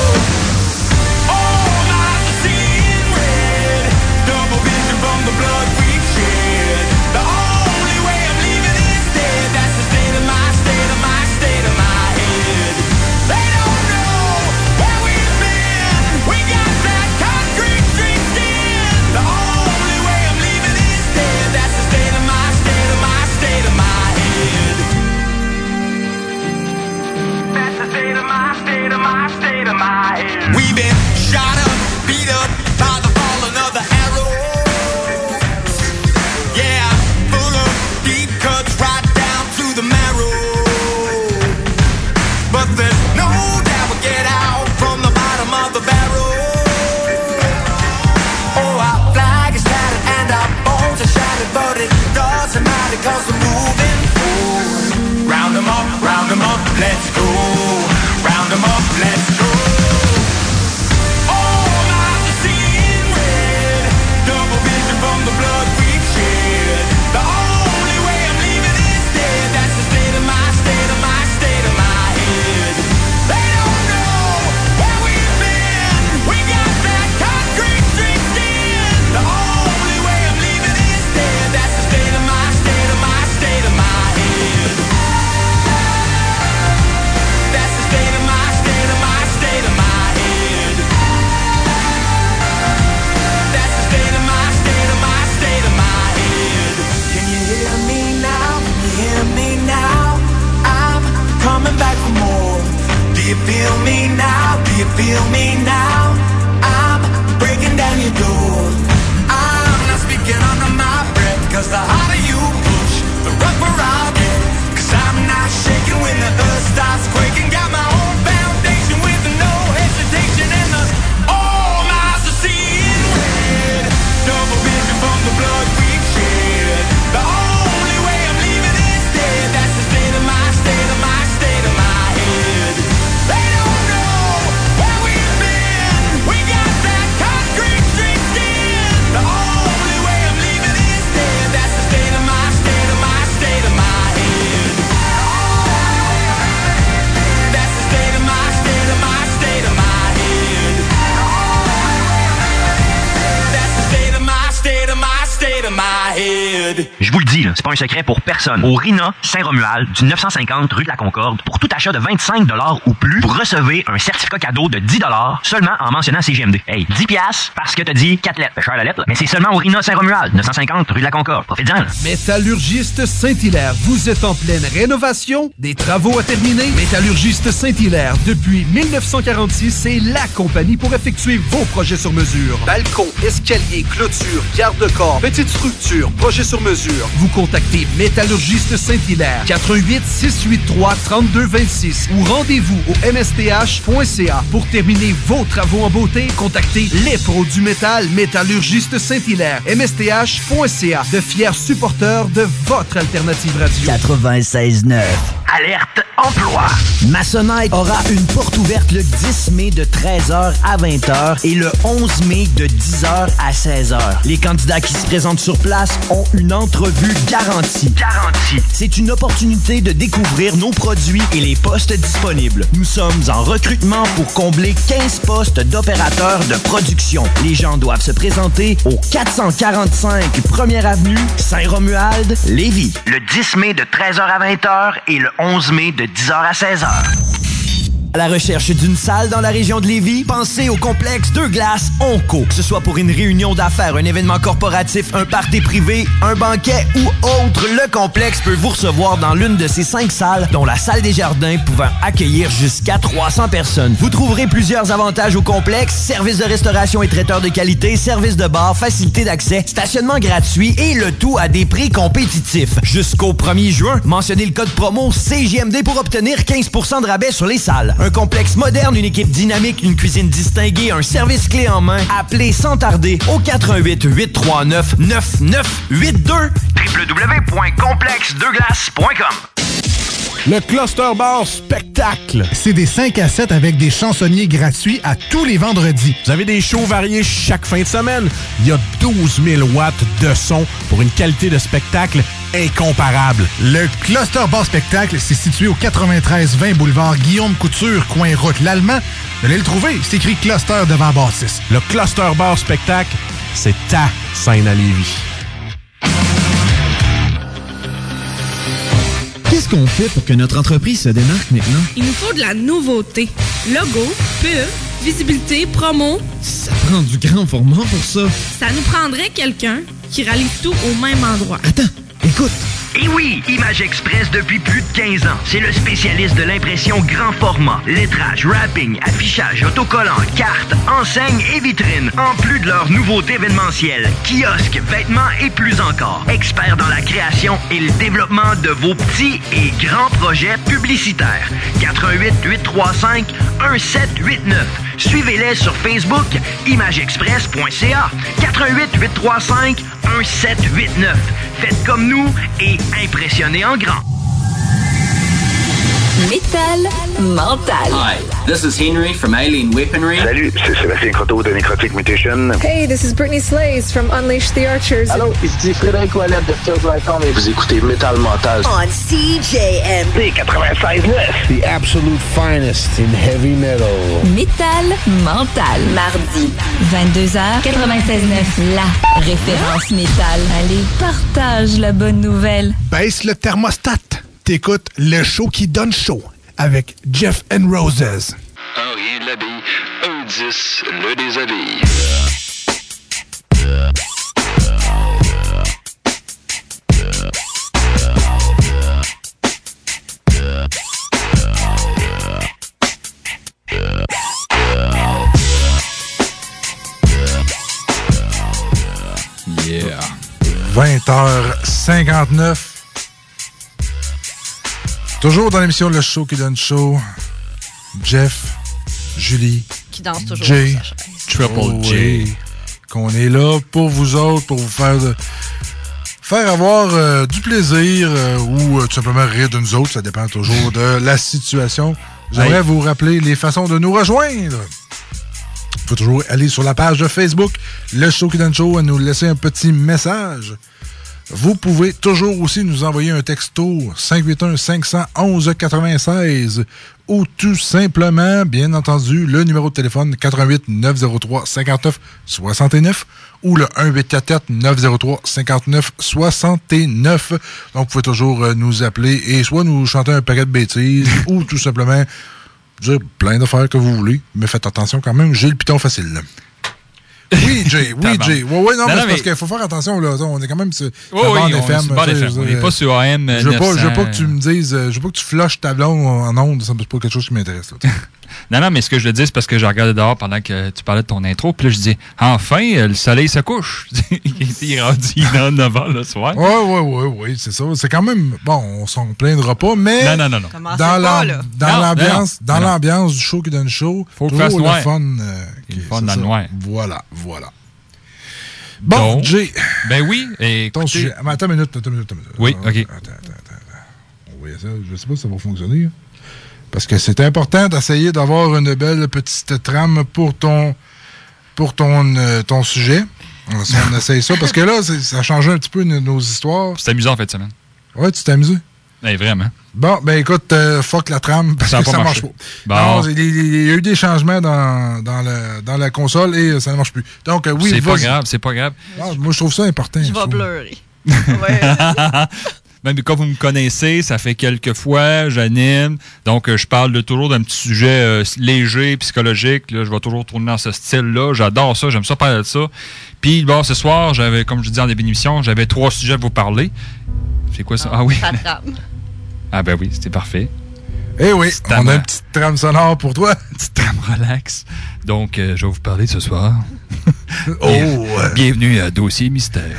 Speaker 4: We've been shot up, beat up by the falling of the arrows. Yeah, full of deep cuts right down to the marrow. But there's no doubt we'll get out from the bottom of the barrel. Oh, our flag is tattered and our bones are shattered, but it doesn't matter 'cause we're moving forward. Round 'em up, let's go. Round 'em up, let's go. Oh, my, the sea
Speaker 1: Je vous le dis, là, c'est pas un secret pour personne. Au RINA Saint-Romuald, du 950 rue de la Concorde, pour tout achat de 25 $ ou plus, vous recevez un certificat cadeau de 10 $ seulement en mentionnant CGMD. Hey, 10 piastres parce que t'as dit 4 lettres. Fait cher la lettre, là. Mais c'est seulement au RINA Saint-Romuald, 950 rue de la Concorde. Profitez-en, là.
Speaker 21: Métallurgiste Saint-Hilaire, vous êtes en pleine rénovation? Des travaux à terminer? Métallurgiste Saint-Hilaire, depuis 1946, c'est la compagnie pour effectuer vos projets sur mesure. Balcon, escalier, clôture, garde-corps, petite structure, projet sur mesure. Vous contactez Métallurgiste Saint-Hilaire, 418-683-3226 ou rendez-vous au msth.ca. Pour terminer vos travaux en beauté, contactez les pros du métal, Métallurgiste Saint-Hilaire, msth.ca, de fiers supporters de votre alternative radio.
Speaker 16: 96.9.
Speaker 1: Alerte emploi.
Speaker 16: Masonite aura une porte ouverte le 10 mai de 13h à 20h et le 11 mai de 10h à 16h. Les candidats qui se présentent sur place ont une entrevue garantie. C'est une opportunité de découvrir nos produits et les postes disponibles. Nous sommes en recrutement pour combler 15 postes d'opérateurs de production. Les gens doivent se présenter au 445 1er Avenue, Saint-Romuald, Lévis.
Speaker 1: Le 10 mai de 13h à 20h et le 11 mai de 10h à 16h.
Speaker 16: À la recherche d'une salle dans la région de Lévis, pensez au complexe Deux Glaces Onco. Que ce soit pour une réunion d'affaires, un événement corporatif, un party privé, un banquet ou autre, le complexe peut vous recevoir dans l'une de ces 5 salles, dont la salle des jardins pouvant accueillir jusqu'à 300 personnes. Vous trouverez plusieurs avantages au complexe: service de restauration et traiteur de qualité, service de bar, facilité d'accès, stationnement gratuit et le tout à des prix compétitifs. Jusqu'au 1er juin, mentionnez le code promo CJMD pour obtenir 15% de rabais sur les salles. Un complexe moderne, une équipe dynamique, une cuisine distinguée, un service clé en main. Appelez sans tarder au 418-839-9982
Speaker 1: www.complexedeglaces.com.
Speaker 14: Le Cluster Bar Spectacle.
Speaker 15: C'est des 5 à 7 avec des chansonniers gratuits à tous les vendredis.
Speaker 14: Vous avez des shows variés chaque fin de semaine. Il y a 12 000 watts de son pour une qualité de spectacle incomparable.
Speaker 15: Le Cluster Bar Spectacle, c'est situé au 93-20 boulevard Guillaume Couture, coin route l'Allemand. Vous allez le trouver, c'est écrit Cluster devant bâtisse.
Speaker 14: Le Cluster Bar Spectacle, c'est ta scène à Lévis.
Speaker 9: Qu'est-ce qu'on fait pour que notre entreprise se démarque maintenant?
Speaker 22: Il nous faut de la nouveauté. Logo, pub, visibilité, promo.
Speaker 9: Ça prend du grand format pour ça.
Speaker 22: Ça nous prendrait quelqu'un qui rallie tout au même endroit.
Speaker 9: Attends, écoute.
Speaker 1: Et oui, Image Express depuis plus de 15 ans. C'est le spécialiste de l'impression grand format. Lettrage, wrapping, affichage, autocollant, cartes, enseignes et vitrines. En plus de leurs nouveautés événementielles, kiosques, vêtements et plus encore. Experts dans la création et le développement de vos petits et grands projets publicitaires. 418-835-1789. Suivez-les sur Facebook, imageexpress.ca. 418-835-1789. Faites comme nous et impressionnez en grand.
Speaker 11: Métal mental.
Speaker 23: Hi, this is Henry from Alien Weaponry.
Speaker 24: Salut, c'est Sébastien Croteau de Necrotic Mutation.
Speaker 25: Hey, this is Brittany Slays from Unleash the Archers.
Speaker 26: Allô, ici Frédéric Ouellette de Phil Glycom et vous écoutez Métal mental.
Speaker 11: On CJMD
Speaker 24: 96.9.
Speaker 26: The absolute finest in heavy metal.
Speaker 11: Métal mental. Mardi, 22h, 96.9, la référence métal. Allez, partage la bonne nouvelle.
Speaker 15: Baisse le thermostat. T'écoutes le show qui donne chaud avec Jeff and Roses.
Speaker 27: Un rien de l'habille, un 10 le déshabille.
Speaker 6: Yeah. 20h59. Toujours dans l'émission Le Show qui donne chaud. Jeff, Julie,
Speaker 8: qui danse toujours
Speaker 6: Jay,
Speaker 7: Triple J.
Speaker 6: Qu'on est là pour vous autres, pour vous faire avoir du plaisir ou tout simplement rire de nous autres. Ça dépend toujours de la situation. J'aimerais vous rappeler les façons de nous rejoindre. Il faut toujours aller sur la page de Facebook Le Show qui donne chaud et nous laisser un petit message. Vous pouvez toujours aussi nous envoyer un texto 581-511-96 ou tout simplement, bien entendu, le numéro de téléphone 88-903-59-69 ou le 1-844-903-59-69. Donc, vous pouvez toujours nous appeler et soit nous chanter un paquet de bêtises ou tout simplement dire plein d'affaires que vous voulez. Mais faites attention quand même, j'ai le piton facile. Oui, Jay. Oui, Jay. Oui, non, mais c'est parce qu'il faut faire attention, là. On est quand même sur bande FM.
Speaker 7: On n'est pas sur AM 900.
Speaker 6: Je veux pas que tu me dises, je veux pas que tu flushes ta blonde en ondes. C'est pas quelque chose qui m'intéresse, là.
Speaker 7: Non, mais ce que je le dis, c'est parce que je regardais dehors pendant que tu parlais de ton intro. Puis là, je dis, enfin, le soleil se couche. Il est rendu dans 9 h le soir.
Speaker 6: Oui, c'est ça. C'est quand même, bon, on s'en plaindra pas, mais
Speaker 7: non.
Speaker 6: Dans l'ambiance du show qui donne show,
Speaker 7: faut que fasse noir.
Speaker 6: Le fun.
Speaker 7: Le fun dans le noir.
Speaker 6: Voilà. Bon, Jay.
Speaker 7: Ben oui.
Speaker 6: Ton sujet. Attends une minute.
Speaker 7: Oui, OK.
Speaker 6: Attends. On va ça. Je sais pas si ça va fonctionner. Parce que c'est important d'essayer d'avoir une belle petite trame pour ton sujet. On essaye ça. Parce que là, ça a changé un petit peu nos histoires.
Speaker 7: C'est amusant en fait, semaine.
Speaker 6: Ouais, tu t'es amusé?
Speaker 7: Oui, vraiment.
Speaker 6: Bon, ben écoute, fuck la trame, parce que ça marche pas.
Speaker 7: Bon.
Speaker 6: Non, il y a eu des changements dans la console et ça ne marche plus. Donc, oui,
Speaker 7: c'est pas grave.
Speaker 6: Non, moi, je trouve ça important.
Speaker 8: Je vais pleurer. Ouais.
Speaker 7: Même quand vous me connaissez, ça fait quelques fois, j'anime. Donc, je parle toujours d'un petit sujet léger, psychologique. Là, je vais toujours tourner dans ce style-là. J'adore ça, j'aime ça parler de ça. Puis, bon, ce soir, comme je dis en début d'émission, j'avais 3 sujets à vous parler. C'est quoi ça? Ah oui.
Speaker 8: Ça trame.
Speaker 7: Ah ben oui, c'était parfait.
Speaker 6: Eh oui, on a une petite trame sonore pour toi.
Speaker 7: Une petite trame relax. Donc, je vais vous parler ce soir. Bienvenue à Dossier Mystère.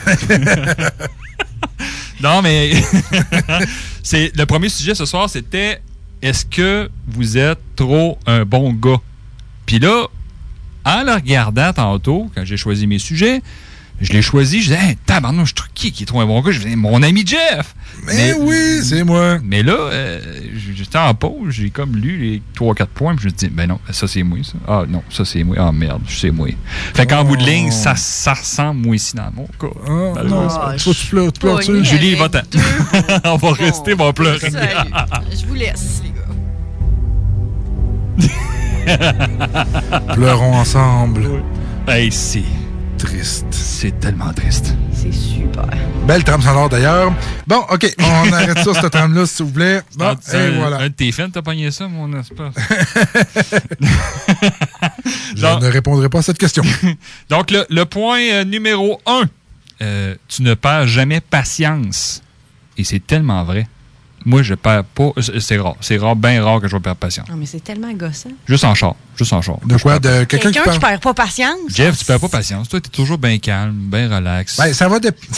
Speaker 7: Non, mais le premier sujet ce soir, c'était est-ce que vous êtes trop un bon gars? Puis là, en le regardant tantôt, quand j'ai choisi mes sujets, je l'ai choisi, je disais, hey, tabarnouche, qui est trop un bon gars? Je disais, mon ami Jeff!
Speaker 6: Mais oui, c'est moi!
Speaker 7: Mais là, j'étais en pause, j'ai comme lu les 3-4 points, puis je me dis, ben non, ça c'est moi, ça. Ah non, ça c'est moi. Ah merde, c'est moi. Fait qu'en bout de ligne, ça ressemble moi ici dans mon cas.
Speaker 6: Non, tu pleures.
Speaker 7: Julie, va-t'en. On va rester, on va pleurer.
Speaker 8: Je vous laisse, les gars.
Speaker 6: Pleurons ensemble.
Speaker 7: Hey, c'est
Speaker 6: triste.
Speaker 7: C'est tellement triste.
Speaker 8: C'est super.
Speaker 6: Belle trame sonore d'ailleurs. Bon, OK, on arrête ça, cette trame-là, s'il vous plaît. Bon, et voilà.
Speaker 7: Un de tes fans, t'as pogné ça, mon espace.
Speaker 6: Je ne répondrai pas à cette question.
Speaker 7: Donc, le point numéro 1. Tu ne perds jamais patience. Et c'est tellement vrai. Moi, je perds pas. C'est rare. C'est bien rare que je vais perdre patience.
Speaker 8: Non, mais c'est tellement gossant.
Speaker 7: Juste en char.
Speaker 6: De quoi? De quelqu'un
Speaker 8: qui perd pas patience?
Speaker 7: Jeff, tu perds pas patience. Toi, t'es toujours bien calme, bien relax.
Speaker 6: Ben, ça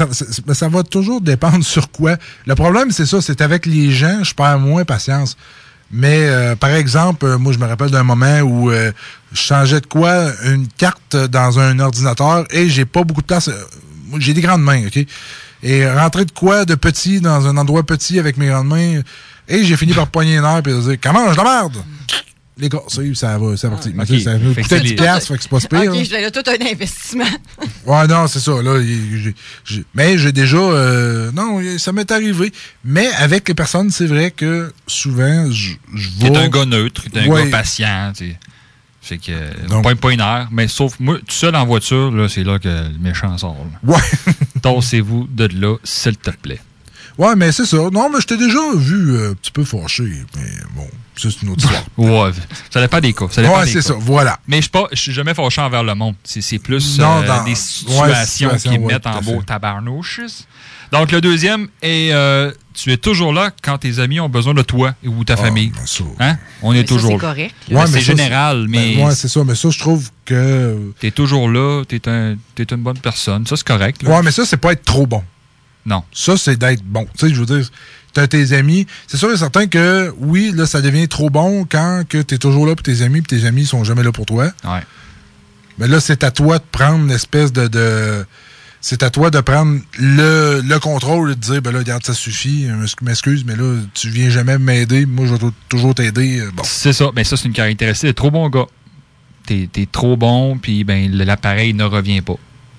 Speaker 6: va toujours dépendre sur quoi. Le problème, c'est ça. C'est avec les gens, je perds moins patience. Mais, par exemple, moi, je me rappelle d'un moment où je changeais de quoi? Une carte dans un ordinateur et j'ai pas beaucoup de place. J'ai des grandes mains, OK? Et rentrer de quoi de petit dans un endroit petit avec mes grandes mains. Et j'ai fini par poigner une heure et dire comment je la merde? Les gars, ça va, c'est parti.
Speaker 7: Okay.
Speaker 6: Ça va coûter 10$, fait que c'est pas si pire.
Speaker 8: OK, je l'ai tout un investissement.
Speaker 6: Ouais, non, c'est ça. Là, mais j'ai déjà... non, ça m'est arrivé. Mais avec les personnes, c'est vrai que souvent, je vais...
Speaker 7: T'es un gars neutre, t'es un gars patient, t'sais. Fait que, pas une heure, mais sauf moi, tout seul en voiture, là, c'est là que le méchant sort. Là.
Speaker 6: Ouais.
Speaker 7: Tassez-vous de là, s'il te plaît.
Speaker 6: Ouais, mais c'est ça. Non, mais je t'ai déjà vu un petit peu fâché, mais bon, ça, c'est une autre histoire.
Speaker 7: Ouais, ça dépend des cas.
Speaker 6: Ouais, c'est ça, voilà.
Speaker 7: Mais je suis jamais fâché envers le monde. C'est plus des situations qui me mettent en beau tabarnouches. Donc, le deuxième est tu es toujours là quand tes amis ont besoin de toi ou ta famille. Hein? On est toujours là.
Speaker 8: C'est correct.
Speaker 6: Ouais,
Speaker 7: c'est général, mais...
Speaker 6: ouais, c'est ça. Mais ça, je trouve que...
Speaker 7: T'es toujours là, t'es une bonne personne. Ça, c'est correct. Là.
Speaker 6: Ouais, mais ça, c'est pas être trop bon.
Speaker 7: Non.
Speaker 6: Ça, c'est d'être bon. Tu sais, je veux dire, t'as tes amis. C'est sûr et certain que, oui, là, ça devient trop bon quand que t'es toujours là pour tes amis, puis tes amis sont jamais là pour toi.
Speaker 7: Ouais.
Speaker 6: Mais là, c'est à toi de prendre une espèce de... C'est à toi de prendre le contrôle et de dire, ben là, regarde, ça suffit, m'excuse, mais là, tu viens jamais m'aider, moi, je vais toujours t'aider. Bon.
Speaker 7: C'est ça, ben ça, c'est une caractéristique. T'es trop bon gars. T'es trop bon, puis ben l'appareil ne revient pas.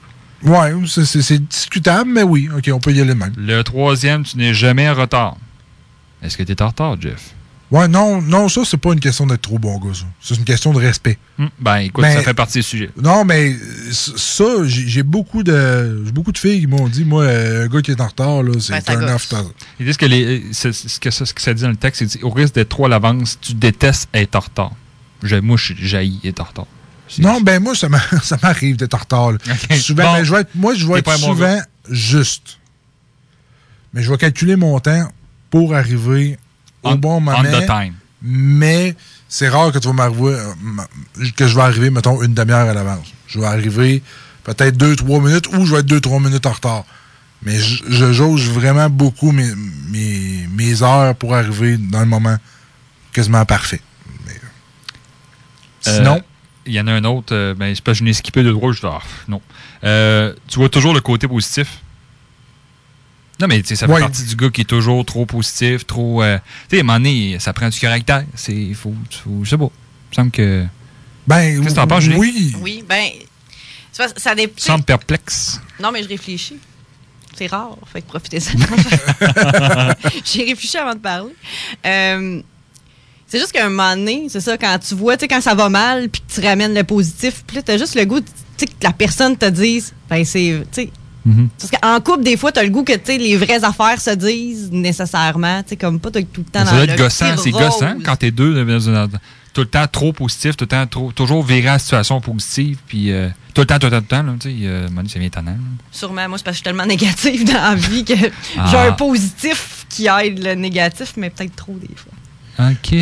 Speaker 6: Ouais, c'est discutable, mais oui. OK, on peut y aller même.
Speaker 7: Le troisième, tu n'es jamais en retard. Est-ce que tu es en retard, Jeff?
Speaker 6: Ouais, non, ça, c'est pas une question d'être trop bon gars, ça. C'est une question de respect.
Speaker 7: Ben, écoute, ça fait partie du sujet.
Speaker 6: Non, mais ça, j'ai beaucoup de filles qui m'ont dit, moi, un gars qui est en retard, là, c'est un after.
Speaker 7: Ils disent que ce que ça dit dans le texte, c'est au risque d'être trop à l'avance, tu détestes être en retard. Moi, j'haïs être en retard.
Speaker 6: Non, ben moi, ça m'arrive d'être en retard. Okay. Souvent, bon, mais je vais être souvent juste. Mais je vais calculer mon temps pour arriver au bon moment.
Speaker 7: On the time.
Speaker 6: Mais c'est rare que je vais arriver, mettons, une demi-heure à l'avance. Je vais arriver peut-être 2-3 minutes ou je vais être 2-3 minutes en retard. Mais je jauge vraiment beaucoup mes heures pour arriver dans le moment quasiment parfait. Mais, sinon...
Speaker 7: Il y en a un autre, ben, c'est parce que je n'ai skippé de droit, je dis, non. Tu vois toujours le côté positif. Non, mais ça fait partie du gars qui est toujours trop positif, trop... tu sais, à un moment donné, ça prend du caractère. Je sais pas. Il me semble que...
Speaker 6: Ben,
Speaker 7: qu'est-ce que t'en penses, Julie?
Speaker 8: Oui, ben... Ça dépend...
Speaker 7: Tu sembles perplexe.
Speaker 8: Non, mais je réfléchis. C'est rare, fait que profitez-en. J'ai réfléchi avant de parler. C'est juste qu'à un moment donné, c'est ça, quand tu vois, tu sais, quand ça va mal, puis que tu ramènes le positif, puis là, t'as juste le goût, tu sais, que la personne te dise, ben, c'est, tu sais, parce qu'en couple, des fois, t'as le goût que, tu sais, les vraies affaires se disent nécessairement, tu sais, comme pas tout le temps
Speaker 7: dans le gossant, c'est gossant quand t'es deux, tout le temps trop positif, tout le temps toujours virer la situation positive, puis tout le temps, là, tu sais, ça vient étonnant.
Speaker 8: Sûrement, moi, c'est parce que je suis tellement négative dans la vie que j'ai un positif qui aide le négatif, mais peut-être trop des fois.
Speaker 7: OK.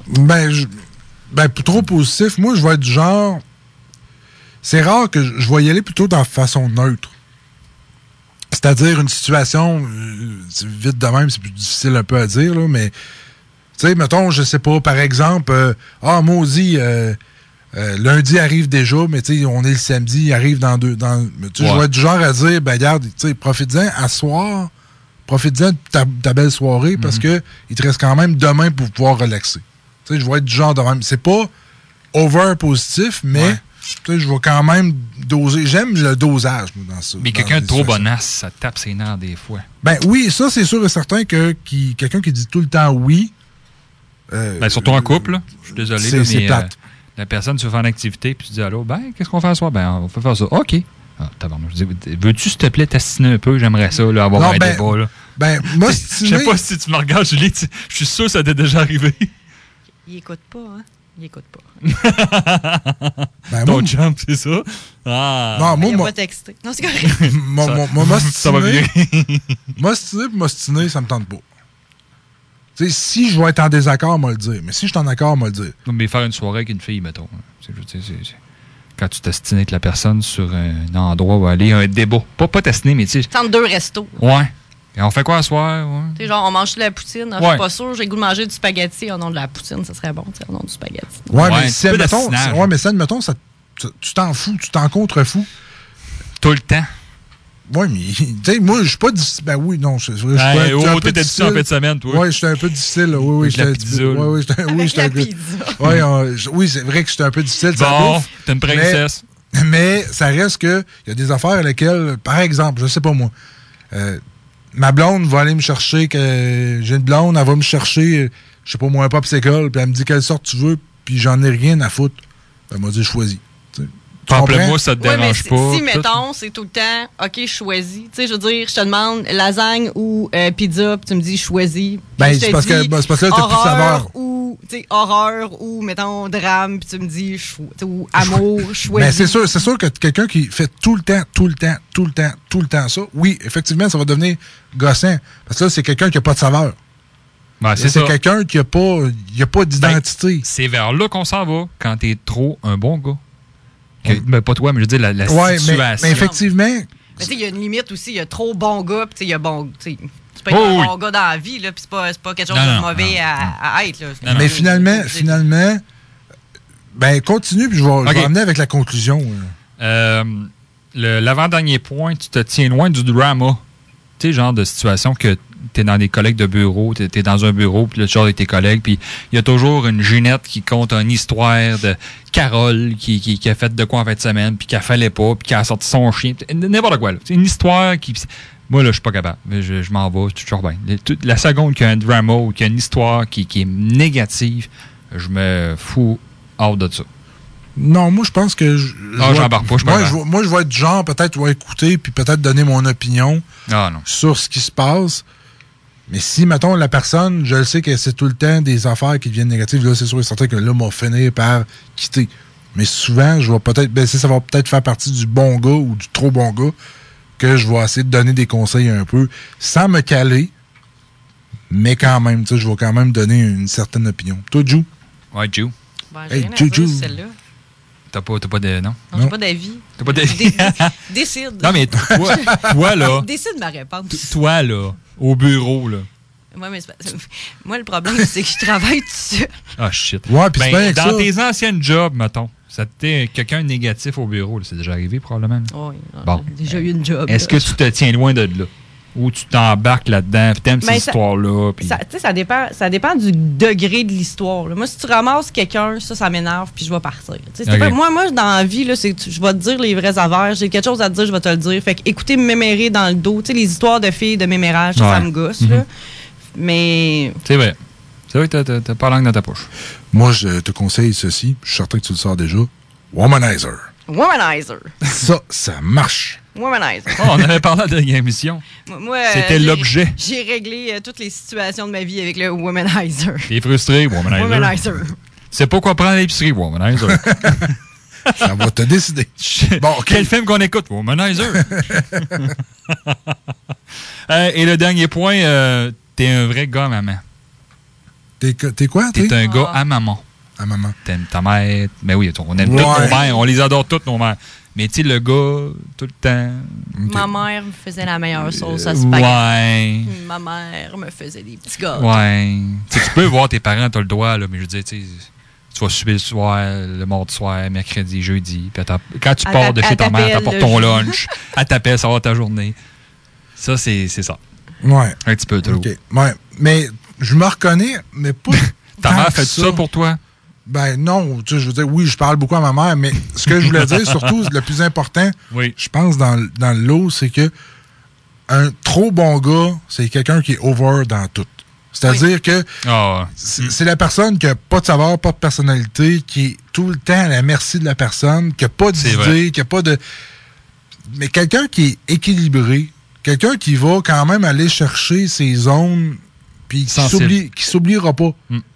Speaker 6: Ben, trop positif. Moi, je vais être du genre... C'est rare que je vais y aller plutôt dans façon neutre. C'est-à-dire une situation... vite de même, c'est plus difficile un peu à dire, là, mais... Tu sais, mettons, je sais pas, par exemple... maudit, lundi arrive déjà, mais tu sais, on est le samedi, il arrive dans 2... Je vais être du genre à dire, ben, regarde, tu sais, profite-en, à soir... Profite-en de ta belle soirée parce que il te reste quand même demain pour pouvoir relaxer. Tu sais, je vais être du genre de même. C'est pas over positif, mais tu sais, je vais quand même doser. J'aime le dosage dans ça.
Speaker 7: Mais quelqu'un de trop bonasse, ça tape ses nerfs des fois.
Speaker 6: Ben oui, ça, c'est sûr et certain que quelqu'un qui dit tout le temps oui.
Speaker 7: Ben, surtout en couple, là. Je suis désolé, mais la personne, tu veux faire une activité, puis tu dis allô, ben, qu'est-ce qu'on fait ce soir? Ben, on va faire ça. OK. Ah, veux-tu, s'il te plaît, t'assiner un peu? J'aimerais ça, là, avoir un débat. Là.
Speaker 6: Ben, m'ostiner...
Speaker 7: Je sais pas si tu me regardes, Julie. Je suis sûr que ça t'est déjà arrivé.
Speaker 8: Il écoute pas, hein? Il écoute pas.
Speaker 6: Ben,
Speaker 7: ton jump, c'est ça? Ah.
Speaker 6: Non, moi,
Speaker 8: il a pas texté. Non, c'est correct.
Speaker 6: Ça va bien. M'ostiner, ça me tente pas. Tu sais, si je vais être en désaccord, moi le dire. Mais si je suis en accord, moi le dire.
Speaker 7: Mais faire une soirée avec une fille, mettons. C'est quand tu t'astines avec la personne sur un endroit où aller, un débat. Pas t'astiner, mais tu sais...
Speaker 8: Entre deux restos.
Speaker 7: Ouais. Et on fait quoi ce soir? Ouais.
Speaker 8: Tu sais, genre, on mange de la poutine. Je suis pas sûr, j'ai le goût de manger du spaghetti. Au nom de la poutine, ça serait bon, tu sais, au nom du spaghetti.
Speaker 6: Ouais, mais si, admettons, tu t'en fous, tu t'en contrefous.
Speaker 7: Tout le temps.
Speaker 6: Oui, mais, tu sais, moi, je suis pas difficile. Ben oui, non, je suis
Speaker 7: un peu difficile en fin de semaine, toi.
Speaker 6: Oui, j'étais un peu difficile. Oui, oui, c'est vrai que j'étais un peu difficile.
Speaker 7: Bon, t'es une princesse.
Speaker 6: Mais ça reste que il y a des affaires à lesquelles, par exemple, je sais pas moi, ma blonde va aller me chercher, que j'ai une blonde, elle va me chercher, je sais pas moi, un popsicle, puis elle me dit quelle sorte tu veux, puis j'en ai rien à foutre. Elle m'a dit choisis.
Speaker 7: Pamplemousse, ça te dérange pas.
Speaker 8: Si, mettons, c'est tout le temps, OK, je choisis. Tu sais, je veux dire, je te demande lasagne ou pizza, puis tu me dis choisis.
Speaker 6: Ben, c'est parce que là, t'as plus de saveur.
Speaker 8: Ou, tu sais, horreur ou, mettons, drame, puis tu me dis, ou amour, choisis.
Speaker 6: Mais c'est sûr que quelqu'un qui fait tout le temps ça, oui, effectivement, ça va devenir gossant. Parce que là, c'est quelqu'un qui n'a pas de saveur.
Speaker 7: Ben,
Speaker 6: c'est quelqu'un qui n'a pas d'identité.
Speaker 7: Ben, c'est vers là qu'on s'en va quand t'es trop un bon gars. Ben, pas toi, mais je veux dire la situation.
Speaker 6: Mais effectivement...
Speaker 8: Mais tu sais, il y a une limite aussi. Il y a trop bon gars, puis il y a bon... Tu peux être un bon gars dans la vie, là, puis c'est pas quelque chose de mauvais à être. Là.
Speaker 6: Mais finalement, ben continue, puis je vais amener avec la conclusion.
Speaker 7: L'avant-dernier point, tu te tiens loin du drama. Tu sais, genre de situation que t'es dans des collègues de bureau, t'es dans un bureau, puis là, tu sors avec tes collègues, puis il y a toujours une Ginette qui compte une histoire de Carole qui a fait de quoi en fin de semaine, puis qui fallait pas, puis qui a sorti son chien, n'importe quoi. C'est une histoire qui... Moi, là, je suis pas capable. Je m'en vais, c'est toujours bien. La seconde qu'il y a un drama ou qu'il y a une histoire qui est négative, je me fous hors de ça.
Speaker 6: Non, moi, je pense que...
Speaker 7: j'embarque pas.
Speaker 6: Moi, je vais être du genre, peut-être, je vais écouter, puis peut-être donner mon opinion sur ce qui se passe. Mais si, mettons, la personne, je le sais que c'est tout le temps des affaires qui deviennent négatives, là, c'est sûr et certain que là, m'a fini par quitter. Mais souvent, je vais peut-être... ça va peut-être faire partie du bon gars ou du trop bon gars que je vais essayer de donner des conseils un peu, sans me caler, mais quand même, je vais quand même donner une certaine opinion. Toi, Jou?
Speaker 7: Ouais, Jou.
Speaker 8: Hey, Jou, celle-là.
Speaker 7: T'as pas de... Non,
Speaker 8: j'ai pas d'avis.
Speaker 7: T'as pas d'avis?
Speaker 8: Décide.
Speaker 7: Non, mais toi, là...
Speaker 8: Décide ma réponse.
Speaker 7: Toi, là, au bureau, là.
Speaker 8: Ouais, mais moi, le problème, c'est que je travaille tout seul.
Speaker 7: Ah, shit.
Speaker 6: Ouais, puis c'est
Speaker 7: dans tes anciennes jobs, mettons, ça t'était quelqu'un de négatif au bureau, là, c'est déjà arrivé, probablement?
Speaker 8: Oui,
Speaker 7: bon.
Speaker 8: J'ai déjà eu une job.
Speaker 7: Est-ce que tu te tiens loin de là? Ou tu t'embarques là-dedans, puis t'aimes cette histoire-là? Pis...
Speaker 8: Ça dépend du degré de l'histoire. Là. Moi, si tu ramasses quelqu'un, ça m'énerve, puis je vais partir. Okay. Moi, dans la vie, là, je vais te dire les vrais avers. J'ai quelque chose à te dire, je vais te le dire. Fait que écoutez mémérer dans le dos. Les histoires de filles de mémérage, ça me gosse. Là. Mais...
Speaker 7: C'est vrai. C'est vrai que t'as pas la langue dans ta poche.
Speaker 6: Moi, je te conseille ceci. Je suis certain que tu le sors déjà. Womanizer.
Speaker 8: Womanizer.
Speaker 6: Ça marche.
Speaker 8: Womanizer.
Speaker 7: Oh, on avait parlé à la dernière émission.
Speaker 8: Moi,
Speaker 7: c'était l'objet.
Speaker 8: J'ai réglé toutes les situations de ma vie avec le Womanizer.
Speaker 7: T'es frustré, Womanizer.
Speaker 8: Womanizer.
Speaker 7: C'est pas quoi prendre à l'épicerie, Womanizer.
Speaker 6: Ça va te décider.
Speaker 7: Bon, quel film qu'on écoute, Womanizer? Et le dernier point, t'es un vrai gars à maman.
Speaker 6: T'es quoi?
Speaker 7: T'es un gars à maman.
Speaker 6: À maman.
Speaker 7: T'aimes ta mère. Mais oui, on aime toutes nos mères. On les adore toutes, nos mères. Mais tu sais, le gars, tout le temps...
Speaker 8: Okay. Ma mère me faisait la meilleure sauce à spaghetti.
Speaker 7: Ouais.
Speaker 8: Ma mère me faisait des petits gars.
Speaker 7: Ouais. Tu peux voir tes parents, t'as le droit, là, mais je veux dire, tu vas souper le soir, le mardi soir, mercredi, jeudi. Puis quand tu pars de chez ta mère, t'apportes ton lunch. Elle t'appelle, ça va ta journée. Ça, c'est ça.
Speaker 6: Ouais.
Speaker 7: Un petit peu trop.
Speaker 6: Okay. Ouais. Mais je me reconnais, mais pas...
Speaker 7: Ta mère fait ça pour toi?
Speaker 6: Ben non, je veux dire, oui, je parle beaucoup à ma mère, mais ce que je voulais dire, surtout, le plus important, je pense, dans le lot, c'est que un trop bon gars, c'est quelqu'un qui est over dans tout. C'est-à-dire que c'est la personne qui n'a pas de savoir, pas de personnalité, qui est tout le temps à la merci de la personne, qui n'a pas d'idée, qui n'a pas de... Mais quelqu'un qui est équilibré, quelqu'un qui va quand même aller chercher ses zones, puis qui s'oubliera pas.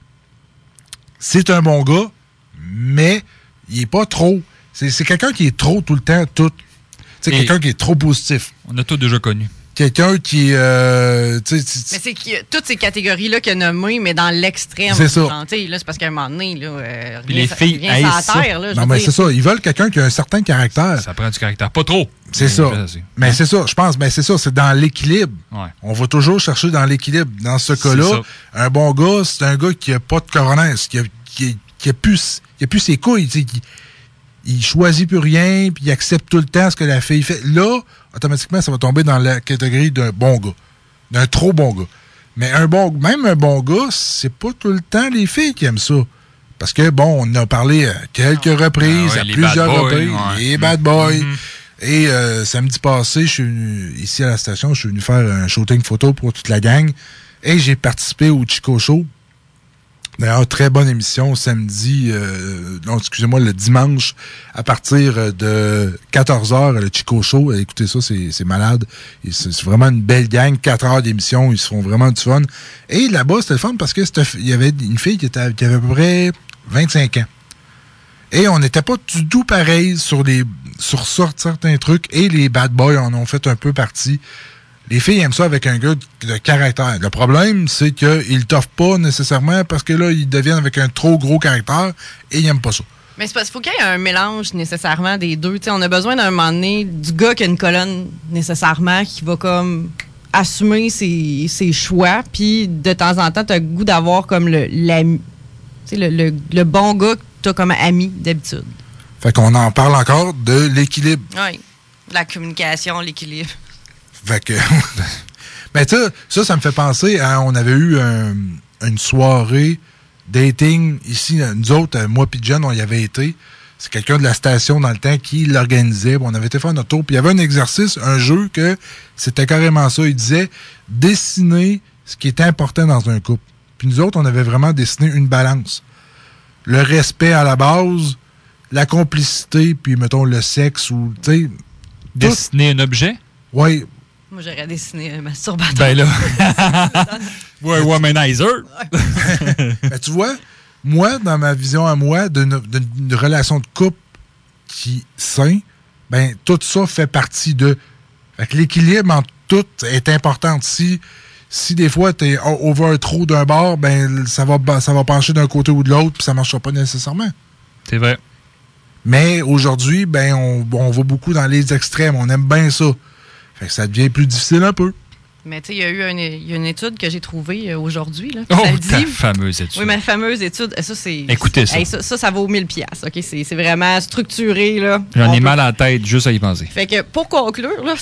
Speaker 6: C'est un bon gars, mais il est pas trop. C'est quelqu'un qui est trop tout le temps, tout. C'est quelqu'un qui est trop positif.
Speaker 7: On a tous déjà connu.
Speaker 6: Quelqu'un qui...
Speaker 8: mais c'est toutes ces catégories-là qu'il a nommées, mais dans l'extrême.
Speaker 6: C'est ça.
Speaker 8: Là, c'est parce qu'à un moment donné, là,
Speaker 7: les filles
Speaker 8: rien sur la terre. Là,
Speaker 6: non, mais c'est ça. Ils veulent quelqu'un qui a un certain caractère.
Speaker 7: Ça prend du caractère. Pas trop.
Speaker 6: C'est ça. Mais c'est ça. Je pense, mais c'est ça. C'est dans l'équilibre. Ouais. On va toujours chercher dans l'équilibre. Dans ce cas-là, un bon gars, c'est un gars qui a pas de coronaise, qui a plus ses couilles, il choisit plus rien, puis il accepte tout le temps ce que la fille fait. Là, automatiquement, ça va tomber dans la catégorie d'un bon gars. D'un trop bon gars. Mais même un bon gars, c'est pas tout le temps les filles qui aiment ça. Parce que, bon, on en a parlé à quelques reprises, à plusieurs reprises, les bad boys. Et samedi passé, je suis venu, ici à la station, je suis venu faire un shooting photo pour toute la gang. Et j'ai participé au Chico Show. D'ailleurs, très bonne émission samedi, excusez-moi, le dimanche, à partir de 14h, le Chico Show. Écoutez ça, c'est malade. C'est vraiment une belle gang, 4 heures d'émission, ils se font vraiment du fun. Et là-bas, c'était le fun parce que il y avait une fille qui avait à peu près 25 ans. Et on n'était pas du tout pareil sur certains trucs, et les bad boys en ont fait un peu partie. Les filles aiment ça avec un gars de caractère. Le problème, c'est qu'ils ne t'offrent pas nécessairement parce que là, ils deviennent avec un trop gros caractère et ils n'aiment pas ça.
Speaker 8: Mais c'est parce qu'il faut qu'il y ait un mélange nécessairement des deux. T'sais, on a besoin d'un moment donné du gars qui a une colonne nécessairement qui va comme assumer ses choix. Puis de temps en temps, tu as le goût d'avoir comme le bon gars que tu as comme ami d'habitude.
Speaker 6: Fait qu'on en parle encore de l'équilibre.
Speaker 8: Oui, la communication, l'équilibre.
Speaker 6: Fait que... Ben, ça me fait penser à... On avait eu une soirée dating ici. Nous autres, moi puis Jen, on y avait été. C'est quelqu'un de la station dans le temps qui l'organisait. On avait été faire notre tour. Puis il y avait un exercice, un jeu, que c'était carrément ça. Il disait dessiner ce qui est important dans un couple. Puis nous autres, on avait vraiment dessiné une balance. Le respect à la base, la complicité, puis mettons le sexe ou, tu sais...
Speaker 7: Dessiner un objet?
Speaker 6: Oui.
Speaker 8: Moi, j'aurais dessiné un masturbateur.
Speaker 7: Ben là... Ouais, womanizer.
Speaker 6: Ben, tu vois, moi, dans ma vision à moi, d'une relation de couple qui sain, ben tout ça fait partie de... Fait que l'équilibre entre tout est important. Si des fois t'es over trop d'un bord, ben ça va pencher d'un côté ou de l'autre, puis ça marchera pas nécessairement.
Speaker 7: C'est vrai.
Speaker 6: Mais aujourd'hui, ben on va beaucoup dans les extrêmes. On aime bien ça. Fait que ça devient plus difficile un peu.
Speaker 8: Mais tu sais, il y a une étude que j'ai trouvée aujourd'hui. Là,
Speaker 7: oh,
Speaker 8: ça le dit.
Speaker 7: Ta fameuse étude.
Speaker 8: Oui, ma fameuse étude. Ça, c'est...
Speaker 7: Écoutez ça.
Speaker 8: Hey, ça vaut 1000$. OK? C'est vraiment structuré. Là.
Speaker 7: J'en ai mal à la tête juste à y penser.
Speaker 8: Fait que pour conclure, là,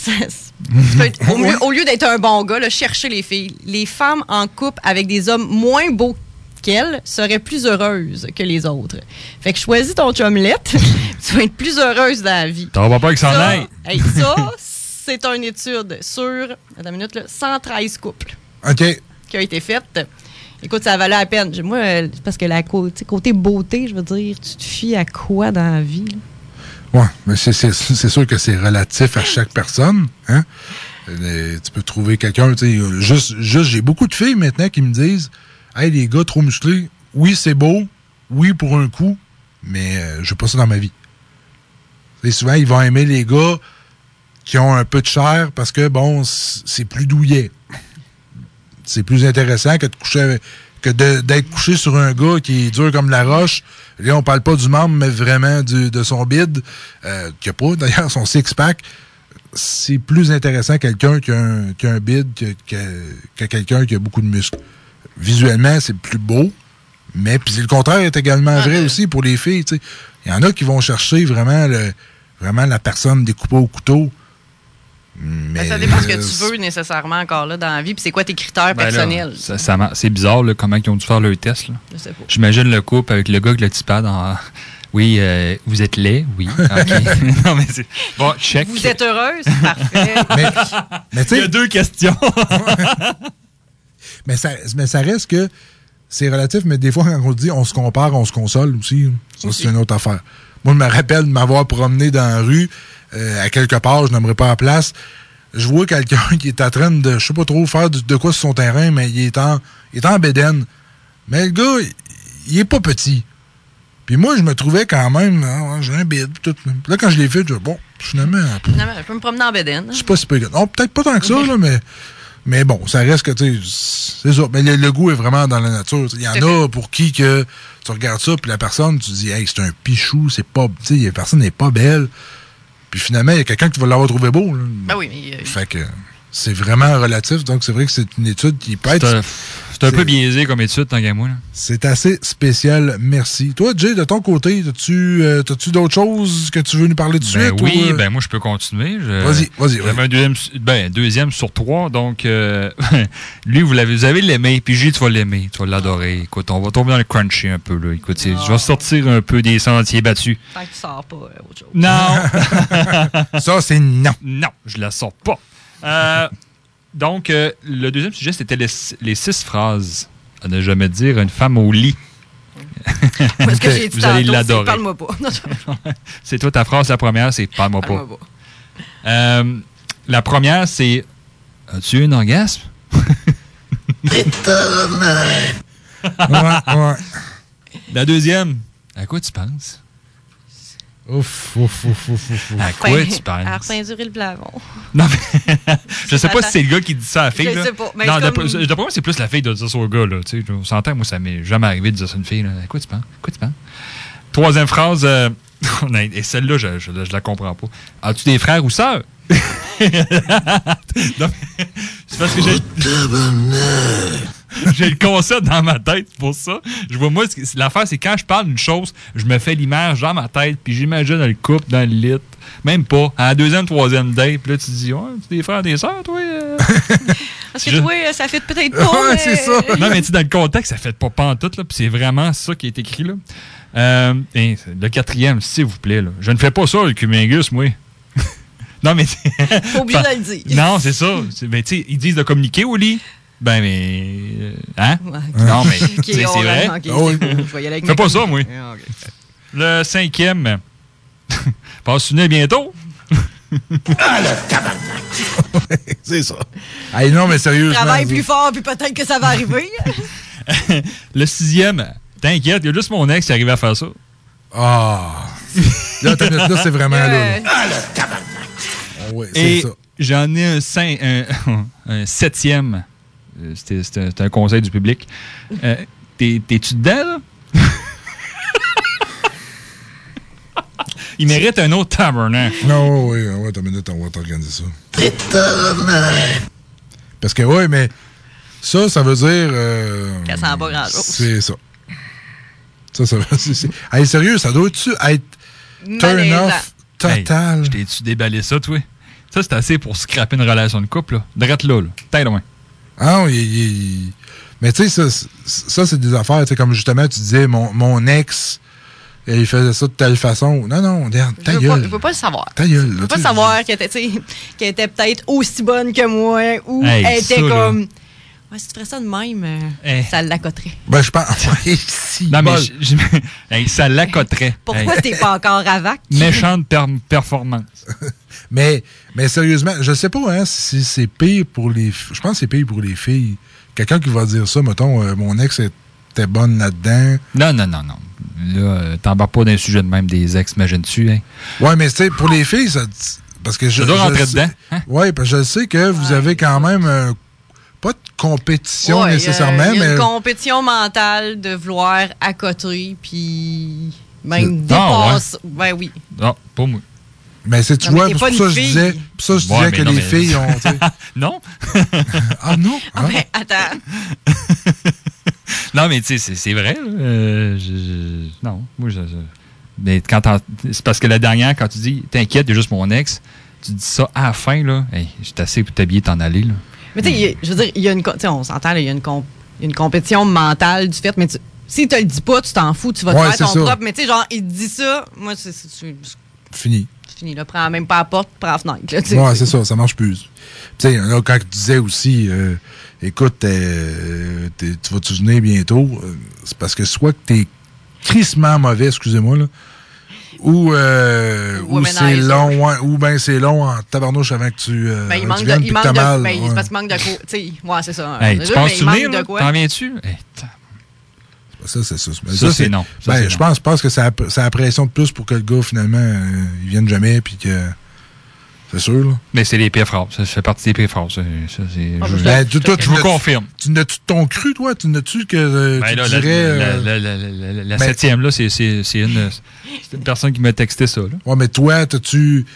Speaker 8: au lieu d'être un bon gars, là, cherchez les filles. Les femmes en couple avec des hommes moins beaux qu'elles seraient plus heureuses que les autres. Fait que choisis ton chumlette, tu vas être plus heureuse dans la vie.
Speaker 7: T'en vas pas que ça en aille.
Speaker 8: Hey, ça, c'est une étude sur, attends une minute, là, 113 couples.
Speaker 6: OK.
Speaker 8: Qui a été faite. Écoute, ça valait la peine. Moi, parce que côté beauté, je veux dire, tu te fies à quoi dans la vie?
Speaker 6: Oui, mais c'est sûr que c'est relatif à chaque personne. Hein? Tu peux trouver quelqu'un, tu sais, juste j'ai beaucoup de filles maintenant qui me disent « Hey, les gars trop musclés, oui, c'est beau, oui, pour un coup, mais je veux pas ça dans ma vie. » Et souvent, ils vont aimer les gars qui ont un peu de chair parce que, bon, c'est plus douillet. C'est plus intéressant que d'être couché sur un gars qui est dur comme la roche. Là, on parle pas du membre, mais vraiment de son bide, qui a pas, d'ailleurs, son six-pack. C'est plus intéressant quelqu'un qui a un bide que quelqu'un qui a beaucoup de muscles. Visuellement, c'est plus beau, mais puis le contraire est également vrai aussi pour les filles. Il y en a qui vont chercher vraiment la personne découpée au couteau.
Speaker 8: Mais ça dépend ce que tu veux nécessairement encore là dans la vie, puis c'est quoi tes critères personnels.
Speaker 7: Là, c'est bizarre là, comment ils ont dû faire leur test. Là.
Speaker 8: Je sais pas.
Speaker 7: J'imagine le couple avec le gars avec le petit pad en... Oui, vous êtes laid, oui. OK. Non, mais c'est... Bon, check.
Speaker 8: Vous êtes heureuse? Parfait.
Speaker 6: Mais
Speaker 7: il y a 2 questions.
Speaker 6: mais ça reste que c'est relatif, mais des fois, quand on dit on se compare, on se console aussi. Ça, c'est une autre affaire. Moi, je me rappelle de m'avoir promené dans la rue, à quelque part, je n'aimerais pas la place. Je vois quelqu'un qui est en train de, je sais pas trop, faire de quoi sur son terrain, mais il est en bédaine. Mais le gars, il est pas petit. Puis moi, je me trouvais quand même, j'ai un bide. Tout. Là, quand je l'ai fait, je dis, bon, finalement...
Speaker 8: Je peux me promener en bédaine.
Speaker 6: Je sais pas si peut. Non, peut-être pas tant que ça, là, mais bon, ça reste que, tu sais, c'est ça. Mais le goût est vraiment dans la nature. Il y en a pour qui que tu regardes ça, puis la personne, tu dis, hey, c'est un pichou, c'est pas... Tu sais, la personne n'est pas belle. Puis finalement, il y a quelqu'un qui va l'avoir trouvé beau. Là.
Speaker 8: Ben oui, mais...
Speaker 6: Fait que c'est vraiment relatif. Donc, c'est vrai que c'est une étude qui peut être...
Speaker 7: C'est un peu biaisé comme étude, tant qu'à moi. Là. C'est
Speaker 6: assez spécial, merci. Toi, Jay, de ton côté, t'as-tu d'autres choses que tu veux nous parler de suite?
Speaker 7: Oui, moi, je peux continuer.
Speaker 6: Vas-y.
Speaker 7: J'avais un deuxième sur 3, donc lui, vous avez l'aimé, puis Jay, tu vas l'aimer, tu vas l'adorer. Écoute, on va tomber dans le crunchy un peu. Là. Écoute, je vais sortir un peu des sentiers battus.
Speaker 8: Tant que tu sors pas autre chose.
Speaker 7: Non!
Speaker 6: Ça, c'est non.
Speaker 7: Non, je la sors pas. Donc, le deuxième sujet, c'était les 6 phrases à ne jamais dire à une femme au lit.
Speaker 8: Parce que j'ai dit
Speaker 7: vous allez l'adorer.
Speaker 8: Parle-moi pas.
Speaker 7: C'est toi, ta phrase, la première, c'est parle-moi pas. La première, c'est as-tu un orgasme?
Speaker 6: Ouais.
Speaker 7: La deuxième, à quoi tu penses?
Speaker 6: Ouf.
Speaker 7: À quoi tu penses?
Speaker 8: À repeinturer le plafond.
Speaker 7: Non, mais je sais pas si c'est le gars qui dit ça à la fille.
Speaker 8: Je
Speaker 7: là.
Speaker 8: sais pas. Mais
Speaker 7: non, d'après moi, c'est plus la fille de dire ça au gars. Là, on s'entend, moi, ça m'est jamais arrivé de dire ça à une fille. Là. À quoi tu penses? Troisième phrase, et celle-là, je la comprends pas. As-tu des frères ou sœurs? Non, c'est parce que j'ai le concept dans ma tête pour ça. Je vois, moi, l'affaire, c'est quand je parle d'une chose, je me fais l'image dans ma tête, puis j'imagine le couple dans le lit. Même pas. À la deuxième, troisième date, puis là, tu dis, tu des frères, des sœurs, toi?
Speaker 8: Parce que toi, ça fait peut-être pas.
Speaker 6: Ouais, c'est ça.
Speaker 7: Non, mais tu sais, dans le contexte, ça fait pas pantoute, là, puis c'est vraiment ça qui est écrit, là. Et le 4e, s'il vous plaît, là. Je ne fais pas ça, le cumulus, moi. Non, mais...
Speaker 8: Faut oublier de le dire.
Speaker 7: Non, c'est ça. Ben, tu sais, ils disent de communiquer au lit. Ben, mais... Hein? Ouais. Non, mais c'est vrai.
Speaker 8: Okay, oh, oui. Je vais y aller avec
Speaker 7: fais pas ça, moi. Okay. Le 5e. Passe-tu bientôt?
Speaker 6: Ah, le tabarnak! C'est ça. Hey, non, mais sérieusement.
Speaker 8: Travaille plus fort, puis peut-être que ça va arriver.
Speaker 7: Le 6e. T'inquiète, il y a juste mon ex qui est arrivé à faire ça.
Speaker 6: Ah! Là, c'est vraiment là. Ah, le tabarnak! Ouais, c'est ça.
Speaker 7: J'en ai un 7e. C'était un conseil du public. T'es-tu dedans, là? Il mérite un autre tabernacle.
Speaker 6: Non, oui, t'as une minute, on va t'organiser ça. Parce que, oui, mais ça veut dire...
Speaker 8: ça sent pas grand-chose.
Speaker 6: C'est ça. Ça veut dire... Hey, sérieux, ça doit-tu être turn-off total?
Speaker 7: Hey, je t'ai-tu déballé ça, toi? Ça, c'est assez pour scraper une relation de couple, là. Drette là. T'es loin.
Speaker 6: Ah oui, mais tu sais, ça c'est des affaires, tu sais, comme justement, tu disais, mon ex... il faisait ça de telle façon. Non, regarde, ta gueule.
Speaker 8: Je veux pas le savoir.
Speaker 6: Ta gueule.
Speaker 8: Je veux pas savoir qu'elle était peut-être aussi bonne que moi ou elle était comme... Là. Ouais, si tu ferais ça de même, ça l'accoterait.
Speaker 6: Ben, je pense... si
Speaker 7: non, mais ça l'accoterait.
Speaker 8: Pourquoi t'es pas encore avac?
Speaker 7: Méchante performance.
Speaker 6: mais sérieusement, je sais pas hein, si c'est pire pour les... Je pense que c'est pire pour les filles. Quelqu'un qui va dire ça, mettons, mon ex était bonne là-dedans.
Speaker 7: Non. Là, t'embarques pas d'un sujet de même des ex, imagines-tu, hein?
Speaker 6: Ouais, mais tu sais, pour les filles, ça... Parce que
Speaker 7: ça doit rentrer dedans. Hein?
Speaker 6: Ouais, parce que je sais que vous avez quand même... pas de compétition nécessairement, mais...
Speaker 8: Il y a une compétition mentale de vouloir accoter, puis même dépasser...
Speaker 7: Ouais.
Speaker 8: Ben oui.
Speaker 7: Non, pas moi.
Speaker 6: Mais c'est, tu vois, pour ça je disais que les filles ont...
Speaker 7: Non?
Speaker 6: Ah non?
Speaker 8: Ah ben, attends.
Speaker 7: Non, mais tu sais, c'est vrai. Non, moi, mais c'est parce que la dernière, quand tu dis « T'inquiète, il y a juste mon ex », tu dis ça à la fin, là. Hey, j'étais assez pour t'habiller t'en aller, là.
Speaker 8: Mais tu sais, je veux dire, il y a on s'entend, il y a une compétition mentale du fait, mais si tu le dis pas, tu t'en fous, tu vas te faire ton propre. Mais tu sais, genre, il te dit ça, moi, c'est
Speaker 6: fini.
Speaker 8: C'est fini, là. Prends même pas la porte, prends la fenêtre, là.
Speaker 6: Ouais, c'est ça, ça marche plus. Tu sais, quand tu disais aussi, écoute, tu vas te venir bientôt, c'est parce que soit que t'es crissement mauvais, excusez-moi, là, ou c'est long, ou bien c'est long en tabarnouche avant que tu
Speaker 8: il manque de... C'est parce qu'il manque de quoi. Tu sais, ouais, c'est ça.
Speaker 7: Hey, tu penses souvenir, là? T'en viens-tu? Hey,
Speaker 6: ça, c'est ça.
Speaker 7: Ça, c'est non.
Speaker 6: Ben, je pense que c'est la pression de plus pour que le gars, finalement, il vienne jamais, puis que... C'est sûr, là.
Speaker 7: Mais c'est les pires phrases. Ça fait partie des pires phrases.
Speaker 6: Je
Speaker 7: vous confirme.
Speaker 6: Tu n'as-tu ton cru, toi? Tu n'as-tu que tu dirais...
Speaker 7: La 7e, là, c'est une personne qui m'a texté ça, là.
Speaker 6: Ouais, mais toi, t'es-tu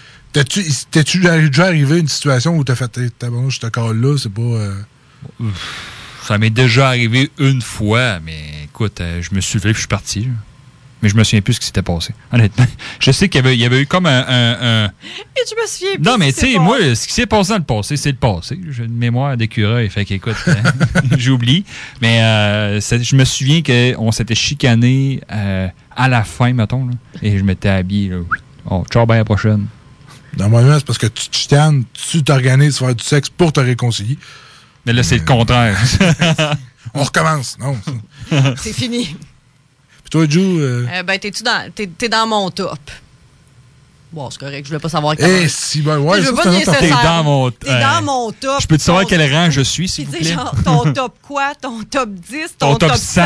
Speaker 6: déjà arrivé à une situation où t'as fait « je te colle là, c'est pas...
Speaker 7: Ça m'est déjà arrivé une fois, mais écoute, je me suis levé et je suis parti, là. Mais je me souviens plus ce qui s'était passé. Honnêtement. Je sais qu'il y avait eu comme un...
Speaker 8: Et je me souviens plus.
Speaker 7: Non, mais tu sais, moi, ce qui s'est passé dans le passé, c'est le passé. J'ai une mémoire d'écureuil, fait qu'écoute, j'oublie. Mais je me souviens qu'on s'était chicané à la fin, mettons, là, et je m'étais habillé. Là. Oh, ciao, ben à la prochaine.
Speaker 6: Normalement, c'est parce que tu te chicanes, tu t'organises pour faire du sexe pour te réconcilier.
Speaker 7: Mais là, c'est le contraire.
Speaker 6: On recommence. Non.
Speaker 8: C'est fini.
Speaker 6: Toi, Jou?
Speaker 8: T'es dans mon top. Bon, c'est correct, je voulais pas savoir
Speaker 6: si, ben ouais,
Speaker 8: je veux pas
Speaker 7: t'es dans mon top.
Speaker 8: T'es dans mon top.
Speaker 7: Je peux te savoir quel rang je suis, s'il vous plaît?
Speaker 8: Genre, ton top quoi? Ton top 10? Ton top 100?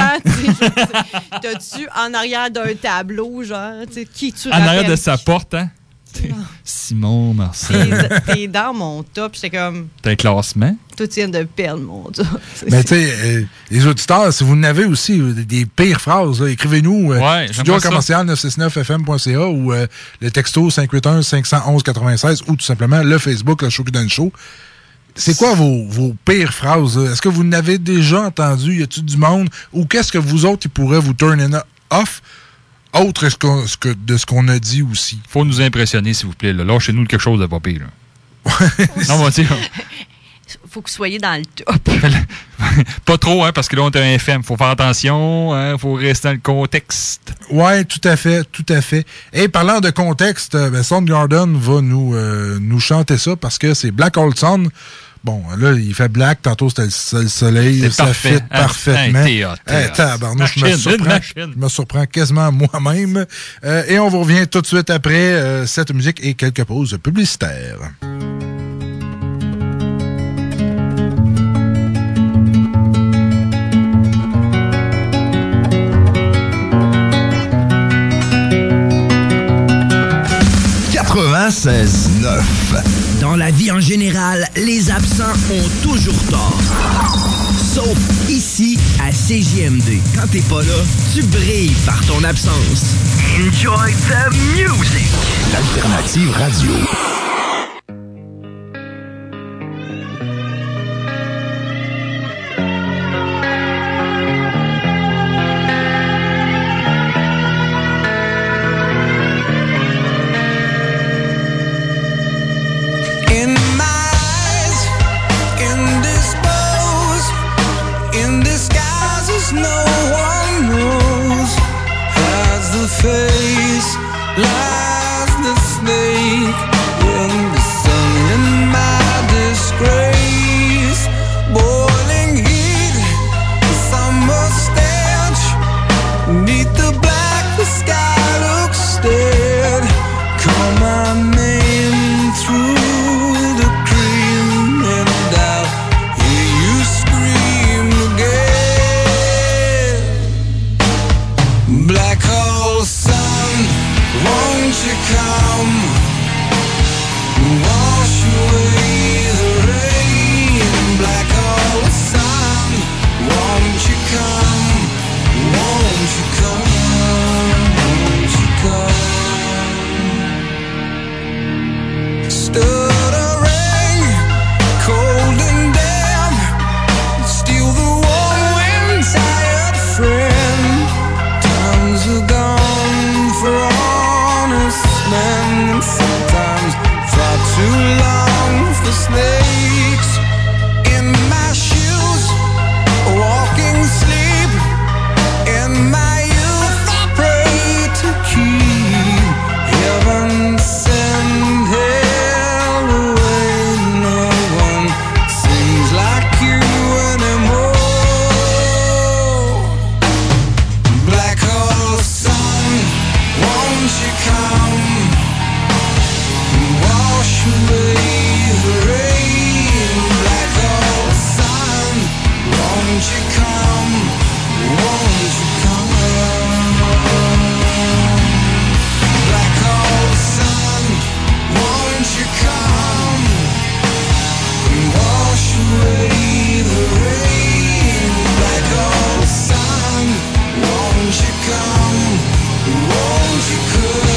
Speaker 8: T'as-tu en arrière d'un tableau, genre, qui tu rappelles?
Speaker 7: En arrière de sa porte, hein? Simon Marcel.
Speaker 8: T'es dans mon top. J'étais comme...
Speaker 7: T'as un classement?
Speaker 8: Tout vient de perdre mon top.
Speaker 6: Mais tu sais, les auditeurs, si vous en avez aussi des pires phrases, là, écrivez-nous studio@969fm.ca ou le texto 581-511-96 ou tout simplement le Facebook, le Show qui donne show. C'est quoi vos pires phrases? Là? Est-ce que vous en avez déjà entendu? Y a-t-il du monde? Ou qu'est-ce que vous autres, ils pourraient vous turn off? Autre de ce qu'on a dit aussi.
Speaker 7: Faut nous impressionner, s'il vous plaît. Là, chez nous quelque chose de pas pire. Non, moi,
Speaker 8: faut que vous soyez dans le top.
Speaker 7: Pas trop, hein, parce que là, on est un FM. Faut faire attention, hein, faut rester dans le contexte.
Speaker 6: Ouais, tout à fait, tout à fait. Et parlant de contexte, Soundgarden va nous chanter ça parce que c'est Black Hole Sun. Bon, là, il fait black, tantôt c'était le soleil, ça
Speaker 7: parfait.
Speaker 6: fit parfaitement. Tabarnouche, je me surprends quasiment moi-même. Et on vous revient tout de suite après cette musique et quelques pauses publicitaires.
Speaker 16: Dans la vie en général, les absents ont toujours tort. Sauf ici, à CJMD. Quand t'es pas là, tu brilles par ton absence. Enjoy the music!
Speaker 2: L'alternative radio.
Speaker 4: Face lies the snake in the sun. In my disgrace, boiling heat, the summer stench. Beneath the black, the sky looks dead. Call my name through the cream, and I'll hear you scream again. Black hole sun, won't you come, wash away the rain. Black hole sun, won't you come, won't you come, won't you come. Stuttering, cold and damp, steal the warm wind, tired friend. Times are gone for honest men, and sometimes far too long for snakes. In my shoes, walking sleep. In my youth, I pray to keep heaven send hell away. No one seems like you anymore. Black hole sun, won't you come, wash away the rain. Black hole sun, won't you come, won't you come. Black hole sun, won't you come, wash away the rain. Black hole sun, won't you come, won't you come.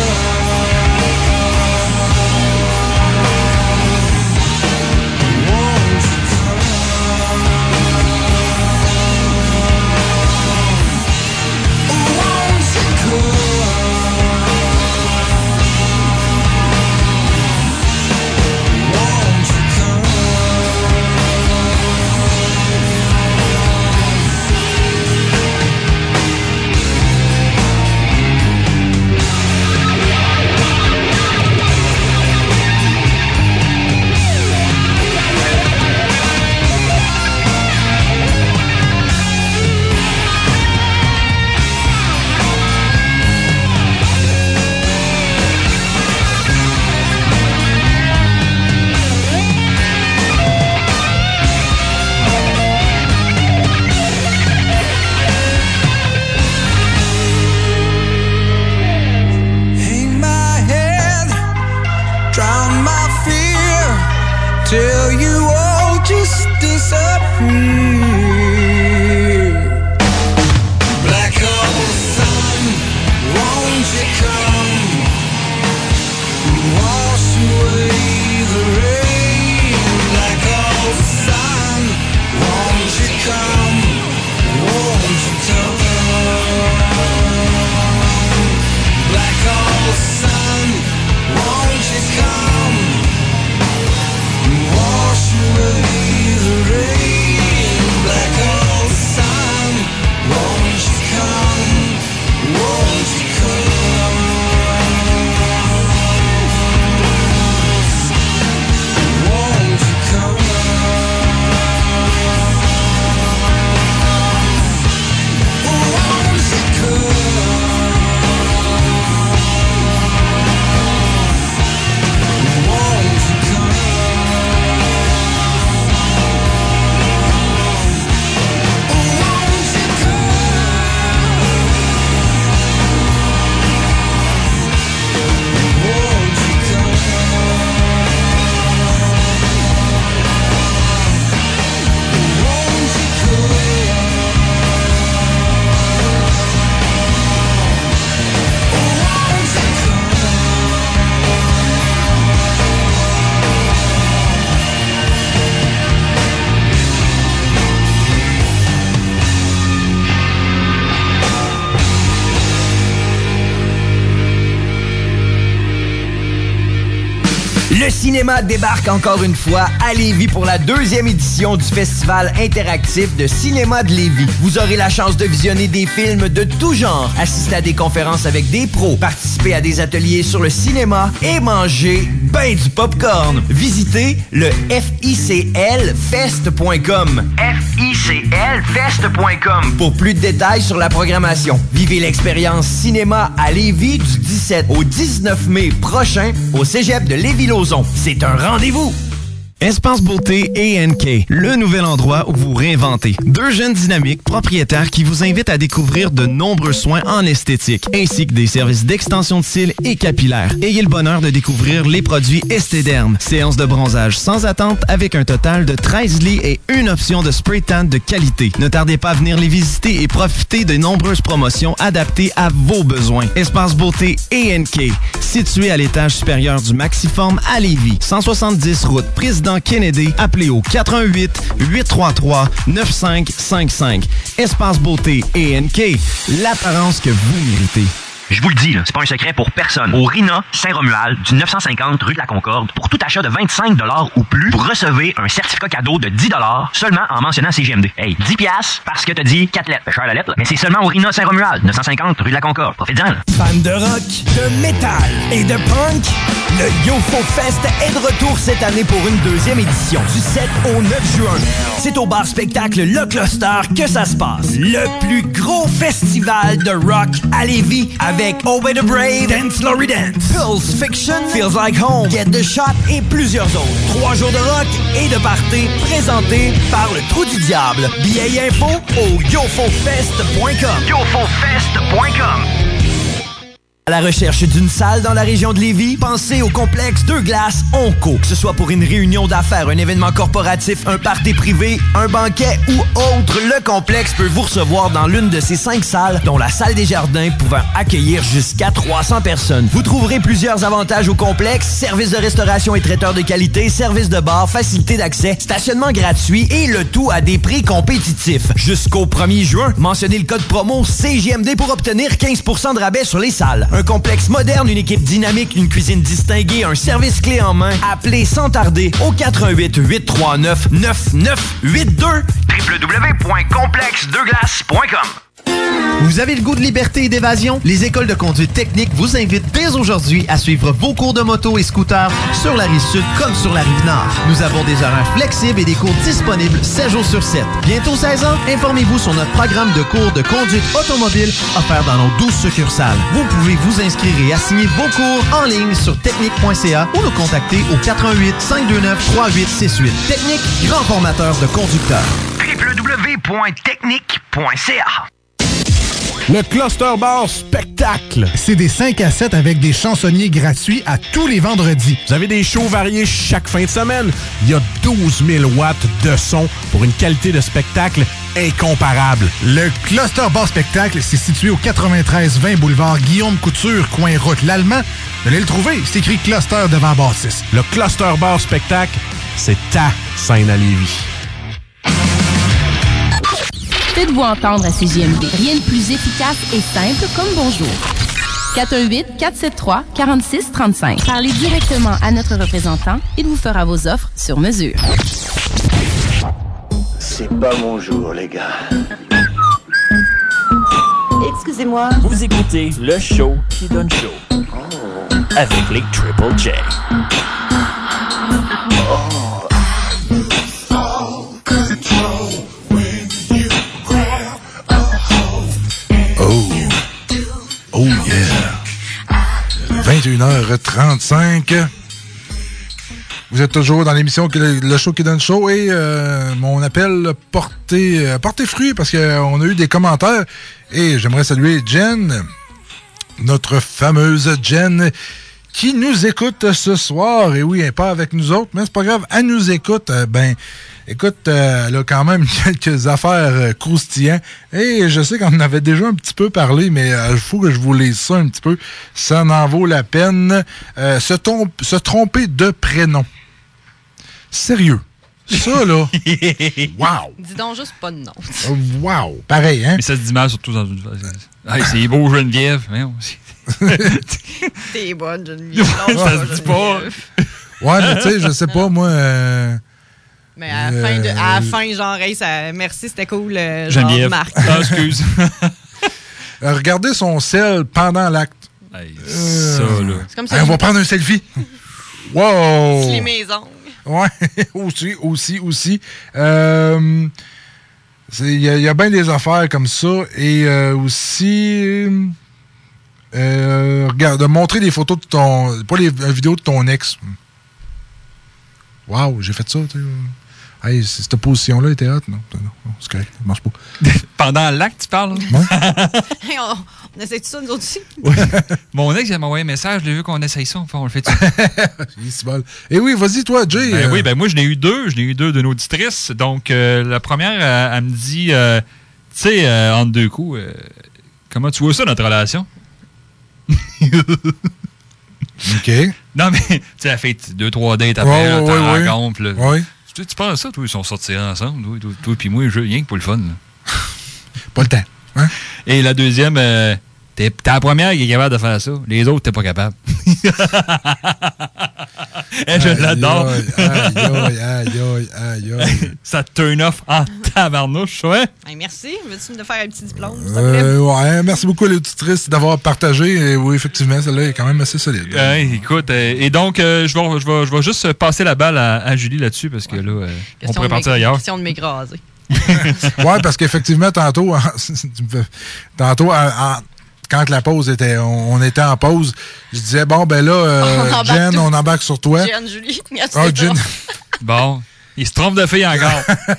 Speaker 16: Le cinéma débarque encore une fois à Lévis pour la 2e édition du Festival interactif de cinéma de Lévis. Vous aurez la chance de visionner des films de tout genre, assister à des conférences avec des pros, participer à des ateliers sur le cinéma et manger ben du popcorn. Visitez le FICLfest.com. FICLfest.com pour plus de détails sur la programmation. Vivez l'expérience cinéma à Lévis du 17 au 19 mai prochain au Cégep de Lévis-Lauzon. C'est un rendez-vous!
Speaker 9: Espace Beauté &K, le nouvel endroit où vous réinventez. 2 jeunes dynamiques propriétaires qui vous invitent à découvrir de nombreux soins en esthétique, ainsi que des services d'extension de cils et capillaires. Ayez le bonheur de découvrir les produits Estéderm. Séance de bronzage sans attente avec un total de 13 lits et une option de spray tan de qualité. Ne tardez pas à venir les visiter et profiter de nombreuses promotions adaptées à vos besoins. Espace Beauté &K, situé à l'étage supérieur du Maxiform à Lévis, 170 route Président Kennedy, appelez au 418-833-9555. Espace Beauté &K, l'apparence que vous méritez.
Speaker 3: Je vous le dis, là, c'est pas un secret pour personne. Au RINA Saint-Romuald, du 950 rue de la Concorde, pour tout achat de 25 $ ou plus, vous recevez un certificat cadeau de 10 $ seulement en mentionnant CGMD. Hey, 10 $, parce que t'as dit 4 lettres. Fait cher la lettre, là. Mais c'est seulement au RINA Saint-Romuald, 950 rue de la Concorde. Profitez-en, là.
Speaker 16: Fan de rock, de métal et de punk, le YoFo Fest est de retour cette année pour une 2e édition, du 7 au 9 juin. C'est au bar spectacle Le Cluster que ça se passe. Le plus gros festival de rock à Lévis avec Obey the Brave, Dance Lory Dance, Pulse Fiction, Feels Like Home, Get the Shot et plusieurs autres. 3 jours de rock et de party présentés par le Trou du Diable. Billets et infos au yofofest.com.
Speaker 3: yofofest.com.
Speaker 16: À la recherche d'une salle dans la région de Lévis, pensez au complexe Deux Glaces Onco. Que ce soit pour une réunion d'affaires, un événement corporatif, un party privé, un banquet ou autre, le complexe peut vous recevoir dans l'une de ces 5 salles, dont la salle des jardins pouvant accueillir jusqu'à 300 personnes. Vous trouverez plusieurs avantages au complexe: service de restauration et traiteur de qualité, service de bar, facilité d'accès, stationnement gratuit et le tout à des prix compétitifs. Jusqu'au 1er juin, mentionnez le code promo CJMD pour obtenir 15 % de rabais sur les salles. Un complexe moderne, une équipe dynamique, une cuisine distinguée, un service clé en main. Appelez sans tarder au 418-839-9982
Speaker 3: www.complexedeglaces.com.
Speaker 9: Vous avez le goût de liberté et d'évasion? Les écoles de conduite technique vous invitent dès aujourd'hui à suivre vos cours de moto et scooter sur la Rive-Sud comme sur la Rive-Nord. Nous avons des horaires flexibles et des cours disponibles 7 jours sur 7. Bientôt 16 ans? Informez-vous sur notre programme de cours de conduite automobile offert dans nos 12 succursales. Vous pouvez vous inscrire et assigner vos cours en ligne sur technique.ca ou nous contacter au 418-529-3868. Technique, grand formateur de conducteurs.
Speaker 3: www.technique.ca.
Speaker 14: Le Cluster Bar Spectacle.
Speaker 15: C'est des 5 à 7 avec des chansonniers gratuits à tous les vendredis.
Speaker 14: Vous avez des shows variés chaque fin de semaine. Il y a 12 000 watts de son pour une qualité de spectacle incomparable.
Speaker 15: Le Cluster Bar Spectacle, c'est situé au 93-20 boulevard Guillaume Couture, coin route l'Allemand. Vous allez le trouver, c'est écrit Cluster devant Bâtisse.
Speaker 14: Le Cluster Bar Spectacle, c'est ta scène à Lévis.
Speaker 5: Faites-vous entendre à CJMD. Rien de plus efficace et simple comme bonjour. 418-473-4635. Parlez directement à notre représentant. Il vous fera vos offres sur mesure.
Speaker 17: C'est pas mon jour, les gars.
Speaker 10: Excusez-moi.
Speaker 12: Vous écoutez le show qui donne chaud. Avec les Triple J.
Speaker 6: Oh yeah! 21h35. Vous êtes toujours dans l'émission Le Show qui donne chaud et mon appel porté fruit parce qu'on a eu des commentaires et j'aimerais saluer Jen, notre fameuse Jen, qui nous écoute ce soir. Et oui, elle n'est pas avec nous autres, mais c'est pas grave, elle nous écoute. Écoute, elle a quand même quelques affaires croustillantes. Et je sais qu'on en avait déjà un petit peu parlé, mais il faut que je vous lise ça un petit peu. Ça en vaut la peine. Se tromper de prénom. Sérieux. Ça, là. Wow.
Speaker 8: Dis donc juste pas de nom.
Speaker 6: Wow. Pareil, hein?
Speaker 7: Mais ça se dit mal, surtout dans une... Hey, c'est beau, Geneviève.
Speaker 8: T'es bonne, Geneviève.
Speaker 7: Ça se dit pas.
Speaker 6: Ouais, mais tu sais, je sais pas, moi...
Speaker 8: Mais à la fin, genre, hey, merci, c'était cool,
Speaker 7: Geneviève.
Speaker 8: Marc.
Speaker 7: Ah, excuse.
Speaker 6: Regardez son sel pendant l'acte.
Speaker 7: Hey, ça, là.
Speaker 8: C'est comme ça.
Speaker 6: On va prendre un selfie. Wow!
Speaker 8: C'est les maisons.
Speaker 6: Ouais, aussi. Il y a bien des affaires comme ça. Et aussi... regarde, de montrer des photos de ton... Pas les vidéos de ton ex. Wow, j'ai fait ça, tu sais. Hey, cette position-là était hot, non? Non, c'est correct, ça marche pas.
Speaker 7: Pendant l'acte, tu parles?
Speaker 6: Ouais.
Speaker 8: Hey, on essaie tout ça, nous autres aussi?
Speaker 7: Ouais. Mon ex, il m'a envoyé un message, j'ai vu qu'on essaye ça, enfin, on le fait tout.
Speaker 6: C'est bon. Et oui, vas-y, toi, Jay.
Speaker 7: Oui, moi, j'en ai eu deux. J'en ai eu deux d'une auditrice. Donc, la première, elle me dit, tu sais, entre deux coups, comment tu vois ça, notre relation?
Speaker 6: OK.
Speaker 7: Non, mais, tu sais, elle fait 2-3 dates après, t'en rencontres.
Speaker 6: Oui.
Speaker 7: Tu penses à ça, toi, ils sont sortis ensemble, toi puis moi, rien que pour le fun. Là.
Speaker 6: Pas le temps. Hein?
Speaker 7: Et la deuxième, t'es la première qui est capable de faire ça. Les autres, t'es pas capable. Je l'adore.
Speaker 6: Aïe.
Speaker 7: Ça te turn off en tabarnouche, ouais?
Speaker 8: Hey, merci. Veux-tu me faire un petit diplôme?
Speaker 6: Ouais, merci beaucoup à l'auditrice d'avoir partagé. Et oui, effectivement, celle-là est quand même assez solide.
Speaker 7: Écoute, et donc, je vais juste passer la balle à Julie là-dessus parce que là, on pourrait partir ailleurs.
Speaker 8: Question de m'écraser.
Speaker 6: Ouais, parce qu'effectivement, tantôt, quand la pause était, on était en pause, je disais, bon, ben là, Jen, on embarque sur toi.
Speaker 8: Jen, Julie.
Speaker 6: Jen.
Speaker 7: Bon, il se trompe de fille encore.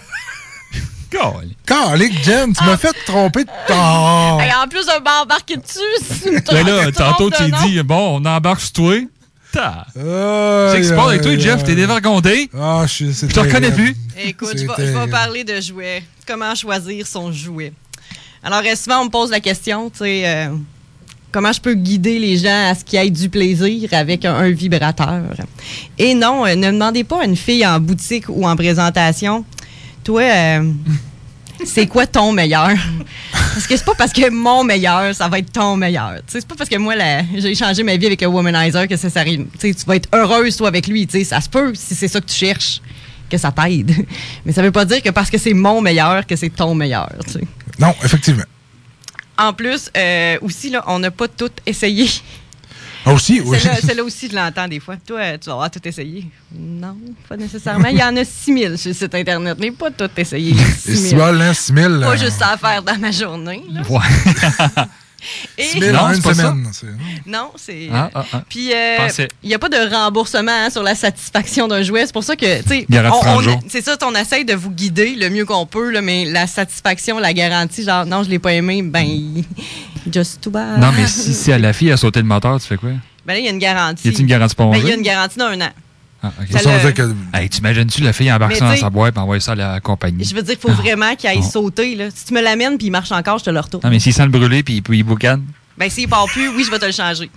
Speaker 6: Calique, Jen, tu m'as fait tromper de temps.
Speaker 8: Hey, en plus de m'embarquer dessus,
Speaker 7: mais là, tantôt, tu dit, bon, on embarque sur toi. Tu sais que c'est pas avec toi, Jeff, t'es dévergondé.
Speaker 6: Ah, je
Speaker 7: te reconnais plus.
Speaker 8: Écoute, je vais parler de jouets. Comment choisir son jouet. Alors, souvent, on me pose la question, tu sais, comment je peux guider les gens à ce qu'il y ait du plaisir avec un vibrateur. Et non, ne demandez pas à une fille en boutique ou en présentation, toi, c'est quoi ton meilleur? Parce que c'est pas parce que mon meilleur, ça va être ton meilleur. T'sais, c'est pas parce que moi, j'ai changé ma vie avec un womanizer que ça arrive. Tu vas être heureuse, toi, avec lui. T'sais, ça se peut, si c'est ça que tu cherches, que ça t'aide. Mais ça veut pas dire que parce que c'est mon meilleur, que c'est ton meilleur. T'sais.
Speaker 6: Non, effectivement.
Speaker 8: En plus, aussi, là, on n'a pas tout essayé.
Speaker 6: Ah, aussi, oui.
Speaker 8: Celle-là aussi, je l'entends des fois. Toi, tu vas avoir tout essayé. Non, pas nécessairement. Il y en a 6000 sur le site Internet, mais pas tout essayé.
Speaker 6: 6000. 6000.
Speaker 8: Pas juste ça à faire dans ma journée. Là.
Speaker 7: Ouais.
Speaker 6: 6000 en une semaine.
Speaker 8: Non, c'est...
Speaker 7: Puis,
Speaker 8: il n'y a pas de remboursement sur la satisfaction d'un jouet. C'est pour ça que, tu sais, c'est ça, on essaye de vous guider le mieux qu'on peut, là, mais la satisfaction, la garantie, genre, non, je ne l'ai pas aimé, ben, just too bad.
Speaker 7: Non, mais si la fille a sauté le moteur, tu fais quoi?
Speaker 8: Ben là, il y a une garantie.
Speaker 7: Y a-t-il une garantie pour
Speaker 8: il y a une garantie d'un an.
Speaker 7: Ah, okay. Hey, t'imagines-tu la fille embarque ça dans sa boîte et envoie ça à la compagnie?
Speaker 8: Je veux dire, il faut vraiment qu'il aille sauter. Là. Si tu me l'amènes puis il marche encore, je te le retourne.
Speaker 7: Non, mais s'il sent le brûler puis il boucane?
Speaker 8: Ben, s'il part plus, oui, je vais te le changer.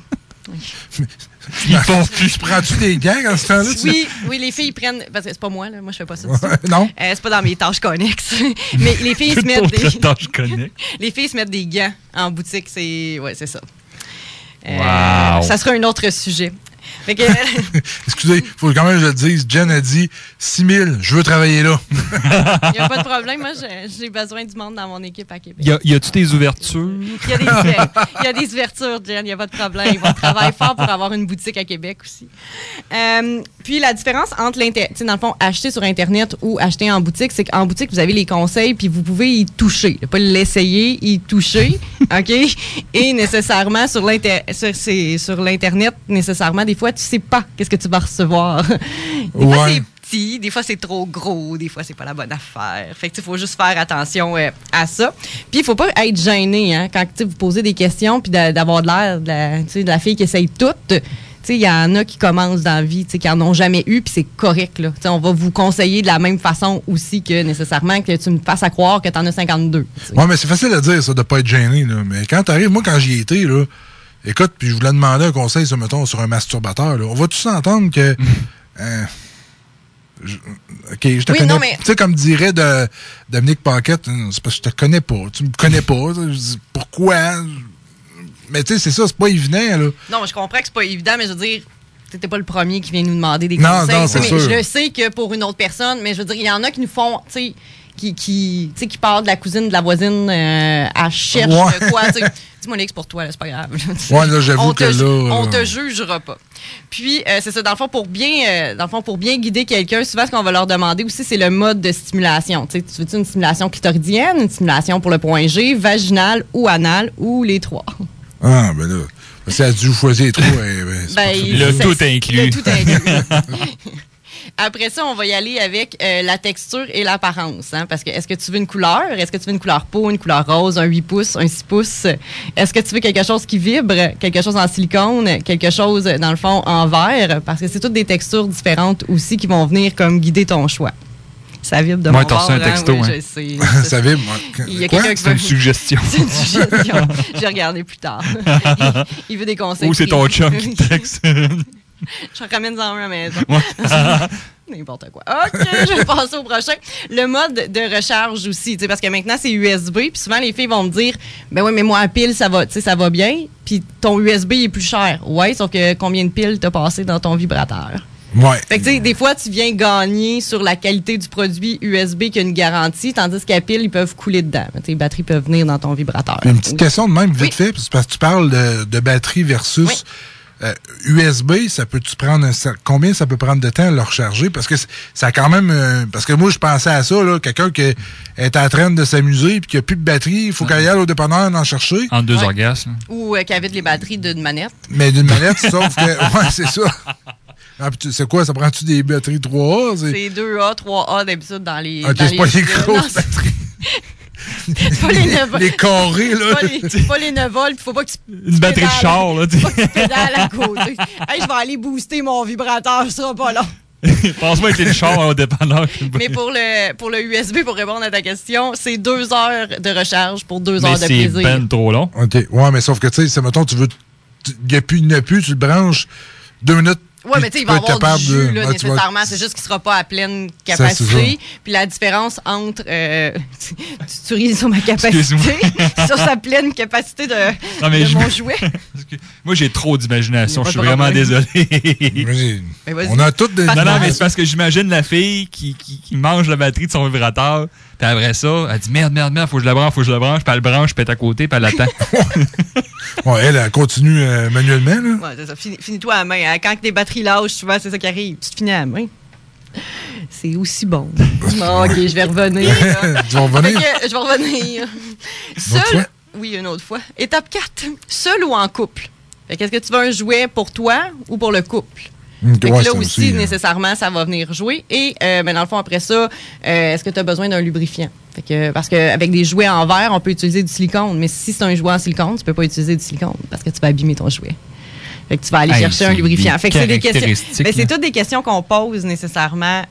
Speaker 6: Prends-tu des gants dans ce temps-là?
Speaker 8: Oui, les filles prennent... Parce que c'est pas moi, là. Moi, je fais pas ça.
Speaker 6: Non?
Speaker 8: C'est pas dans mes tâches connexes. Mais les filles se mettent des...
Speaker 7: tâches connexes.
Speaker 8: Les filles se mettent des gants en boutique. Ouais, c'est ça.
Speaker 7: Wow.
Speaker 8: Ça sera un autre sujet. Fait que...
Speaker 6: Excusez, il faut quand même que je le dise. Jen a dit 6000, je veux travailler là.
Speaker 8: Il n'y a pas de problème. Moi, j'ai besoin du monde dans mon équipe à Québec.
Speaker 7: Y a-tu des ouvertures?
Speaker 8: Il y a des ouvertures, Jen. Il n'y a pas de problème. On travaille fort pour avoir une boutique à Québec aussi. Puis la différence entre dans le fond, acheter sur Internet ou acheter en boutique, c'est qu'en boutique, vous avez les conseils puis vous pouvez y toucher. Pas l'essayer, y toucher. OK? Et nécessairement, sur l'Internet, nécessairement, des fois, tu sais pas qu'est-ce que tu vas recevoir. Des fois, c'est petit, des fois, c'est trop gros, des fois, c'est pas la bonne affaire. Fait que, il faut juste faire attention à ça. Puis, il faut pas être gêné, hein, quand vous posez des questions, puis d'avoir de l'air de la fille qui essaye tout. Il y en a qui commencent dans la vie, qui n'en ont jamais eu, puis c'est correct. Là. On va vous conseiller de la même façon aussi que nécessairement que tu me fasses à croire que tu en as 52.
Speaker 6: Oui, mais c'est facile à dire, ça, de pas être gêné. Là. Mais quand tu arrives, moi, quand j'y étais, là, écoute, puis je voulais demander un conseil, mettons, sur un masturbateur. Là. On va tous entendre que... OK, je te connais. Tu sais, comme dirait Dominique Paquette, c'est parce que je te connais pas. Tu me connais pas. Je dis, pourquoi? Mais tu sais, c'est ça, c'est pas évident, là.
Speaker 8: Non, je comprends que c'est pas évident, mais je veux dire, t'étais pas le premier qui vient nous demander des
Speaker 6: Non,
Speaker 8: conseils.
Speaker 6: non, c'est sûr.
Speaker 8: Je le sais que pour une autre personne, mais je veux dire, il y en a qui nous font, tu sais, qui parlent de la cousine, de la voisine, à cherche de quoi, tu sais. Dis-moi, Nick, c'est pour toi, là, c'est pas grave.
Speaker 6: Ouais, là, j'avoue que là...
Speaker 8: On te jugera pas. Puis, c'est ça, dans le fond, pour bien guider quelqu'un, souvent, ce qu'on va leur demander aussi, c'est le mode de stimulation. Tu sais, tu veux-tu une stimulation clitoridienne, une stimulation pour le point G, vaginale ou anale, ou les trois?
Speaker 6: Ah, ben là, si elle a dû choisir les trois,
Speaker 7: le tout inclus.
Speaker 8: Le tout inclus. Après ça, on va y aller avec la texture et l'apparence. Hein, parce que est-ce que tu veux une couleur? Est-ce que tu veux une couleur peau, une couleur rose, un 8 pouces, un 6 pouces? Est-ce que tu veux quelque chose qui vibre, quelque chose en silicone, quelque chose, dans le fond, en verre? Parce que c'est toutes des textures différentes aussi qui vont venir comme guider ton choix. Ça vibre de
Speaker 7: moi,
Speaker 8: mon bord.
Speaker 7: Moi, t'as reçu un texto.
Speaker 8: Oui,
Speaker 7: hein.
Speaker 8: je sais.
Speaker 6: Ça vibre.
Speaker 8: Il y a quelqu'un qui
Speaker 7: C'est une suggestion.
Speaker 8: C'est une suggestion. Je vais regarder plus tard. Il veut des conseils.
Speaker 7: Ou c'est ton chum qui te texte.
Speaker 8: Je ramène en un à la maison. N'importe quoi. OK, je vais passer au prochain. Le mode de recharge aussi, parce que maintenant, c'est USB. Puis souvent, les filles vont me dire, ben oui, mais moi, à pile, ça va bien. Puis ton USB est plus cher. Ouais, sauf que combien de piles t'as passé dans ton vibrateur?
Speaker 6: Ouais.
Speaker 8: Fait que, tu sais, des fois, tu viens gagner sur la qualité du produit USB qui a une garantie, tandis qu'à pile, ils peuvent couler dedans. Les batteries peuvent venir dans ton vibrateur.
Speaker 6: Une petite question de même, vite fait, parce que tu parles de batterie versus... USB, ça peut-tu prendre combien ça peut prendre de temps à le recharger? Parce que ça a quand même... parce que moi, je pensais à ça, là, quelqu'un qui est en train de s'amuser et qui n'a plus de batterie, il faut qu'il aille au dépanneur en chercher.
Speaker 7: En 2 orgasmes.
Speaker 8: Ou qui avait les batteries d'une manette.
Speaker 6: Mais d'une manette, sauf que... Ouais, c'est ça. Ah, c'est quoi, ça prend-tu des batteries 3A?
Speaker 8: C'est 2A, 3A d'habitude dans les...
Speaker 6: OK, c'est pas les grosses batteries.
Speaker 8: C'est pas les 9 volts.
Speaker 6: Les carrés, là.
Speaker 8: C'est pas les 9 volts, faut pas que tu...
Speaker 7: Une batterie de char, là.
Speaker 8: Faut pas que tu pédales à côté. Hey, je vais aller booster mon vibrateur, ce sera pas long.
Speaker 7: Pense-moi avec les chars au dépanneur.
Speaker 8: Mais pour le USB, pour répondre à ta question, c'est 2 heures de recharge pour 2 heures de plaisir.
Speaker 7: Mais c'est ben trop long.
Speaker 6: OK. Ouais, mais sauf que, tu sais, mettons, tu veux... Il n'y a plus, tu le branches 2 minutes.
Speaker 8: Oui, mais tu sais, il va y avoir du jus, là, nécessairement. C'est juste qu'il ne sera pas à pleine capacité. Puis la différence entre... tu ris sur ma capacité, sur sa pleine capacité de mon jouet.
Speaker 7: Moi, j'ai trop d'imagination. Je suis vraiment désolé.
Speaker 6: On a toutes des...
Speaker 7: Non, mais c'est parce que j'imagine la fille qui mange la batterie de son vibrateur. Puis après ça, elle dit merde, faut que je la branche. Puis elle le branche, puis elle est à côté, puis elle attend.
Speaker 6: Ouais, elle continue manuellement, là.
Speaker 8: Ouais, c'est ça. Finis-toi à la main. Hein. Quand tes batteries lâchent, souvent, c'est ça qui arrive. Tu te finis à la main. C'est aussi bon. OK, je vais revenir.
Speaker 6: Tu vas revenir?
Speaker 8: Je vais revenir. Seul... Oui, une autre fois. Étape 4. Seul ou en couple? Est-ce que tu veux un jouet pour toi ou pour le couple? Fait que là aussi, nécessairement, ça va venir jouer. Et dans le fond, après ça, est-ce que tu as besoin d'un lubrifiant? Fait que, parce qu'avec des jouets en verre, on peut utiliser du silicone. Mais si c'est un jouet en silicone, tu peux pas utiliser du silicone parce que tu vas abîmer ton jouet. Fait que tu vas aller chercher un lubrifiant. Fait que c'est des questions. C'est toutes des questions qu'on pose nécessairement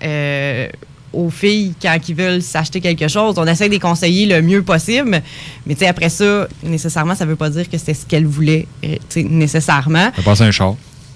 Speaker 8: aux filles quand ils veulent s'acheter quelque chose. On essaie de les conseiller le mieux possible. Mais tu sais, après ça, nécessairement, ça veut pas dire que c'est ce qu'elle voulait, nécessairement.
Speaker 7: Ça passe un char.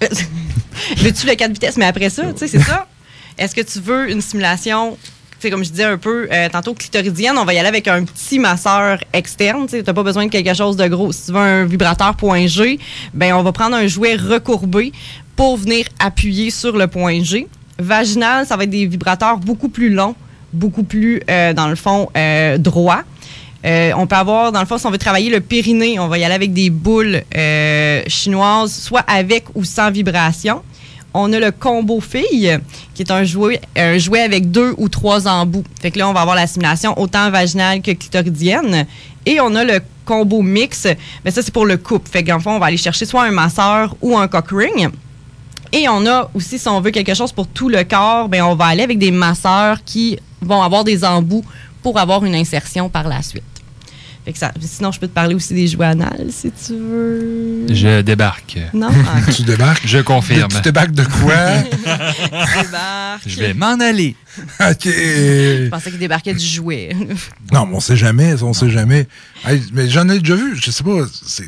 Speaker 8: Veux-tu le 4 vitesses? Mais après ça, tu sais, c'est ça. Est-ce que tu veux une stimulation, tu sais, comme je disais un peu tantôt, clitoridienne? On va y aller avec un petit masseur externe. Tu n'as pas besoin de quelque chose de gros. Si tu veux un vibrateur point G, ben on va prendre un jouet recourbé pour venir appuyer sur le point G. Vaginal, ça va être des vibrateurs beaucoup plus longs, beaucoup plus, dans le fond, droits. On peut avoir, dans le fond, si on veut travailler le périnée, on va y aller avec des boules chinoises, soit avec ou sans vibration. On a le combo fille, qui est un jouet avec 2 ou 3 embouts. Fait que là, on va avoir la stimulation autant vaginale que clitoridienne. Et on a le combo mix, mais ça, c'est pour le couple. Fait qu'en fond, on va aller chercher soit un masseur ou un cock ring. Et on a aussi, si on veut quelque chose pour tout le corps, ben on va aller avec des masseurs qui vont avoir des embouts pour avoir une insertion par la suite. Fait que ça, sinon, je peux te parler aussi des jouets anales, si tu veux.
Speaker 7: Je débarque.
Speaker 8: Non?
Speaker 6: Tu débarques?
Speaker 7: Je confirme.
Speaker 6: Tu débarques de quoi?
Speaker 8: Je débarque.
Speaker 7: Je vais m'en aller.
Speaker 6: OK.
Speaker 8: Je pensais qu'il débarquait du jouet.
Speaker 6: Non, mais on sait jamais, sait jamais. Hey, mais j'en ai déjà vu, je sais pas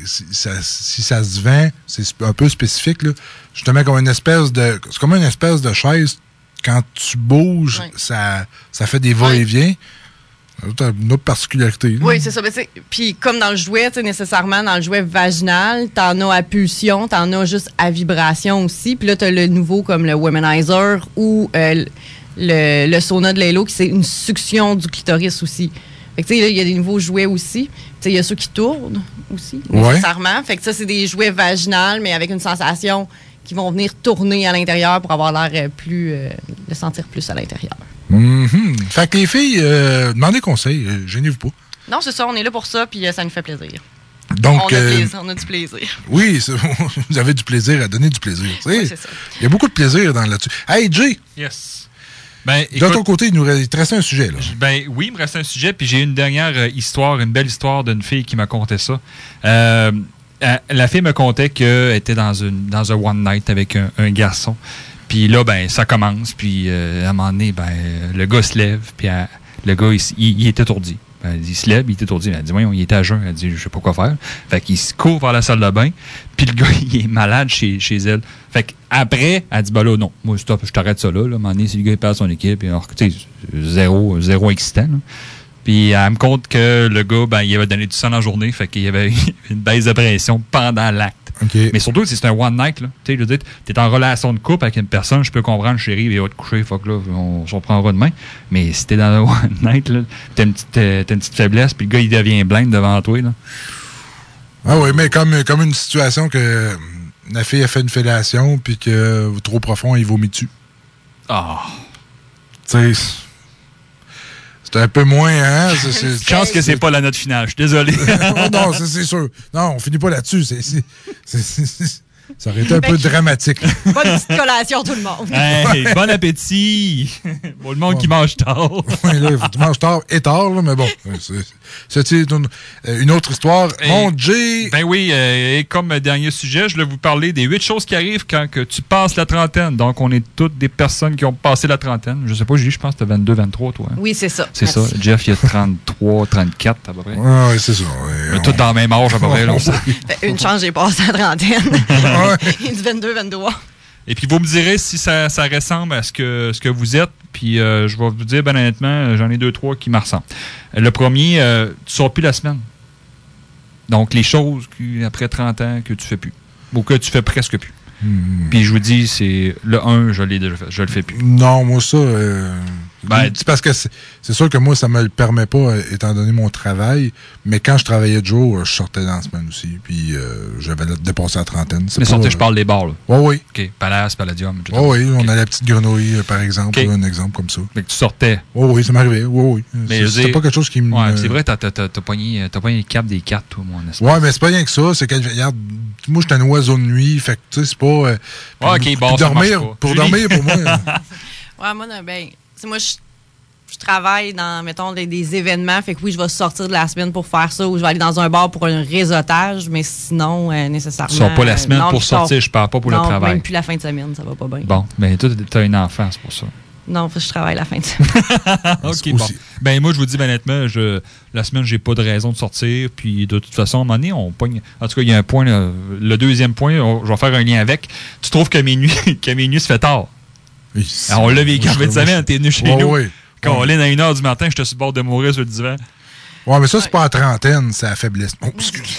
Speaker 6: si ça se vend, c'est un peu spécifique, là. Justement, comme une espèce de... C'est comme une espèce de chaise. Quand tu bouges, ça fait des va-et-vient. C'est une autre particularité. Là.
Speaker 8: Oui, c'est ça. Puis comme dans le jouet, nécessairement, dans le jouet vaginal, t'en as à pulsion, t'en as juste à vibration aussi. Puis là, t'as le nouveau comme le Womanizer ou le sauna de Laylo, qui c'est une succion du clitoris aussi. Fait que, tu sais, il y a des nouveaux jouets aussi. Il y a ceux qui tournent aussi, nécessairement. Fait que ça, c'est des jouets vaginales, mais avec une sensation qui vont venir tourner à l'intérieur pour avoir l'air le sentir plus à l'intérieur.
Speaker 6: Mm-hmm. Fait que les filles, demandez conseil, gênez-vous pas.
Speaker 8: Non, c'est ça, on est là pour ça, puis ça nous fait plaisir.
Speaker 6: Donc,
Speaker 8: on a du plaisir.
Speaker 6: Oui, vous avez du plaisir à donner du plaisir.
Speaker 8: Oui, c'est ça.
Speaker 6: Il y a beaucoup de plaisir là-dessus. Hey, Jay!
Speaker 7: Yes.
Speaker 6: De ton côté, il te restait un sujet. Là.
Speaker 7: Oui, il me restait un sujet, puis j'ai une dernière histoire, une belle histoire d'une fille qui m'a conté ça. La fille me contait qu'elle était dans un one night avec un garçon. Puis là, ça commence, puis à un moment donné, le gars se lève, puis le gars, il est étourdi. Il se lève, il est étourdi. Elle dit, voyons, il est à jeun. Elle dit, je sais pas quoi faire. Fait qu'il se court vers la salle de bain, puis le gars, il est malade chez elle. Fait qu'après, elle dit, là, non, moi, stop, je t'arrête ça là. À un moment donné, si le gars, il perd son équipe, alors, tu sais, zéro excitant, là. Puis elle me compte que le gars, il avait donné du sang dans la journée, fait qu'il y avait une baisse de pression pendant l'acte.
Speaker 6: Okay.
Speaker 7: Mais surtout, c'est un one night, là. Tu sais, je veux dire, t'es en relation de couple avec une personne, je peux comprendre, chérie, il va te coucher, fuck là, on s'en prendra demain. Mais si t'es dans un one night, là, t'as une petite faiblesse, puis le gars, il devient blind devant toi, là.
Speaker 6: Ah oui, mais comme une situation que la fille a fait une fellation, puis que trop profond, il vomit dessus.
Speaker 7: Ah.
Speaker 6: Tu sais. C'est un peu moins, hein?
Speaker 7: Chance que c'est pas la note finale, je suis désolé.
Speaker 6: Non, c'est sûr. Non, on finit pas là-dessus. Ça aurait été un peu dramatique.
Speaker 8: Bonne petite collation, tout le monde.
Speaker 7: Hey, bon appétit! Bon, le monde qui mange tard.
Speaker 6: Oui, là, il faut que tu manges tard et tard, là, mais bon. C'est une autre histoire. Mon Jay!
Speaker 7: Oui, et comme dernier sujet, je voulais vous parler des 8 choses qui arrivent quand que tu passes la trentaine. Donc, on est toutes des personnes qui ont passé la trentaine. Je sais pas, Julie, je pense que tu as 22, 23, toi. Hein?
Speaker 8: Oui, c'est ça.
Speaker 7: C'est ça. Jeff, il a 33, 34, à peu près.
Speaker 6: Oui, c'est ça.
Speaker 7: On est tous dans le même âge, à peu près. Là,
Speaker 8: une chance, j'ai passé la trentaine. Il dit 22, 23.
Speaker 7: Et puis, vous me direz si ça ressemble à ce que vous êtes. Puis, je vais vous dire, ben honnêtement, j'en ai 2, 3 qui me ressemblent. Le premier, tu sors plus la semaine. Donc, les choses après 30 ans que tu fais plus. Ou que tu fais presque plus. Puis, je vous dis, c'est le 1, je l'ai déjà fait. Je le fais plus.
Speaker 6: Non, moi, ça... c'est parce que c'est sûr que moi, ça me le permet pas, étant donné mon travail. Mais quand je travaillais de jour, je sortais dans la semaine aussi. Puis j'avais dépassé la trentaine.
Speaker 7: Mais sortais, je parle des bars, là.
Speaker 6: Oui.
Speaker 7: OK. Palace, Palladium.
Speaker 6: Oui, on a la petite grenouille, par exemple. Un exemple comme ça.
Speaker 7: Mais que tu sortais.
Speaker 6: Oui, ça m'arrivait. Oui. C'était pas quelque chose qui me...
Speaker 7: Ouais, c'est vrai, t'as pogné le cap des 4, toi, mon espèce.
Speaker 6: Ouais, mais c'est pas rien que ça. C'est que, regarde, moi, j'étais un oiseau de nuit. Fait que, tu sais, c'est pas...
Speaker 7: pour
Speaker 6: dormir, pour moi...
Speaker 8: Ouais, moi, moi, je travaille dans, mettons, des événements. Fait que oui, je vais sortir de la semaine pour faire ça ou je vais aller dans un bar pour un réseautage, mais sinon, nécessairement...
Speaker 7: Tu sors pas la semaine pour sortir, je parle pas pour le travail.
Speaker 8: Non, même plus la fin de semaine, ça va pas bien.
Speaker 7: Bon, mais toi, t'as une enfant, c'est pour ça.
Speaker 8: Non, je travaille la fin de semaine.
Speaker 7: OK, bon. Ben moi, je vous dis, honnêtement, la semaine, j'ai pas de raison de sortir. Puis de toute façon, à un moment donné, on pogne... En tout cas, il y a un point, là, le deuxième point, je vais faire un lien avec. Tu trouves que minuit se fait tard.
Speaker 6: Oui,
Speaker 7: alors, on l'a vécu en fin de semaine, t'es venu chez nous.
Speaker 6: Oui.
Speaker 7: Quand on est à 1h du matin, j'étais sur le bord de mourir sur le divan.
Speaker 6: Ouais, mais ça, c'est pas la trentaine, c'est la faiblesse. Oh, excuse.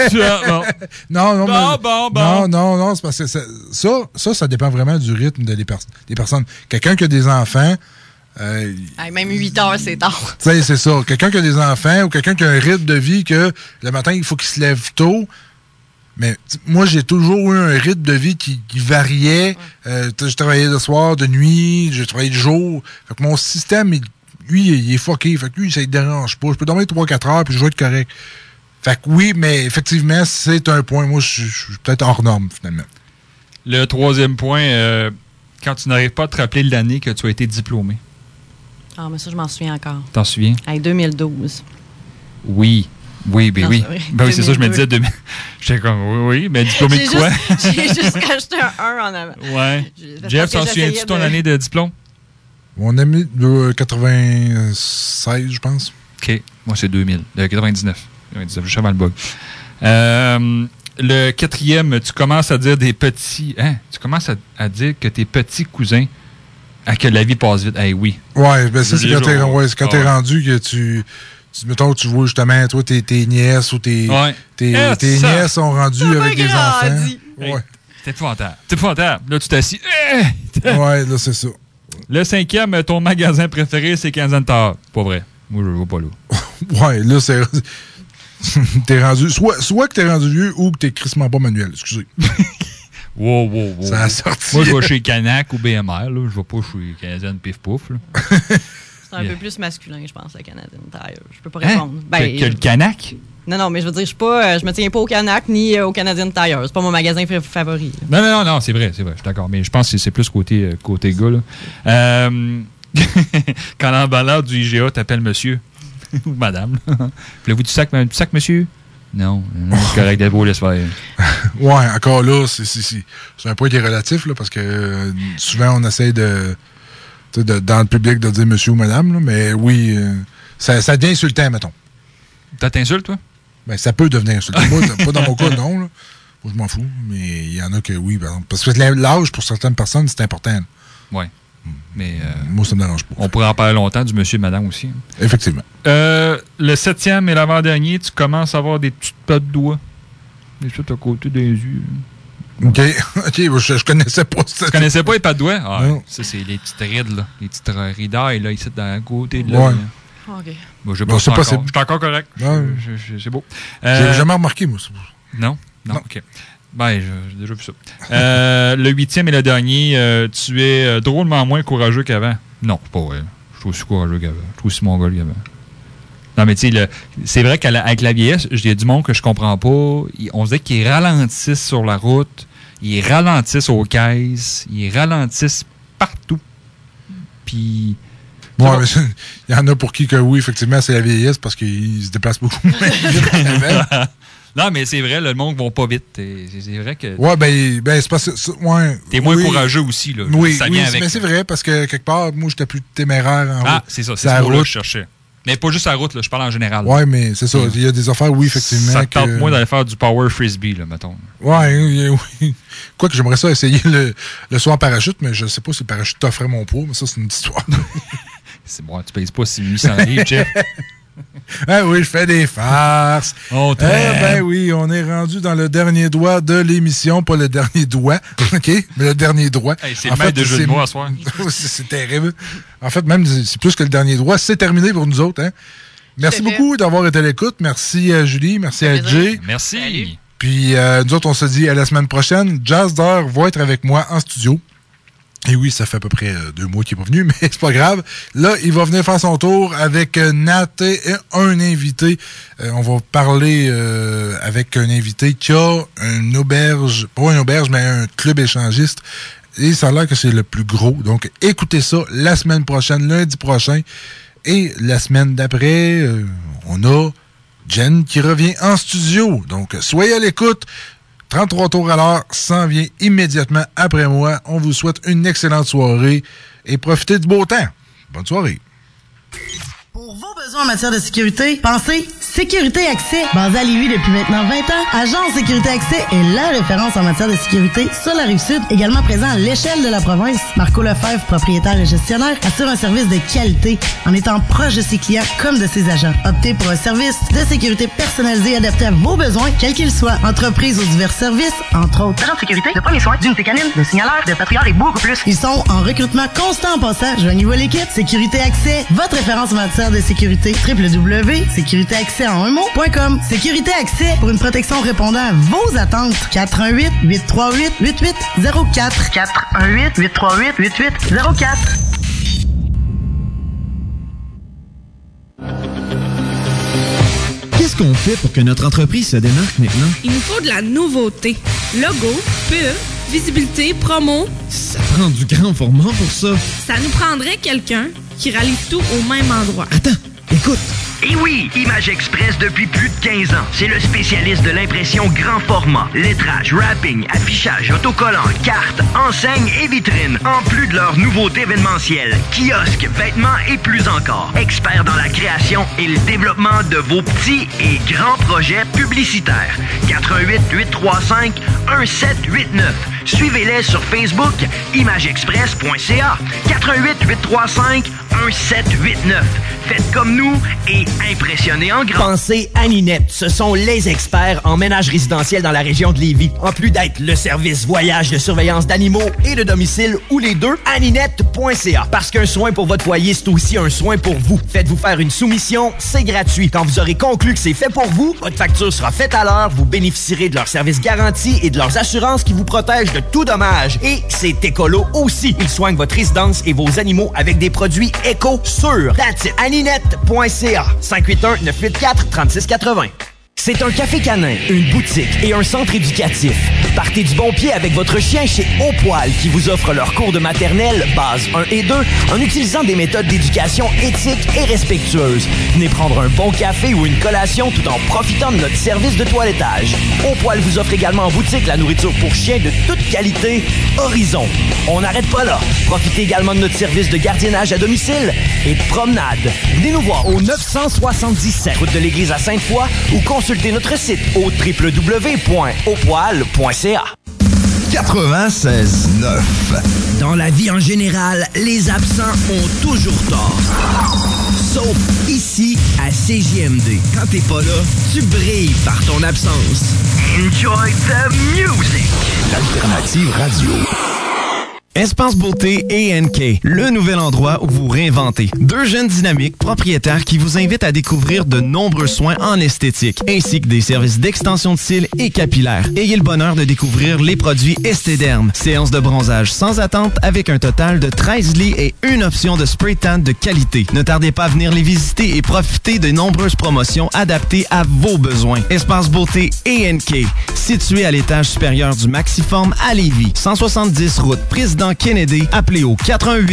Speaker 6: Non, c'est parce que ça dépend vraiment du rythme des personnes. Quelqu'un qui a des enfants...
Speaker 8: même 8 heures, c'est tard.
Speaker 6: Tu sais, c'est ça. Quelqu'un qui a des enfants ou quelqu'un qui a un rythme de vie que le matin, il faut qu'il se lève tôt. Mais moi, j'ai toujours eu un rythme de vie qui variait. Je travaillais de soir, de nuit, je travaillais de jour. Fait que mon système, lui, il est fucké. Fait que lui, ça ne dérange pas. Je peux dormir 3-4 heures puis je vais être correct. Fait que oui, mais effectivement, c'est un point. Moi, je suis peut-être hors norme, finalement.
Speaker 7: Le troisième point, quand tu n'arrives pas à te rappeler de l'année que tu as été diplômé.
Speaker 8: Ah, mais ça, je m'en souviens encore.
Speaker 7: T'en souviens?
Speaker 8: 2012.
Speaker 7: Oui. Oui. Ben oui, c'est ça, je me disais. J'étais comme, oui, mais diplômé de quoi?
Speaker 8: J'ai juste rajouté un 1 en avant.
Speaker 7: Ouais. Jeff, t'en souviens-tu ton année de diplôme?
Speaker 6: Mon année de 96, je pense.
Speaker 7: OK. Moi, c'est 2000. 99. Je sais mal le bug. Le quatrième, tu commences à dire des petits... Hein? Tu commences à dire que tes petits cousins Ah, que la vie passe vite. Eh oui.
Speaker 6: Ouais, ben ça, c'est quand t'es rendu que tu mettons que tu vois justement, toi, tes nièces ou tes nièces sont rendues avec des enfants.
Speaker 7: Ouais. C'est épouvantable. Là, tu t'assis.
Speaker 6: Ouais, là, c'est ça.
Speaker 7: Le 5e, ton magasin préféré, c'est Canadian Tire. Pas vrai. Moi, je ne vais pas là.
Speaker 6: Ouais, là, c'est... t'es rendu... Soit que t'es rendu vieux ou que t'es crissement pas manuel. Excusez.
Speaker 7: Wow.
Speaker 6: Ça a sorti.
Speaker 7: Moi, je vais chez Canac ou BMR. Là. Je vais pas chez Canadian Pif Pouf.
Speaker 8: C'est un peu plus masculin, je pense, le Canadian Tire. Je peux pas répondre.
Speaker 7: Que le Canac?
Speaker 8: Non, mais je veux dire, je me tiens pas au Canac ni au Canadian Tire. C'est pas mon magasin favori.
Speaker 7: Non, c'est vrai, je suis d'accord. Mais je pense que c'est plus côté gars. Là. Quand l'emballeur du IGA t'appelle monsieur ou madame, voulez-vous du sac, monsieur? Non, c'est correct, d'abord, laisse faire.
Speaker 6: Ouais, encore là, c'est un point qui est relatif, là, parce que souvent, on essaie dans le public de dire monsieur ou madame, là, mais oui, ça devient insultant, mettons.
Speaker 7: Ça t'insulte, toi?
Speaker 6: Ben, ça peut devenir insultant. Moi, pas dans mon cas, non. Là. Moi, je m'en fous, mais il y en a que oui, par exemple. Parce que l'âge, pour certaines personnes, c'est important.
Speaker 7: Oui. Mais
Speaker 6: moi, ça me dérange pas.
Speaker 7: On pourrait en parler longtemps du monsieur et madame aussi.
Speaker 6: Effectivement.
Speaker 7: Le 7e et l'avant-dernier, tu commences à avoir des petites pattes de doigts. Des petites à côté des yeux.
Speaker 6: OK, je connaissais pas ça.
Speaker 7: Tu connaissais pas les pattes de doigts? Ah,
Speaker 6: non.
Speaker 7: Ça, c'est les petites rides, là. Les petites ridailles, là, ici, dans le côté de là.
Speaker 6: Ouais.
Speaker 8: OK.
Speaker 7: Bon, c'est possible. Je suis encore correct. C'est beau.
Speaker 6: J'ai jamais remarqué, moi.
Speaker 7: Non? OK. Ben, j'ai déjà vu ça. Le 8e et le dernier, tu es drôlement moins courageux qu'avant. Non, c'est pas vrai. Je suis aussi courageux qu'avant. Je suis aussi mongol qu'avant. Non, mais tu sais, c'est vrai qu'avec la vieillesse, il y a du monde que je comprends pas. On se dit qu'ils ralentissent sur la route, ils ralentissent aux caisses, ils ralentissent partout. Puis...
Speaker 6: Ouais, mais il y en a pour qui que oui, effectivement, c'est la vieillesse parce qu'ils se déplacent beaucoup moins vite.
Speaker 7: Non, mais c'est vrai, le monde ne va pas vite. C'est vrai que...
Speaker 6: Ouais, ben c'est parce que... Ouais,
Speaker 7: t'es moins courageux aussi, là.
Speaker 6: Oui,
Speaker 7: ça vient avec
Speaker 6: mais c'est vrai, parce que quelque part, moi, j'étais plus téméraire en route.
Speaker 7: Ah, c'est ça, c'est ce mot-là que je cherchais. Mais pas juste la route, là, je parle en général.
Speaker 6: Ouais, mais c'est ça, il y a des affaires, oui, effectivement.
Speaker 7: Ça tente moins d'aller faire du power frisbee, là, mettons.
Speaker 6: Ouais, oui. Quoique j'aimerais ça essayer le saut en parachute, mais je sais pas si le parachute t'offrait mon poids, mais ça, c'est une petite histoire.
Speaker 7: C'est bon, tu payes pas 800 livres, chef.
Speaker 6: Ah oui, je fais des farces. Ben oui, on est rendu dans le dernier doigt de l'émission, pas le dernier doigt, OK? Mais le dernier droit.
Speaker 7: Hey, c'est le maître de jeu de mots à soir.
Speaker 6: C'est terrible. En fait, même, c'est plus que le dernier droit. C'est terminé pour nous autres, hein? Merci beaucoup d'avoir été à l'écoute. Merci à Julie, merci à Jay.
Speaker 7: Merci. Salut.
Speaker 6: Puis nous autres, on se dit à la semaine prochaine. Jazz d'heure va être avec moi en studio. Et oui, ça fait à peu près 2 mois qu'il n'est pas venu, mais c'est pas grave. Là, il va venir faire son tour avec Nat et un invité. On va parler avec un invité qui a une auberge, pas une auberge, mais un club échangiste. Et ça a l'air que c'est le plus gros. Donc, écoutez ça la semaine prochaine, lundi prochain. Et la semaine d'après, on a Jen qui revient en studio. Donc, soyez à l'écoute. 33 tours à l'heure s'en vient immédiatement après moi. On vous souhaite une excellente soirée et profitez du beau temps. Bonne soirée.
Speaker 10: Pour vos besoins en matière de sécurité, pensez Sécurité Accès. Basée à Lévis depuis maintenant 20 ans, Agence Sécurité Accès est la référence en matière de sécurité sur la Rive-Sud, également présent à l'échelle de la province. Marco Lefebvre, propriétaire et gestionnaire, assure un service de qualité en étant proche de ses clients comme de ses agents. Optez pour un service de sécurité personnalisé adapté à vos besoins, quels qu'ils soient. Entreprise aux divers services, entre autres. Agents de sécurité, de premiers soins, d'unité canine, de signaleurs, de patrouilleurs et beaucoup plus. Ils sont en recrutement constant en passant. Joignez-vous à l'équipe. Sécurité Accès, votre référence en matière de sécurité. www.sécuritéaccès.com. Sécurité Accès pour une protection répondant à vos attentes. 418-838-8804. 418-838-8804.
Speaker 13: Qu'est-ce qu'on fait pour que notre entreprise se démarque maintenant?
Speaker 18: Il nous faut de la nouveauté. Logo, pub, visibilité, promo.
Speaker 13: Ça prend du grand format pour ça.
Speaker 18: Ça nous prendrait quelqu'un qui rallie tout au même endroit.
Speaker 13: Attends, écoute.
Speaker 3: Et oui, Image Express depuis plus de 15 ans. C'est le spécialiste de l'impression grand format. Lettrage, wrapping, affichage, autocollant, cartes, enseignes et vitrines. En plus de leurs nouveautés événementielles, kiosques, vêtements et plus encore. Experts dans la création et le développement de vos petits et grands projets publicitaires. 88 835 1789. Suivez-les sur Facebook, imageexpress.ca, 418-835-1789. Faites comme nous et impressionnez en grand.
Speaker 16: Pensez Aninette, ce sont les experts en ménage résidentiel dans la région de Lévis. En plus d'être le service voyage de surveillance d'animaux et de domicile ou les deux, aninette.ca. Parce qu'un soin pour votre foyer, c'est aussi un soin pour vous. Faites-vous faire une soumission, c'est gratuit. Quand vous aurez conclu que c'est fait pour vous, votre facture sera faite à l'heure, vous bénéficierez de leur service garanti et de leurs assurances qui vous protègent de tout dommage. Et c'est écolo aussi. Ils soignent votre résidence et vos animaux avec des produits éco-sûrs. That's it. Aninette.ca. 581-984-3680. C'est un café canin, une boutique et un centre éducatif. Partez du bon pied avec votre chien chez Au Poil qui vous offre leurs cours de maternelle, base 1 et 2, en utilisant des méthodes d'éducation éthiques et respectueuses. Venez prendre un bon café ou une collation tout en profitant de notre service de toilettage. Au Poil vous offre également en boutique la nourriture pour chiens de toute qualité, Horizon. On n'arrête pas là. Profitez également de notre service de gardiennage à domicile et de promenade. Venez nous voir au 977 route de l'Église à Sainte-Foy ou consultez notre site au www.aupoil.ca.
Speaker 1: 96.9.
Speaker 16: Dans la vie en général, les absents ont toujours tort. Sauf ici, à CJMD. Quand t'es pas là, tu brilles par ton absence.
Speaker 3: Enjoy the music!
Speaker 2: L'Alternative Radio.
Speaker 9: Espace Beauté &K, le nouvel endroit où vous réinventez. Deux jeunes dynamiques propriétaires qui vous invitent à découvrir de nombreux soins en esthétique, ainsi que des services d'extension de cils et capillaires. Ayez le bonheur de découvrir les produits Estéderm. Séance de bronzage sans attente avec un total de 13 lits et une option de spray tan de qualité. Ne tardez pas à venir les visiter et profiter de nombreuses promotions adaptées à vos besoins. Espace Beauté &K, situé à l'étage supérieur du Maxiform à Lévis, 170 route Président Kennedy, appelez au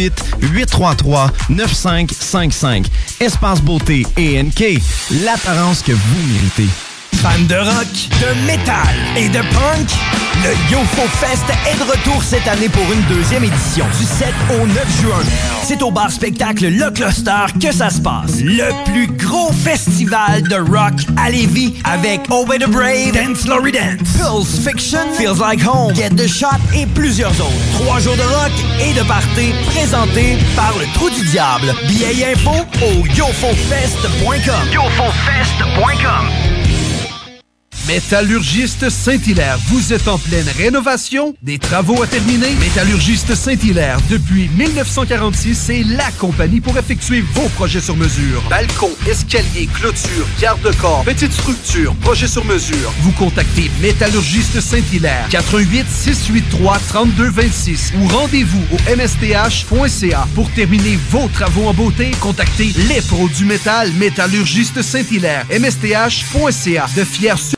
Speaker 9: 418-833-9555. Espace Beauté &K, l'apparence que vous méritez.
Speaker 16: Fans de rock, de métal et de punk, le YoFo Fest est de retour cette année pour une deuxième édition du 7 au 9 juin. C'est au bar spectacle Le Cluster que ça se passe. Le plus gros festival de rock à Lévis avec Obey the Brave, Dance Lory Dance, Pulse Fiction, Feels Like Home, Get the Shot et plusieurs autres. 3 jours de rock et de party présentés par le Trou du Diable. Billets info au yofofest.com.
Speaker 3: yofofest.com.
Speaker 19: Métallurgiste Saint-Hilaire, vous êtes en pleine rénovation? Des travaux à terminer? Métallurgiste Saint-Hilaire, depuis 1946, c'est la compagnie pour effectuer vos projets sur mesure. Balcon, escalier, clôture, garde-corps, petite structure, projet sur mesure. Vous contactez Métallurgiste Saint-Hilaire, 418-683-3226 ou rendez-vous au msth.ca. Pour terminer vos travaux en beauté, contactez les pros du métal, Métallurgiste Saint-Hilaire, msth.ca. De fiers